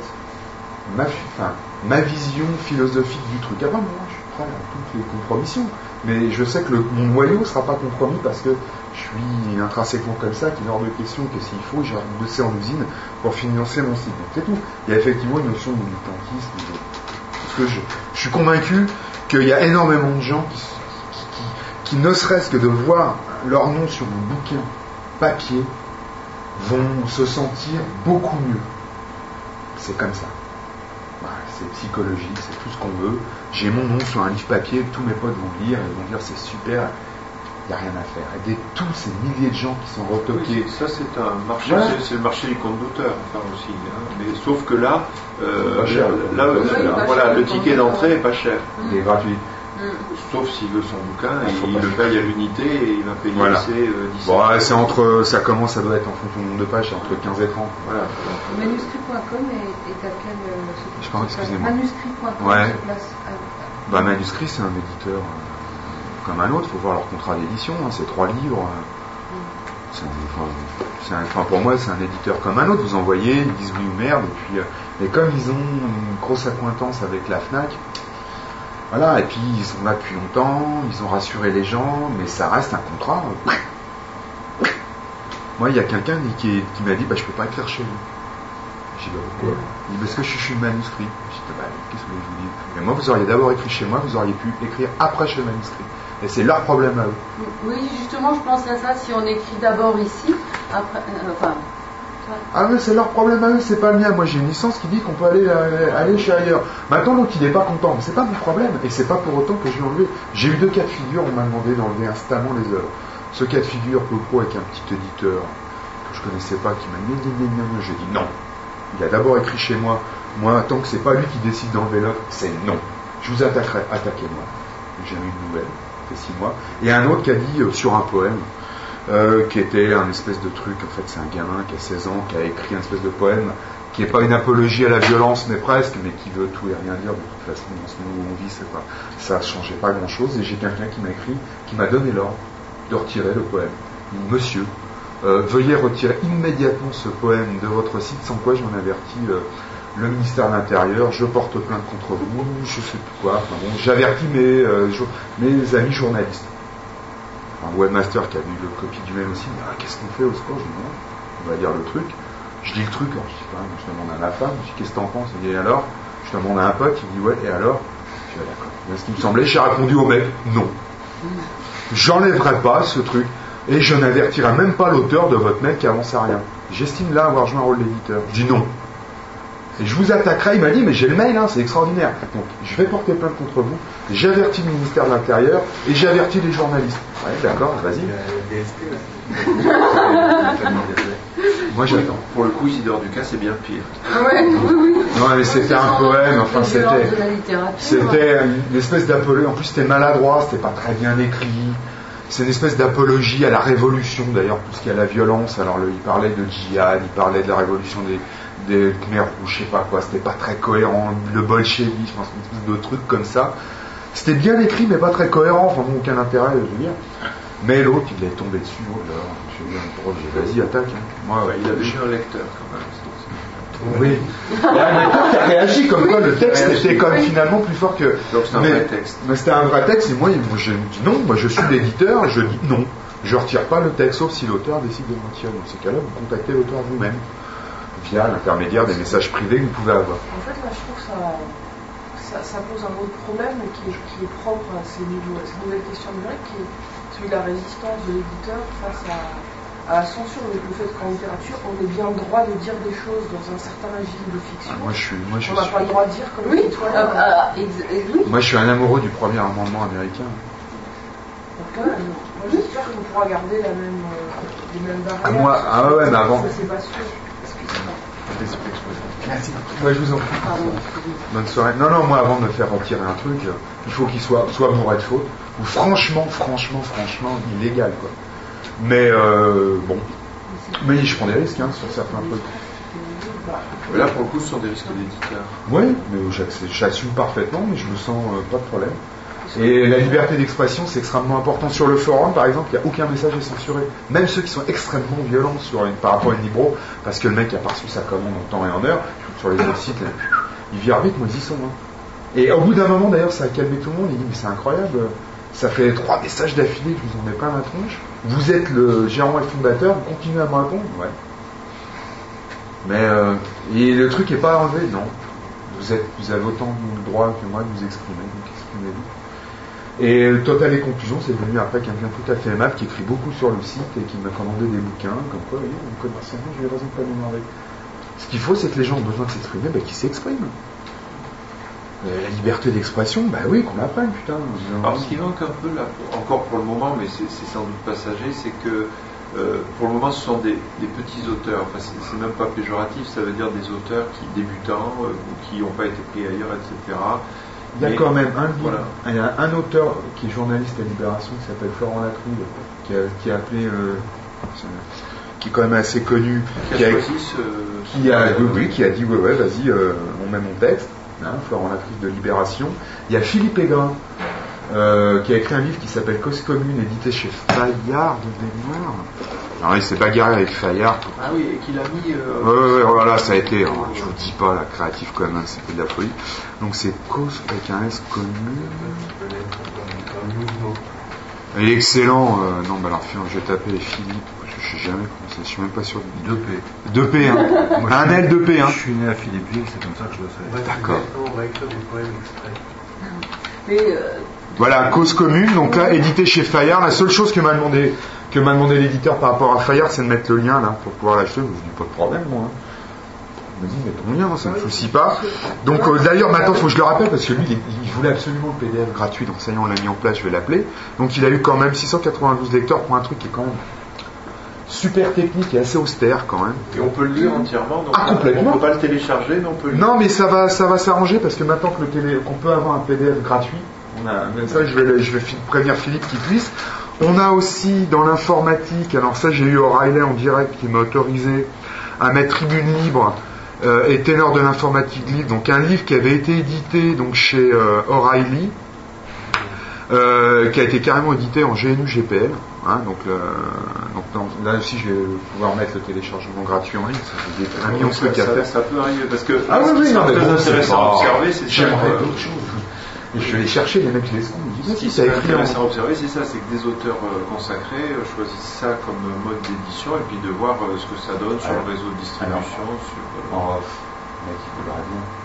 H: ma vision philosophique du truc. Avant, moi, je suis prêt à toutes les compromissions, mais je sais que mon noyau ne sera pas compromis parce que je suis intrinsèquement comme ça, qu'il est hors de question que s'il faut, j'ai bossé en usine pour financer mon site. Donc, c'est tout. Il y a effectivement une notion de militantisme. Parce que je suis convaincu qu'il y a énormément de gens qui ne serait-ce que de voir leur nom sur un bouquin papier vont se sentir beaucoup mieux. C'est comme ça. Voilà, c'est psychologique, c'est tout ce qu'on veut. J'ai mon nom sur un livre papier, tous mes potes vont lire et vont dire c'est super, il n'y a rien à faire. Aider tous ces milliers de gens qui sont retoqués.
B: Oui, ça c'est un marché, voilà. C'est le marché du compte d'auteur, enfin aussi. Hein. Mais sauf que là, le ticket d'entrée est pas cher.
H: Il est gratuit.
B: Sauf s'il veut son bouquin, il le paye à l'unité et il va payer ses 17
H: bon, ça commence, ça doit être en fonction du nombre de pages, c'est entre 15 et 30. Voilà.
F: Manuscrit.com est à quel
H: je pense, excusez-moi.
F: Manuscrit.com
H: ouais. Manuscrit, c'est un éditeur comme un autre, il faut voir leur contrat d'édition, hein, c'est 3 livres. Pour moi, c'est un éditeur comme un autre, vous envoyez, ils disent oui ou merde, et comme ils ont une grosse accointance avec la FNAC, voilà, et puis ils sont là depuis longtemps, ils ont rassuré les gens, mais ça reste un contrat. Moi, il y a quelqu'un qui m'a dit, je peux pas écrire chez vous. J'ai dit, pourquoi ? Il dit, parce que je suis manuscrit. J'ai dit, qu'est-ce que je vous dis ? Mais moi, vous auriez d'abord écrit chez moi, vous auriez pu écrire après chez le manuscrit. Et c'est leur problème à eux.
C: Oui, justement, je pense à ça, si on écrit d'abord ici, après...
H: Ah mais c'est leur problème à eux, c'est pas le mien. Moi j'ai une licence qui dit qu'on peut aller chez ailleurs. Maintenant l'autre il n'est pas content, mais c'est pas mon problème. Et c'est pas pour autant que je vais enlever. J'ai eu 2 cas de figure, on m'a demandé d'enlever instamment les œuvres. Ce cas de figure Popo avec un petit éditeur que je connaissais pas qui m'a dit j'ai dit non. Il a d'abord écrit chez moi. Moi tant que c'est pas lui qui décide d'enlever l'œuvre, c'est non. Je vous attaquerai, attaquez-moi. J'ai eu une nouvelle, ça fait 6 mois. Et un autre qui a dit sur un poème. Qui était un espèce de truc, en fait c'est un gamin qui a 16 ans, qui a écrit un espèce de poème, qui n'est pas une apologie à la violence, mais presque, mais qui veut tout et rien dire, de toute façon, dans ce monde où on vit, ça ne changeait pas grand chose, et j'ai quelqu'un qui m'a écrit, qui m'a donné l'ordre de retirer le poème. Monsieur, veuillez retirer immédiatement ce poème de votre site, sans quoi j'en avertis le ministère de l'Intérieur, je porte plainte contre vous, je sais plus quoi, enfin bon, j'avertis mes amis journalistes. Un webmaster qui a vu le copie du mail aussi, mais qu'est-ce qu'on fait au secours ? Je dis non, on va dire le truc. Je dis le truc, alors je dis pas, je demande à ma femme, je dis qu'est-ce que t'en penses ? Il dit alors ? Je demande à un pote, il dit ouais, et alors ? Je dis d'accord. Mais ce qui me semblait, j'ai répondu au mec, non. J'enlèverai pas ce truc, et je n'avertirai même pas l'auteur de votre mail qui avance à rien. J'estime là avoir joué un rôle d'éditeur. Je dis non. Et je vous attaquerai, il m'a dit, mais j'ai le mail, c'est extraordinaire. Donc, je vais porter plainte contre vous, j'avertis le ministère de l'Intérieur, et j'avertis les journalistes. Ouais, d'accord, vas-y. Moi, j'attends.
B: Pour le coup, Isidore Ducas, c'est bien pire.
C: Ouais, oui.
H: Non, mais c'était un poème, enfin, c'était une espèce d'apologie. En plus, c'était maladroit, c'était pas très bien écrit. C'est une espèce d'apologie à la révolution, d'ailleurs, tout ce qui est à la violence. Alors, il parlait de djihad, il parlait de la révolution des Khmers rouges, je sais pas quoi, c'était pas très cohérent, le bolchevisme, je pense, une espèce de trucs comme ça. C'était bien écrit, mais pas très cohérent, enfin bon, aucun intérêt, je veux dire. Mais l'autre, il est tombé dessus, oh là, j'ai dit, vas-y, attaque. Hein. Moi,
B: il avait eu un lecteur quand même.
H: Oui. Il y a un lecteur qui a réagi, comme quoi le texte était quand même finalement plus fort que.
B: Donc c'est un vrai texte.
H: Mais c'était un vrai texte, et moi, je dis non, moi je suis l'éditeur, et je dis non. Je retire pas le texte, sauf si l'auteur décide de le retirer. Dans ces cas-là, vous contactez l'auteur vous-même, via l'intermédiaire des messages privés que vous pouvez avoir.
D: En fait, là, je trouve que ça pose un autre problème qui est propre à ces nouvelles questions numériques, qui est celui de la résistance de l'éditeur face à la censure. Le fait qu'en littérature, on ait bien le droit de dire des choses dans un certain régime de fiction.
H: On
D: n'a pas le droit de dire comme les citoyens.
H: Moi, je suis un amoureux du premier amendement américain.
D: Donc là, moi, j'espère qu'on pourra garder les mêmes barrières.
H: Ouais, mais avant.
D: Ça, c'est pas sûr.
H: Merci. Moi, je vous en prie. Bonne soirée. Non, moi, avant de me faire retirer un truc, il faut qu'il soit bourré de faute, ou franchement illégal, quoi. Mais bon. Mais je prends des risques sur certains trucs.
B: Mais là, pour le coup, ce sont des risques d'éditeur.
H: Oui, mais j'assume parfaitement, mais je me sens pas de problème. Et la liberté d'expression, c'est extrêmement important. Sur le forum, par exemple, il n'y a aucun message est censuré. Même ceux qui sont extrêmement violents par rapport à une libro, parce que le mec a pas reçu sa commande en temps et en heure, sur les autres sites, ils virent vite, moi ils y sont. Et au bout d'un moment, d'ailleurs, ça a calmé tout le monde. Il dit, mais c'est incroyable, ça fait 3 messages d'affilée que je vous en mets plein la tronche. Vous êtes le gérant et le fondateur, vous continuez à me répondre. Ouais. Mais et le truc n'est pas enlevé, non. Vous avez autant de droit que moi de vous exprimer, donc exprimez-vous. Et le Total et Conclusion, c'est devenu après quelqu'un tout à fait aimable qui écrit beaucoup sur le site et qui m'a commandé des bouquins, comme quoi, vous voyez, commercialement, j'ai raison de pas m'énerver. Ce qu'il faut, c'est que les gens ont besoin de s'exprimer, qu'ils s'expriment. La liberté d'expression, oui, qu'on l'apprenne, putain.
B: Alors, ce qui manque un peu, là, encore pour le moment, mais c'est sans doute passager, c'est que pour le moment, ce sont des petits auteurs. Enfin, c'est même pas péjoratif, ça veut dire des auteurs qui débutants, qui n'ont pas été pris ailleurs, etc.
H: Il y a quand même il y a un auteur qui est journaliste à Libération qui s'appelle Florent Latrouille, qui a appelé, qui est quand même assez connu, qui a dit vas-y, on met mon texte, Florent Latrouille de Libération. Il y a Philippe Aigrin qui a écrit un livre qui s'appelle Cause commune, édité chez Fayard de mémoire. Alors il s'est bagarré avec Fayard.
B: Ah oui, et qu'il a mis...
H: voilà, ça a été, je vous dis pas, la créatif quand même, c'était de la folie. Donc c'est Cause avec un S commune. Il est excellent. Non, alors je vais taper Philippe, je sais jamais comment ça, je suis même pas sûr. 2P, hein. Un L 2P, hein.
E: Je suis né à Philippeville, c'est comme ça que je le sais.
H: D'accord.
G: On va écrire des poèmes extraits.
H: Voilà, Cause commune, donc là, édité chez Fayard. La seule chose que m'a demandé l'éditeur par rapport à Fayard, c'est de mettre le lien là pour pouvoir l'acheter. Je vous dis pas de problème, moi. Il me dit, mais ton lien, ça ne me soucie pas. Donc d'ailleurs, maintenant, il faut que je le rappelle, parce que lui, il voulait absolument le PDF gratuit, donc ça y est, on l'a mis en place, je vais l'appeler. Donc il a eu quand même 692 lecteurs pour un truc qui est quand même super technique et assez austère quand même.
B: Et on peut le lire entièrement, donc
H: complètement.
B: On ne peut pas le télécharger, mais on peut le lire.
H: Non, mais ça va s'arranger, parce que maintenant qu'on peut avoir un PDF gratuit, ça, je vais prévenir Philippe qu'il puisse. On a aussi dans l'informatique, alors ça j'ai eu O'Reilly en direct qui m'a autorisé à mettre Tribune Libre et Ténor de l'informatique libre, donc un livre qui avait été édité donc chez O'Reilly, qui a été carrément édité en GNU GPL, donc là aussi je vais pouvoir mettre le téléchargement gratuit en ligne, ça fait un million de trucs à faire.
B: Ça peut arriver, parce que
H: ce qui
B: sera très intéressant à observer, c'est ça.
H: J'aimerais d'autres choses. Et je vais les chercher, les mecs, je les secondes.
B: Ce qui est intéressant à observer, c'est ça, c'est que des auteurs consacrés choisissent ça comme mode d'édition et puis de voir ce que ça donne sur le réseau de distribution.
H: En off, mec, il voudrait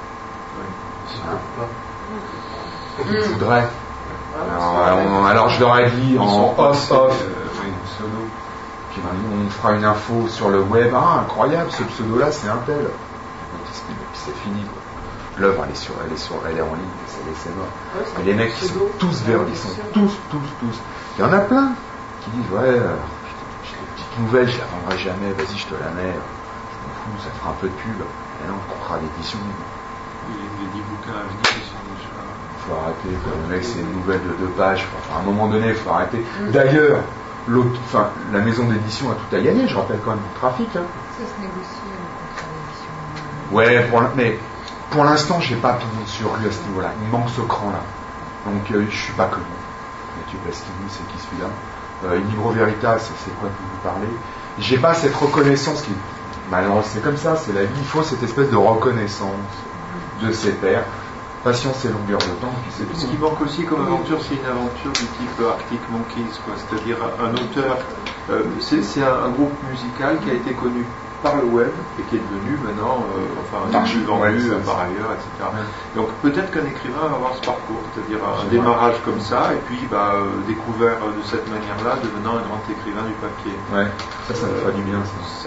H: bien. Il voudrait. Alors je leur ai dit en off, pseudo. Puis on fera une info sur le web. Ah, incroyable, ce pseudo-là, c'est un tel. Et puis c'est fini, quoi. L'œuvre, elle est en ligne, c'est mort. Et les mecs, ils sont tous verts, ils sont tous. Il y en a plein qui disent, j'ai des petites nouvelles, je la vendrai jamais, vas-y, je te la mets. Je m'en fous, ça fera un peu de pub. Et là, on comprendra l'édition.
B: Les 10 bouquins à venir, ils sont déjà...
H: Il faut arrêter, le mec, c'est une nouvelle de 2 pages. À un moment donné, il faut arrêter. D'ailleurs, la maison d'édition a tout à gagner, je rappelle quand même le trafic.
F: Ça se négocie le contrat d'édition.
H: Ouais, mais... Pour l'instant, j'ai pas pignon sur rue à ce niveau-là. Il manque ce cran-là. Donc, je suis pas connu. Mathieu Bastini, c'est qui celui-là Libro Veritas, c'est quoi que vous parlez? J'ai pas cette reconnaissance qui... Malheureusement, c'est comme ça, c'est la vie. Il faut cette espèce de reconnaissance de ses pairs. Patience et longueur de temps.
B: Ce qui manque aussi comme aventure, c'est une aventure du type Arctic Monkeys, quoi. C'est-à-dire un auteur. C'est un groupe musical qui a été connu par le web et qui est devenu maintenant vendu par ailleurs, etc. Donc peut-être qu'un écrivain va avoir ce parcours, c'est-à-dire un démarrage comme ça, et puis découvert de cette manière-là, devenant un grand écrivain du papier.
H: Ouais, ça me fera du bien.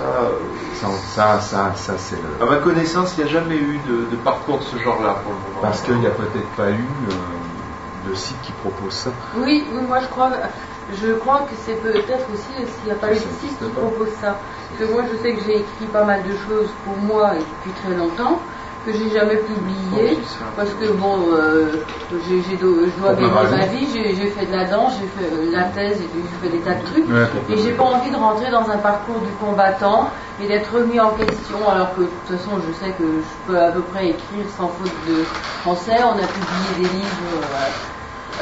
H: Ça c'est le...
B: À ma connaissance, il n'y a jamais eu de parcours de ce genre-là pour le moment.
H: Parce qu'il n'y a peut-être pas eu de site qui propose ça.
C: Oui, moi je crois que c'est peut-être aussi s'il n'y a pas eu de site qui propose ça. Parce que moi je sais que j'ai écrit pas mal de choses pour moi et depuis très longtemps, que j'ai jamais publié, parce que je dois gagner ma vie, j'ai fait de la danse, j'ai fait la thèse, j'ai fait des tas de trucs, et j'ai pas envie de rentrer dans un parcours du combattant et d'être remis en question, alors que de toute façon je sais que je peux à peu près écrire sans faute de français. On a publié des livres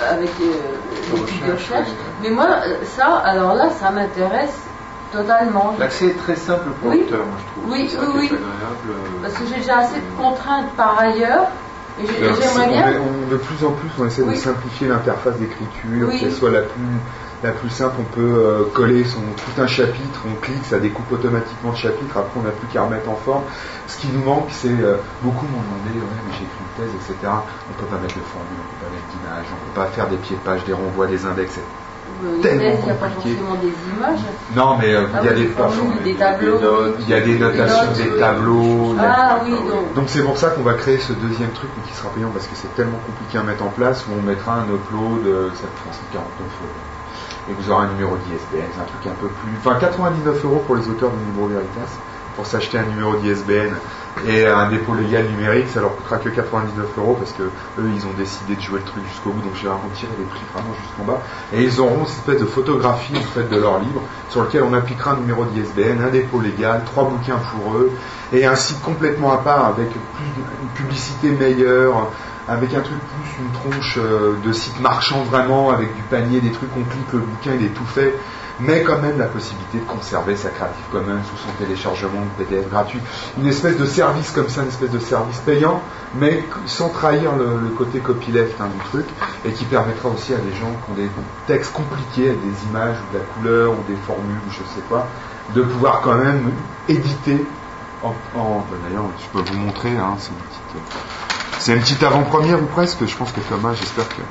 C: avec l'équipe de recherche. Mais moi, alors là, ça m'intéresse totalement.
B: L'accès est très simple pour l'auteur, moi je trouve.
C: Oui.
B: Agréable.
C: Parce que j'ai déjà assez de contraintes par ailleurs. Et j'aimerais bien.
H: De plus en plus, on essaie de simplifier l'interface d'écriture, qu'elle soit la plus simple. On peut coller tout un chapitre, on clique, ça découpe automatiquement le chapitre, après on n'a plus qu'à remettre en forme. Ce qui nous manque, c'est beaucoup m'ont demandé, mais j'ai écrit une thèse, etc. On ne peut pas mettre de formule, on ne peut pas mettre d'image, on ne peut pas faire des pieds de page, des renvois, des index. Tellement compliqué. Il n'y a pas
C: forcément des images.
H: Non, mais il y a des
C: formules, des tableaux.
H: Il y a des notations, des tableaux.
C: Donc
H: c'est pour ça qu'on va créer ce deuxième truc qui sera payant parce que c'est tellement compliqué à mettre en place où on mettra un upload, ça coûtera 149 €. Et vous aurez un numéro d'ISBN, c'est un truc un peu plus. Enfin, 99 € pour les auteurs du Libre Veritas, pour s'acheter un numéro d'ISBN et un dépôt légal numérique, ça leur coûtera que 99 € parce que eux ils ont décidé de jouer le truc jusqu'au bout, donc j'ai retiré les prix vraiment jusqu'en bas. Et ils auront cette espèce de photographie en fait de leur livre sur lequel on appliquera un numéro d'ISBN, un dépôt légal, 3 bouquins pour eux, et un site complètement à part avec une publicité meilleure, avec un truc plus une tronche de site marchand vraiment, avec du panier, des trucs, on clique, le bouquin il est tout fait, mais quand même la possibilité de conserver sa Creative Commons sous son téléchargement de PDF gratuit. Une espèce de service comme ça, une espèce de service payant, mais sans trahir le côté copyleft du truc, et qui permettra aussi à des gens qui ont des textes compliqués, avec des images, ou de la couleur, ou des formules, ou je sais pas, de pouvoir quand même éditer d'ailleurs, je peux vous montrer, c'est une petite avant-première ou presque, je pense que Thomas, j'espère que...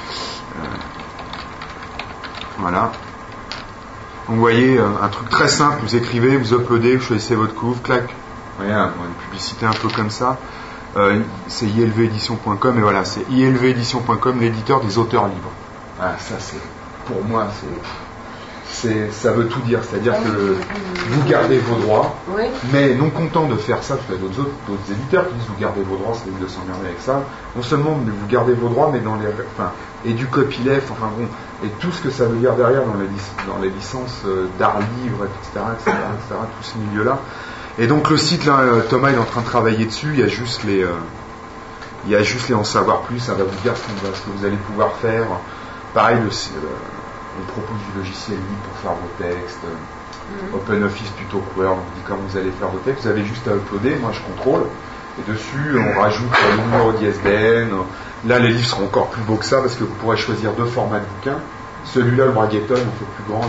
H: voilà. Donc vous voyez, un truc très simple, vous écrivez, vous uploadez, vous choisissez votre couve, clac. Vous voyez, une publicité un peu comme ça. C'est ilvedition.com, et voilà, c'est ilvedition.com, l'éditeur des auteurs libres. Ah, ça c'est, pour moi, ça veut tout dire, c'est-à-dire que vous gardez vos droits, mais non content de faire ça, parce qu'il y a d'autres éditeurs qui disent vous gardez vos droits, c'est de s'emmerder avec ça. Non seulement vous gardez vos droits, mais et du copyleft, et tout ce que ça veut dire derrière dans les licences d'art libre, etc., tout ce milieu-là. Et donc le site là, Thomas il est en train de travailler dessus. Il y a juste les en savoir plus. Ça va vous dire ce que vous allez pouvoir faire. Pareil, on propose du logiciel libre pour faire vos textes. OpenOffice plutôt que Word. On vous dit comment vous allez faire vos textes. Vous avez juste à uploader. Moi je contrôle. Et dessus on rajoute le numéro d'ISBN. Là les livres seront encore plus beaux que ça parce que vous pourrez choisir 2 formats de bouquins. Celui-là, le Braguetton, on fait plus grand,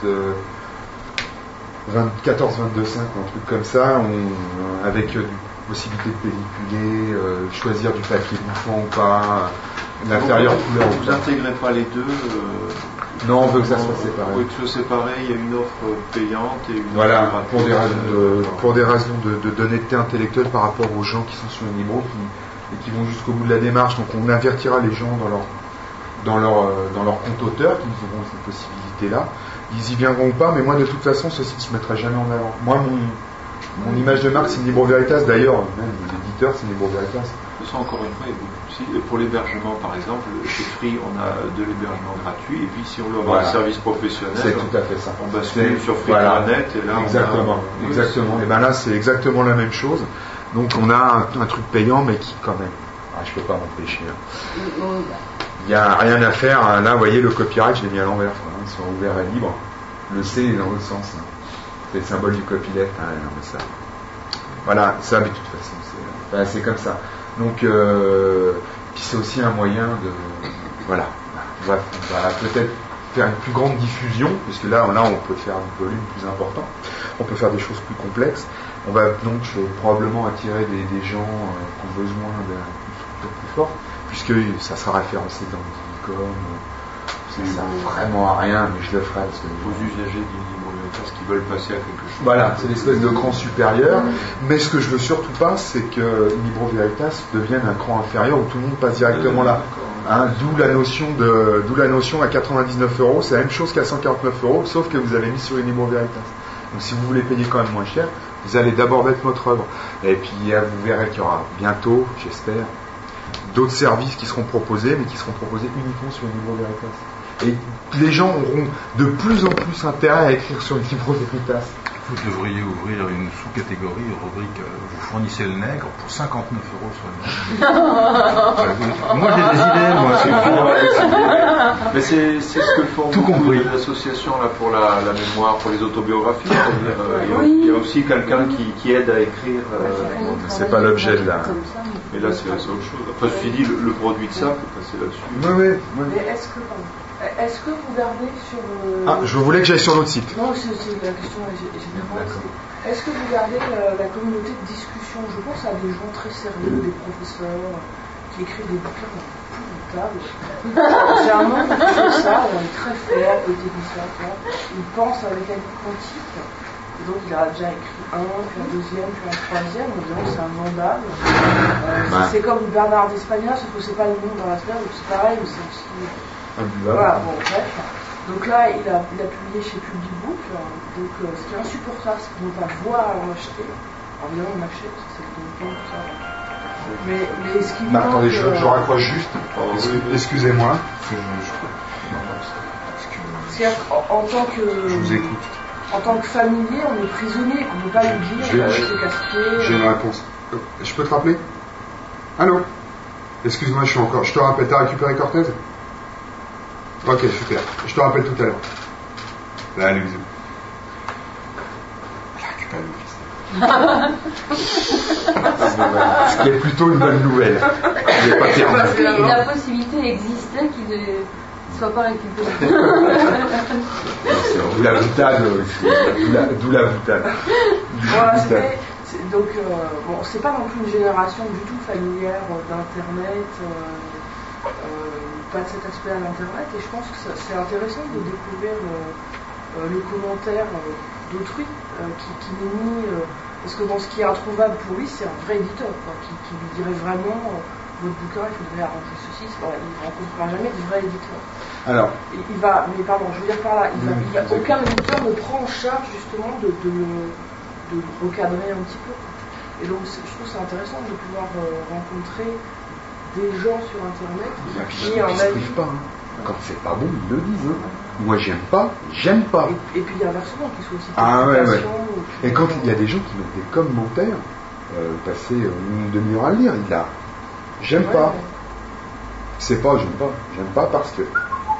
H: là, 14-22-5, un truc comme ça, avec possibilité de pelliculer, choisir du papier bouffant ou pas, l'intérieur couleur.
B: Vous n'intégrez pas les deux
H: Non, on veut que ça soit séparé.
B: Oui, que ce soit séparé, il y a une offre payante et une
H: voilà,
B: offre
H: pour des raisons d'honnêteté intellectuelle par rapport aux gens qui sont sur le Libro et qui vont jusqu'au bout de la démarche. Donc on avertira les gens dans leur compte auteur qu'ils auront cette possibilité-là. Ils y viendront ou pas, mais moi de toute façon ce site ne se mettra jamais en avant. Moi mon image de marque c'est Libre Veritas, d'ailleurs même l'éditeur c'est Libre Veritas.
B: Ça encore une fois, pour l'hébergement par exemple, chez Free on a de l'hébergement gratuit, et puis si on veut avoir un service professionnel,
H: c'est tout à fait ça.
B: On bascule sur Free.net et là
H: exactement. Et bien là c'est exactement la même chose. Donc on a un truc payant mais qui quand même, je peux pas m'empêcher. Il n'y a rien à faire. Là, vous voyez, le copyright, je l'ai mis à l'envers. Ils sont ouverts et libres. Le C est dans l'autre sens. C'est le symbole du copyleft. Non, mais ça. Voilà, ça, mais de toute façon, c'est comme ça. Donc, puis c'est aussi un moyen de. Voilà. On va peut-être faire une plus grande diffusion, puisque là, on peut faire un volume plus important. On peut faire des choses plus complexes. On va donc probablement attirer des gens qui ont besoin d'une structure plus forte, puisque ça sera référencé dans le Digicom. Ça ne sert vraiment à rien, mais je le ferai parce que
B: aux usagers du Libre Veritas qui veulent passer à quelque chose.
H: Voilà, c'est l'espèce de cran supérieur. Mais ce que je veux surtout pas, c'est que Libre Veritas devienne un cran inférieur où tout le monde passe directement là. D'où la notion à 99 €. C'est la même chose qu'à 149 €, sauf que vous avez mis sur une Libre Veritas. Donc si vous voulez payer quand même moins cher, vous allez d'abord mettre votre œuvre. Et puis vous verrez qu'il y aura bientôt, j'espère, d'autres services qui seront proposés, mais qui seront proposés uniquement sur le Libre Veritas. Et les gens auront de plus en plus intérêt à écrire sur le Libre Veritas.
E: Vous devriez ouvrir une sous-catégorie, rubrique vous fournissez le nègre pour 59 € seulement. Moi j'ai des idées, moi c'est
B: mais c'est ce que font
E: tout
B: beaucoup les associations là, pour la mémoire, pour les autobiographies. Il y a aussi quelqu'un qui aide à écrire.
H: C'est pas l'objet de la.
B: Mais là c'est autre chose. Enfin, je suis dit, le produit de ça, faut passer là-dessus.
H: Oui.
D: Mais est-ce que vous gardez sur...
H: je voulais que j'aille sur l'autre site.
D: Non, c'est la question générale. Est-ce que vous gardez la communauté de discussion? Je pense à des gens très sérieux, des professeurs, qui écrivent des bouquins épouvantables. J'ai un membre qui fait ça, on est très fort, le technicien, il pense avec un quantique. Et donc il a déjà écrit un, puis un deuxième, puis un troisième, on dirait que c'est un vandale. C'est comme Bernard d'Espagna, sauf que c'est pas le nom dans la sphère, donc c'est pareil, mais c'est aussi... Voilà, bon, bref. Donc là, il a publié chez Publibook, donc ce qui est insupportable, c'est qu'on ne va pas voir en acheter. Alors évidemment, on achète, c'est le bon tout ça. Mais ce qui manque...
H: Attendez, je raccroche juste. Excusez-moi.
D: En tant que...
H: Je vous écoute.
D: En tant que familier, on est prisonnier, qu'on ne peut pas lui dire, c'est casse-pied.
H: J'ai une réponse. Je peux te rappeler? Allô? Excuse-moi, je te rappelle, t'as récupéré Cortez? Ok, super. Je te rappelle tout à l'heure. Là, allez, bisous. Elle a récupéré le fils. Ce qui est plutôt une bonne nouvelle. Il n'est pas terminé.
C: Parce que la possibilité existait qu'il ne soit pas récupéré.
H: D'où la boutade aussi. D'où la boutade.
D: Voilà, donc, c'est pas non plus une génération du tout familière d'Internet. Pas de cet aspect à l'Internet, et je pense que c'est intéressant de découvrir le commentaire d'autrui qui n'est mis... parce que ce qui est introuvable pour lui, c'est un vrai éditeur qui lui dirait vraiment votre bouquin, il faudrait arranger ceci, il ne rencontrera jamais de vrai éditeur.
H: Alors,
D: je veux dire par là, aucun éditeur ne prend en charge justement de recadrer un petit peu. Et donc je trouve c'est intéressant de pouvoir rencontrer des gens sur Internet qui ont un avis.
H: Pas, hein. Quand c'est pas bon, ils le disent. Hein. Moi, j'aime pas.
D: Et puis, inversement, qu'ils soient aussi...
H: Ouais. Et quand il y a des gens qui mettent des commentaires, passer une demi-heure à le lire, il a... J'aime pas. C'est pas, j'aime pas parce que...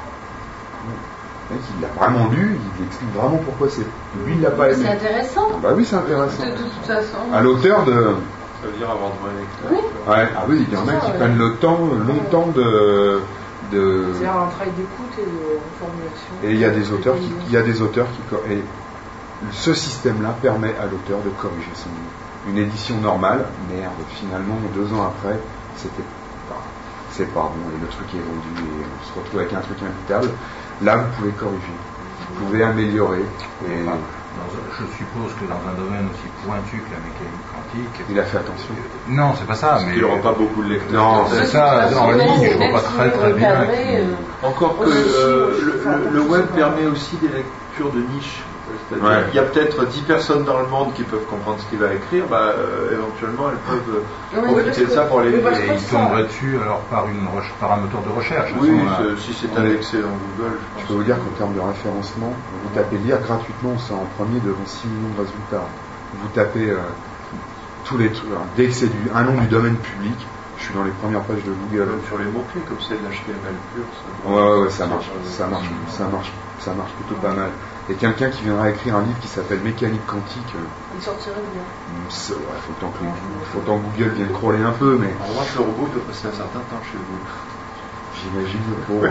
H: Il l'a vraiment lu, il explique vraiment pourquoi c'est... Lui, il l'a pas aimé.
C: C'est intéressant.
H: Bah oui, c'est intéressant.
C: De toute façon.
H: À l'auteur de...
B: Ça veut dire avoir de vrais lecteurs.
C: Oui.
H: Ouais, oui, il y en a qui prennent le temps, longtemps de...
D: C'est un travail d'écoute et de formulation.
H: Et il y a des auteurs qui et ce système-là permet à l'auteur de corriger son livre. Une édition normale, merde, finalement, 2 ans après, c'est pas bon, et le truc est vendu, et on se retrouve avec un truc imbitable. Là, vous pouvez corriger, vous pouvez améliorer. Et
E: je suppose que dans un domaine aussi pointu que la mécanique quantique...
H: Il a fait attention.
E: Non, c'est pas ça, mais...
B: Il n'aura pas beaucoup de lecteurs.
E: Non, c'est ça, en ligne, je vois pas très bien.
B: Encore que le web permet aussi des lectures de niche. C'est-à-dire, il y a peut-être 10 personnes dans le monde qui peuvent comprendre ce qu'il va écrire, éventuellement elles peuvent profiter de ça pour aller...
E: Et ils tomberaient dessus alors par un moteur de recherche.
B: Oui, si c'est indexé dans Google.
H: Je peux vous dire qu'en termes de référencement, vous tapez lire gratuitement, c'est en premier devant 6 millions de résultats. Vous tapez tous les trucs, dès que c'est un nom du domaine public, je suis dans les premières pages de Google.
B: Même sur les mots-clés, comme c'est de l'HTML pur.
H: Ouais, ça marche plutôt pas mal. Et quelqu'un qui viendra écrire un livre qui s'appelle Mécanique quantique.
D: Il sortirait bien.
H: Faut le temps que Google vienne crawler un peu, mais.
B: En revanche, le robot peut passer un certain temps chez vous.
H: J'imagine le pauvre.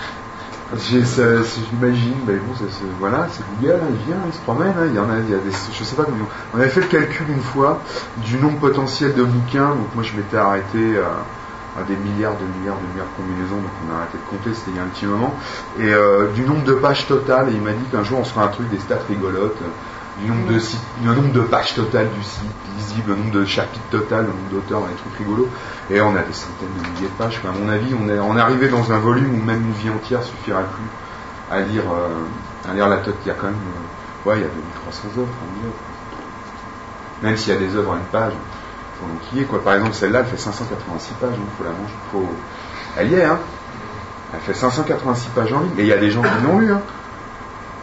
H: J'imagine, mais bon, c'est Google, il vient, il se promène, il y a des, je sais pas combien. On avait fait le calcul une fois du nombre potentiel de bouquins, donc moi je m'étais arrêté à des milliards de combinaisons, donc on a arrêté de compter, c'était il y a un petit moment, et du nombre de pages totales, et il m'a dit qu'un jour on se fera un truc, des stats rigolotes, du nombre de pages totales du site, lisible, le nombre de chapitres total, le nombre d'auteurs dans les trucs rigolos, et on a des centaines de milliers de pages. À mon avis, on est arrivé dans un volume où même une vie entière suffirait plus à lire la totale. Il y a quand même, il y a 2300 œuvres, même s'il y a des œuvres à une page, il faut l'enquiller, quoi. Par exemple, celle-là, elle fait 586 pages, il faut la manger, elle y est, hein. Elle fait 586 pages en ligne, et il y a des gens qui l'ont lu, hein.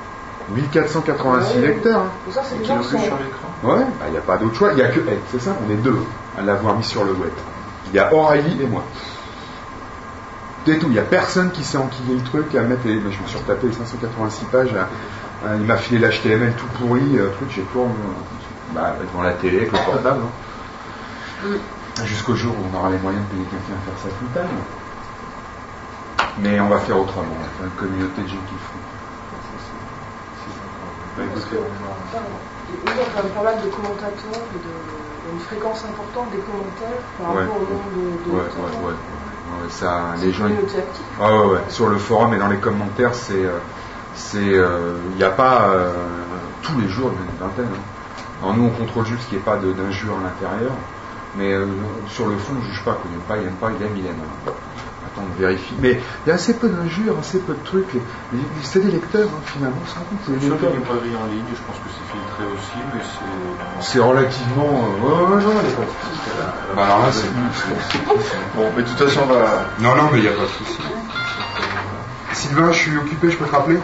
H: 1486 lecteurs. Hein.
D: Ça, c'est des gens qui sont...
B: sur l'écran.
H: Ouais, il n'y a pas d'autre choix. Il n'y a que c'est ça, on est deux à l'avoir mis sur le web. Il y a Aurélie et moi. C'est tout, il n'y a personne qui sait enquiller le truc à mettre. Je me suis retapé les 586 pages. Il m'a filé l'HTML tout pourri, truc, j'ai tout devant la télé avec le portable. Hein. Jusqu'au jour où on aura les moyens de payer quelqu'un à faire ça full time. Mais on va faire autrement, on va faire une communauté de gens qui le font.
D: Il y a quand même pas mal de commentateurs, une fréquence importante des commentaires par rapport au nombre de
H: ça, les gens.
D: Communauté active.
H: Sur le forum et dans les commentaires, il n'y a pas tous les jours une vingtaine. Hein. Alors nous, on contrôle juste qu'il n'y ait pas d'injures à l'intérieur, mais sur le fond, on ne juge pas. Il n'aime pas, il aime. Attends, on vérifie. Mais il y a assez peu d'injures, assez peu de trucs. C'est des lecteurs, hein, finalement, on se rend compte.
B: Sur les librairies en ligne, je pense que c'est filtré aussi, mais
H: c'est relativement.
B: Non, il n'y a pas de souci.
H: Alors là, c'est.
B: Bon, mais de toute façon, on va.
H: Non, mais il n'y a pas de souci. Sylvain, je suis occupé, je peux te rappeler ?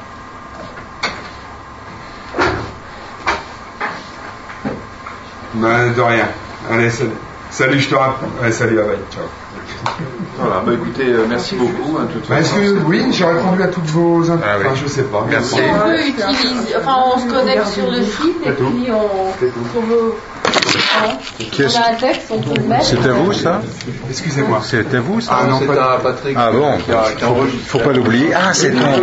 H: De rien. Allez, salut, je te rappelle. Allez, salut, bye, ciao.
B: Voilà, écoutez, merci beaucoup. Hein,
H: est-ce que, oui, j'ai répondu à toutes vos informations. Je sais pas.
C: Merci. On se connecte sur le site et puis on veut. On a un texte, on peut le mettre.
E: C'était vous, ça ?
H: Excusez-moi.
E: C'était vous, ça ?
B: Ah non, c'est à Patrick.
E: Ah bon, faut pas l'oublier. Ah, c'est non.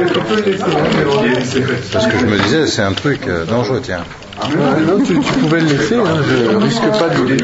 E: Parce que je me disais, c'est un truc dangereux, tiens.
I: Non, tu pouvais le laisser, hein, je risque pas de